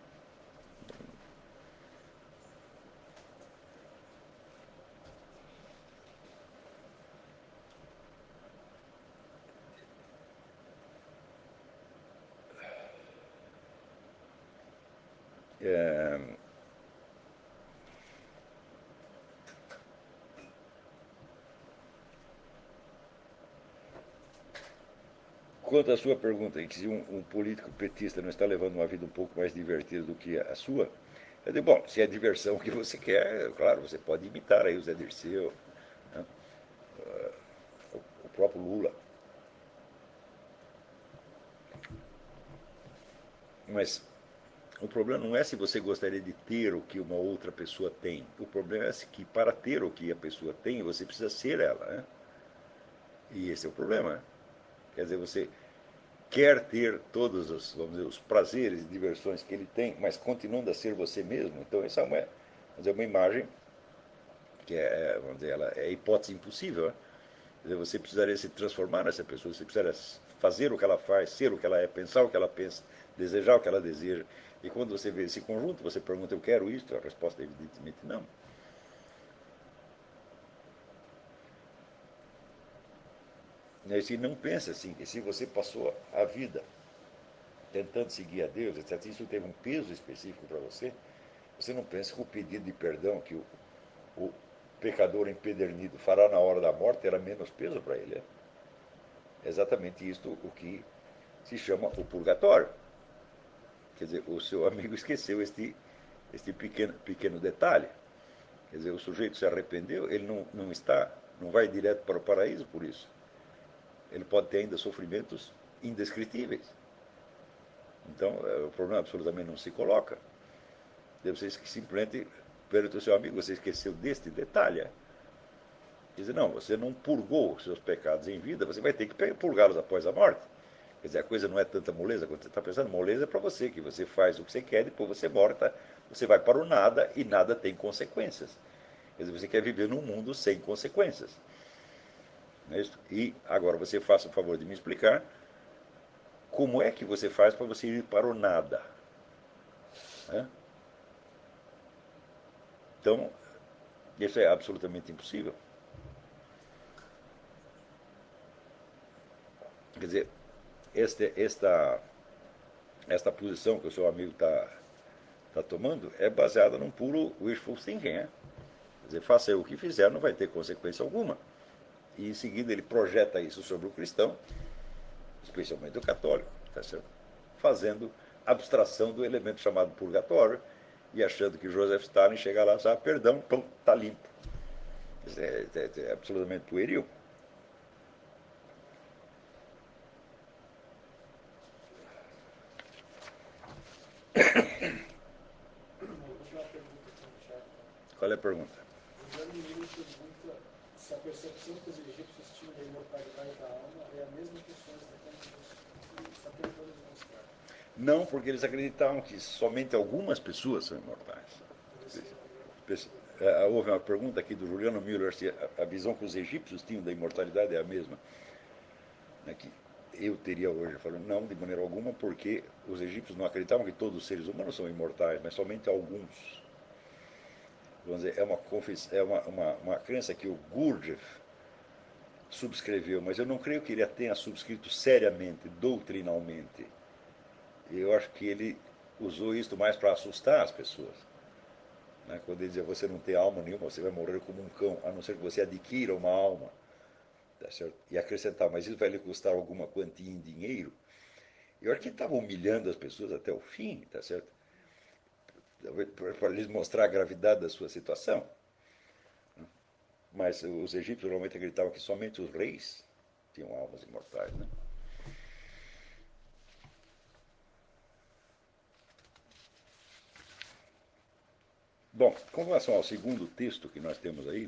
É, quanto à sua pergunta, em que se um, um político petista não está levando uma vida um pouco mais divertida do que a sua, eu digo, bom, se é a diversão que você quer, claro, você pode imitar aí o Zé Dirceu, né? o, o próprio Lula. Mas o problema não é se você gostaria de ter o que uma outra pessoa tem. O problema é que para ter o que a pessoa tem, você precisa ser ela, né? E esse é o problema, né? Quer dizer, você quer ter todos os, vamos dizer, os prazeres e diversões que ele tem, mas continuando a ser você mesmo. Então essa é uma, vamos dizer, uma imagem que é, vamos dizer, ela é hipótese impossível, né? Quer dizer, você precisaria se transformar nessa pessoa, você precisaria fazer o que ela faz, ser o que ela é, pensar o que ela pensa, desejar o que ela deseja. E quando você vê esse conjunto, você pergunta, eu quero isso? A resposta é evidentemente não. E se não pensa assim, que se você passou a vida tentando seguir a Deus, etcétera, isso teve um peso específico para você, você não pensa que o pedido de perdão que o, o pecador empedernido fará na hora da morte terá menos peso para ele. É exatamente isto o que se chama o purgatório. Quer dizer, o seu amigo esqueceu este, este pequeno, pequeno detalhe. Quer dizer, o sujeito se arrependeu, ele não, não está, não vai direto para o paraíso por isso. Ele pode ter ainda sofrimentos indescritíveis. Então, o problema absolutamente não se coloca. Você simplesmente pergunta ao seu amigo, você esqueceu deste detalhe? Quer dizer, não, você não purgou os seus pecados em vida, você vai ter que purgá-los após a morte. Quer dizer, a coisa não é tanta moleza quanto você está pensando. Moleza é para você, que você faz o que você quer, depois você morta, você vai para o nada e nada tem consequências. Quer dizer, você quer viver num mundo sem consequências. Não é isso? E agora você faça o favor de me explicar como é que você faz para você ir para o nada. Né? Então, isso é absolutamente impossível. Quer dizer, esta, esta, esta posição que o seu amigo está tá tomando é baseada num puro wishful thinking. Né? Quer dizer, faça o que fizer, não vai ter consequência alguma. E em seguida ele projeta isso sobre o cristão, especialmente o católico, tá certo? Fazendo abstração do elemento chamado purgatório e achando que Joseph Stalin chega lá e sabe, perdão, pum, está limpo. Isso é, é, é absolutamente pueril. Uma pergunta aqui no chat. Qual é a pergunta? O Jânio Miller pergunta se a percepção que os egípcios tinham da imortalidade da alma é a mesma que o senhor está tentando, está tentando demonstrar. Não, porque eles acreditavam que somente algumas pessoas são imortais. É, houve uma pergunta aqui do Juliano Müller se a visão que os egípcios tinham da imortalidade é a mesma. Né, que eu teria hoje. Falando, não, de maneira alguma, porque os egípcios não acreditavam que todos os seres humanos são imortais, mas somente alguns. Vamos dizer, é uma, é uma, uma, uma crença que o Gurdjieff subscreveu, mas eu não creio que ele a tenha subscrito seriamente, doutrinalmente. Eu acho que ele usou isso mais para assustar as pessoas. Né? Quando ele dizia, você não tem alma nenhuma, você vai morrer como um cão, a não ser que você adquira uma alma. Tá certo? E acrescentar, mas isso vai lhe custar alguma quantia em dinheiro. Eu acho que ele estava humilhando as pessoas até o fim, tá certo? Para lhes mostrar a gravidade da sua situação. Mas os egípcios normalmente acreditavam que somente os reis tinham almas imortais. Né? Bom, com relação ao segundo texto que nós temos aí,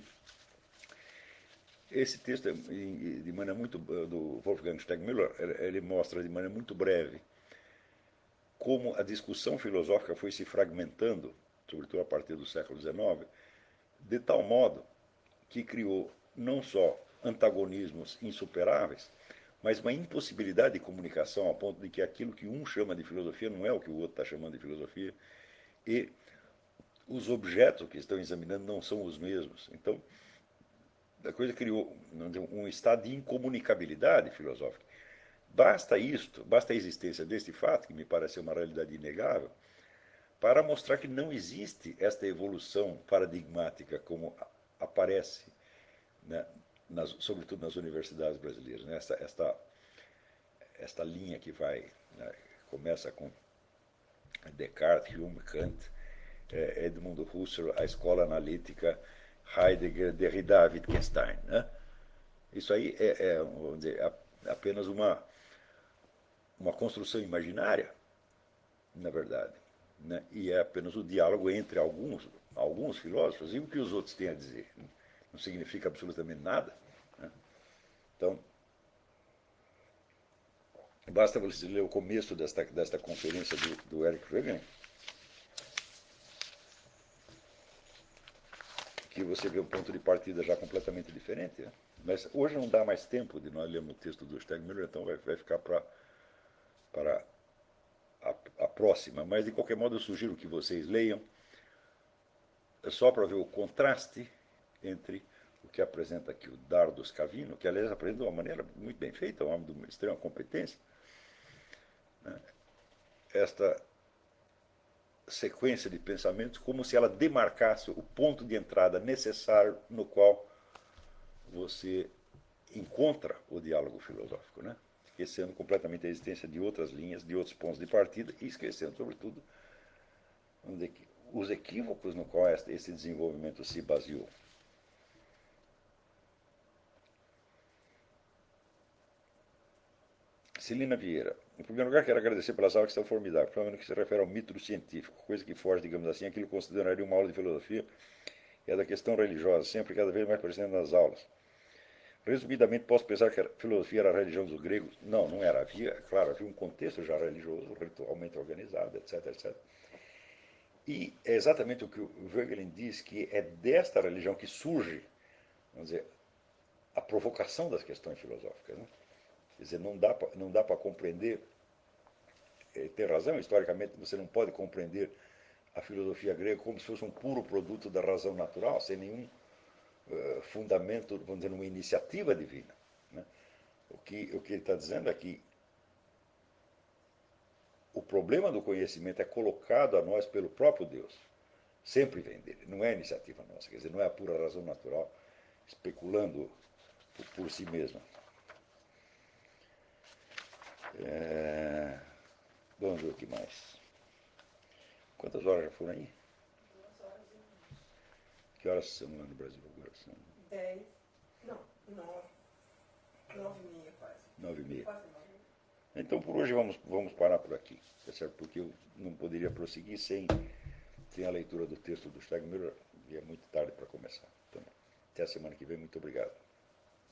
esse texto, de maneira muito do Wolfgang Stegmüller, ele mostra de maneira muito breve como a discussão filosófica foi se fragmentando, sobretudo a partir do século dezenove, de tal modo que criou não só antagonismos insuperáveis, mas uma impossibilidade de comunicação a ponto de que aquilo que um chama de filosofia não é o que o outro está chamando de filosofia, e os objetos que estão examinando não são os mesmos. Então, a coisa criou um estado de incomunicabilidade filosófica. Basta isto, basta a existência deste fato, que me parece uma realidade inegável, para mostrar que não existe esta evolução paradigmática como aparece, né, nas, sobretudo nas universidades brasileiras. Né, esta, esta, esta linha que vai, né, começa com Descartes, Hume, Kant, eh, Edmund Husserl, a escola analítica, Heidegger, Derrida, Wittgenstein. Né? Isso aí é, é vamos dizer, apenas uma, uma construção imaginária, na verdade. Né? E é apenas o diálogo entre alguns, alguns filósofos e o que os outros têm a dizer. Não significa absolutamente nada. Né? Então, basta você ler o começo desta, desta conferência do, do Eric Reagan, que você vê um ponto de partida já completamente diferente. Né? Mas hoje não dá mais tempo de nós lermos o texto do Stegmüller, então vai, vai ficar para para a, a próxima. Mas, de qualquer modo, eu sugiro que vocês leiam, só para ver o contraste entre o que apresenta aqui o Dardo Scavino, que, aliás, apresenta de uma maneira muito bem feita, um homem de uma extrema competência, né? Esta sequência de pensamentos como se ela demarcasse o ponto de entrada necessário no qual você encontra o diálogo filosófico, né? Esquecendo completamente a existência de outras linhas, de outros pontos de partida e esquecendo, sobretudo, vamos dizer, que os equívocos no qual esse desenvolvimento se baseou. Celina Vieira. Em primeiro lugar, quero agradecer pelas aulas que estão formidáveis, principalmente no que se refere ao mito científico, coisa que foge, digamos assim, aquilo que consideraria uma aula de filosofia, e é da questão religiosa, sempre cada vez mais presente nas aulas. Resumidamente, posso pensar que a filosofia era a religião dos gregos? Não, não era. Havia, claro, havia um contexto já religioso, ritualmente organizado, etc, etcétera. E é exatamente o que o Voegelin diz, que é desta religião que surge, vamos dizer, a provocação das questões filosóficas. Né? Quer dizer, não dá pra, não dá para compreender, ele tem razão, historicamente você não pode compreender a filosofia grega como se fosse um puro produto da razão natural, sem nenhum uh, fundamento, vamos dizer, numa iniciativa divina. Né? O que, o que ele está dizendo é que o problema do conhecimento é colocado a nós pelo próprio Deus. Sempre vem dele, não é iniciativa nossa, quer dizer, não é a pura razão natural especulando por, por si mesma. É... Vamos ver o que mais. Quantas horas já foram aí? Duas horas e meia. Que horas são lá no Brasil agora? São Dez. Não, nove. Nove e meia quase. nove e meia. Quase nove. Então por hoje vamos, vamos parar por aqui, tá certo? Porque eu não poderia prosseguir sem, sem a leitura do texto do Stegmüller, e é muito tarde para começar. Então, até a semana que vem, muito obrigado.